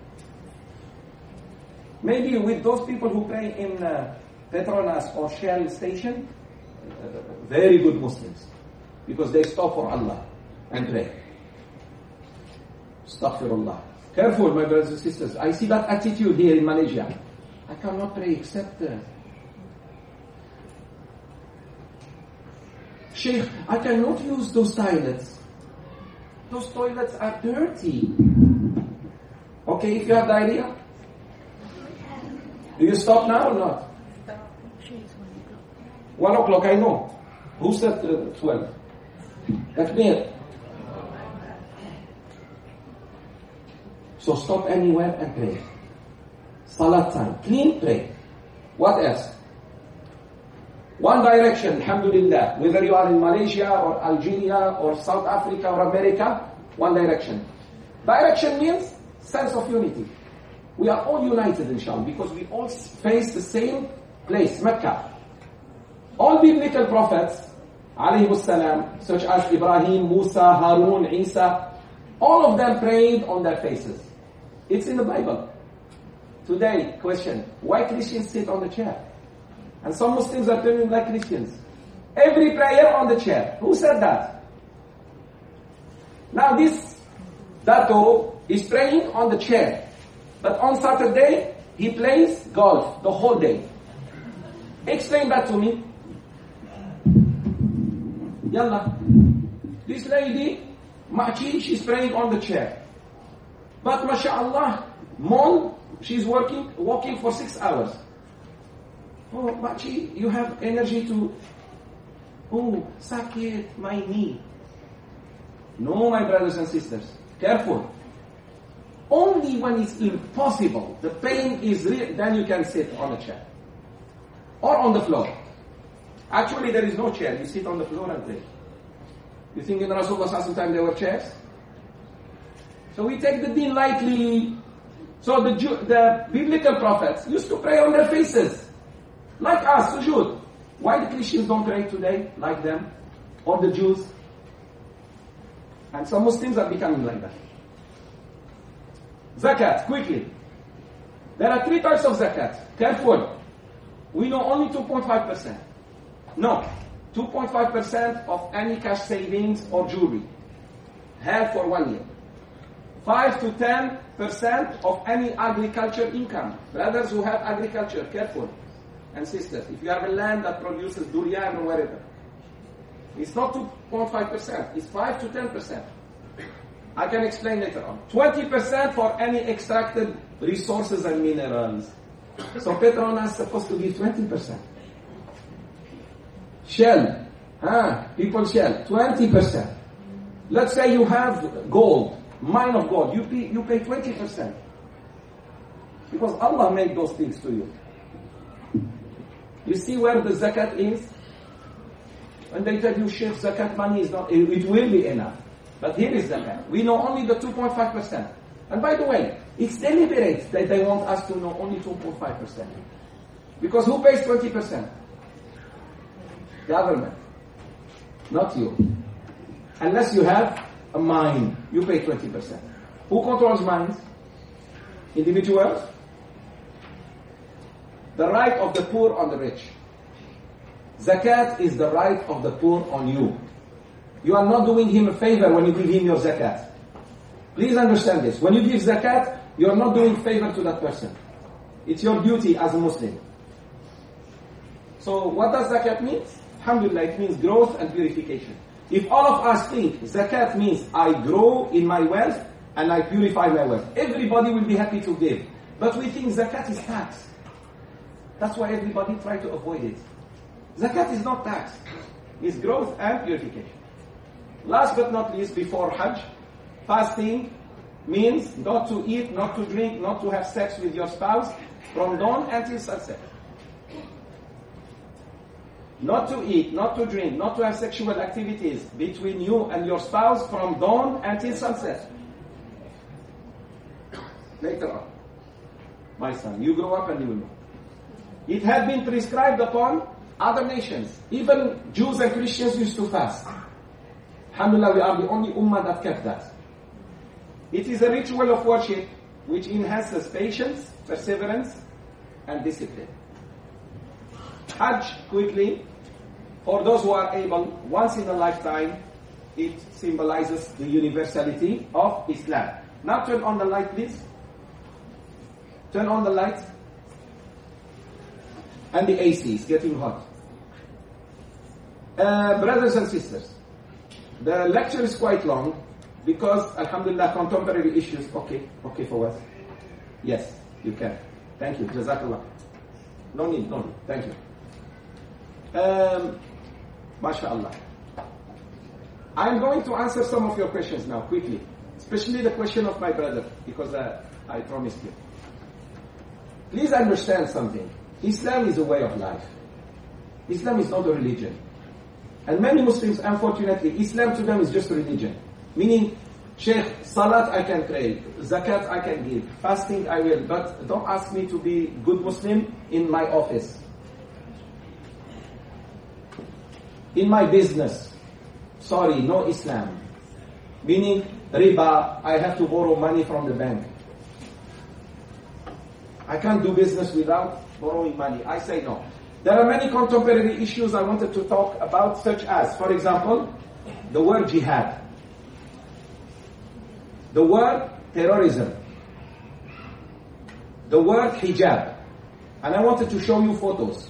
Maybe with those people who pray in uh, Petronas or Shell station, uh, very good Muslims. Because they stop for Allah and pray. Astaghfirullah. Careful, my brothers and sisters. I see that attitude here in Malaysia. I cannot pray except... Uh, Sheikh, I cannot use those toilets. Those toilets are dirty. Okay, if you have diarrhea, do you stop now or not? One o'clock, I know. Who said uh, twelve? That's me. So stop anywhere and pray. Salat time. Clean, pray. What else? One direction, alhamdulillah. Whether you are in Malaysia or Algeria or South Africa or America, one direction. Direction means sense of unity. We are all united, inshallah, because we all face the same place, Mecca. All biblical prophets, alayhimus salam, such as Ibrahim, Musa, Harun, Isa, all of them prayed on their faces. It's in the Bible. Today, question, why Christians sit on the chair? And some Muslims are turning like Christians. Every prayer on the chair. Who said that? Now this Dato is praying on the chair. But on Saturday, he plays golf the whole day. Explain that to me. Yalla. This lady, Machi, she's praying on the chair. But mashallah, Mon, she's working, walking for six hours. Oh, Machi, you have energy to... Oh, sakit, my knee. No, my brothers and sisters. Careful. Only when it's impossible, the pain is real, then you can sit on a chair. Or on the floor. Actually, there is no chair. You sit on the floor and pray. You think in Rasulullah's time there were chairs? So we take the deen lightly. So the, Jew, the biblical prophets used to pray on their faces. Like us, sujood. Why the Christians don't pray today like them? Or the Jews? And some Muslims are becoming like that. Zakat, quickly. There are three types of zakat. Careful. We know only two point five percent. No. two point five percent of any cash savings or jewelry. Held for one year. five to ten percent of any agriculture income. Brothers who have agriculture, careful. And sisters, if you have a land that produces durian or whatever, it's not two point five percent, it's five to ten percent. I can explain later on. twenty percent for any extracted resources and minerals. So Petronas is supposed to give twenty percent. Shell, ah, people shell, twenty percent. Let's say you have gold, mine of gold, you pay, you pay twenty percent. Because Allah made those things to you. You see where the zakat is? When they tell you, Sheikh, zakat money is not, it, it will be enough. But here is zakat. We know only the two point five percent. And by the way, it's deliberate that they want us to know only two point five percent. Because who pays twenty percent? Government. Not you. Unless you have a mine, you pay twenty percent. Who controls mines? Individuals? The right of the poor on the rich. Zakat is the right of the poor on you. You are not doing him a favor when you give him your zakat. Please understand this. When you give zakat, you are not doing favor to that person. It's your duty as a Muslim. So what does zakat mean? Alhamdulillah, it means growth and purification. If all of us think zakat means I grow in my wealth and I purify my wealth, everybody will be happy to give. But we think zakat is tax. That's why everybody try to avoid it. Zakat is not tax. It's growth and purification. Last but not least, before Hajj, fasting means not to eat, not to drink, not to have sex with your spouse from dawn until sunset. not to eat, not to drink, not to have sexual activities between you and your spouse from dawn until sunset. Later on, my son, you grow up and you will know. It had been prescribed upon other nations. Even Jews and Christians used to fast. Alhamdulillah, we are the only ummah that kept that. It is a ritual of worship which enhances patience, perseverance, and discipline. Hajj, quickly, for those who are able, once in a lifetime, it symbolizes the universality of Islam. Now turn on the light, please. Turn on the light. And the A C is getting hot. Uh, brothers and sisters, the lecture is quite long because, alhamdulillah, contemporary issues. Okay, okay for us? Yes, you can. Thank you. Jazakallah. No need, no need. Thank you. Um, MashaAllah. I'm going to answer some of your questions now, quickly. Especially the question of my brother, because uh, I promised you. Please understand something. Islam is a way of life. Islam is not a religion. And many Muslims, unfortunately, Islam to them is just a religion. Meaning, Sheikh, Salat I can pray, Zakat I can give, fasting I will, but don't ask me to be good Muslim in my office. In my business, sorry, no Islam. Meaning, riba, I have to borrow money from the bank. I can't do business without borrowing money. I say no. There are many contemporary issues I wanted to talk about, such as, for example, the word jihad, the word terrorism, the word hijab, and I wanted to show you photos.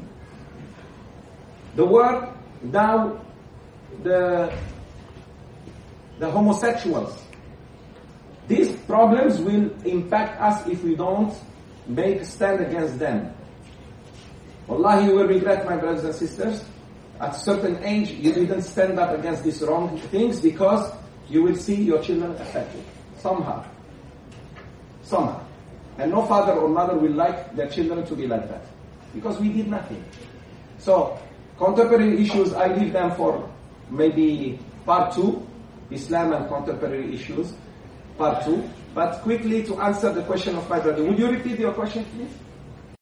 The word now, the, the homosexuals. These problems will impact us if we don't make a stand against them. Wallahi, you will regret, my brothers and sisters. At a certain age, you didn't stand up against these wrong things because you will see your children affected. Somehow. Somehow. And no father or mother will like their children to be like that. Because we did nothing. So, contemporary issues, I leave them for maybe part two. Islam and contemporary issues, part two. But quickly to answer the question of my brother. Would you repeat your question, please?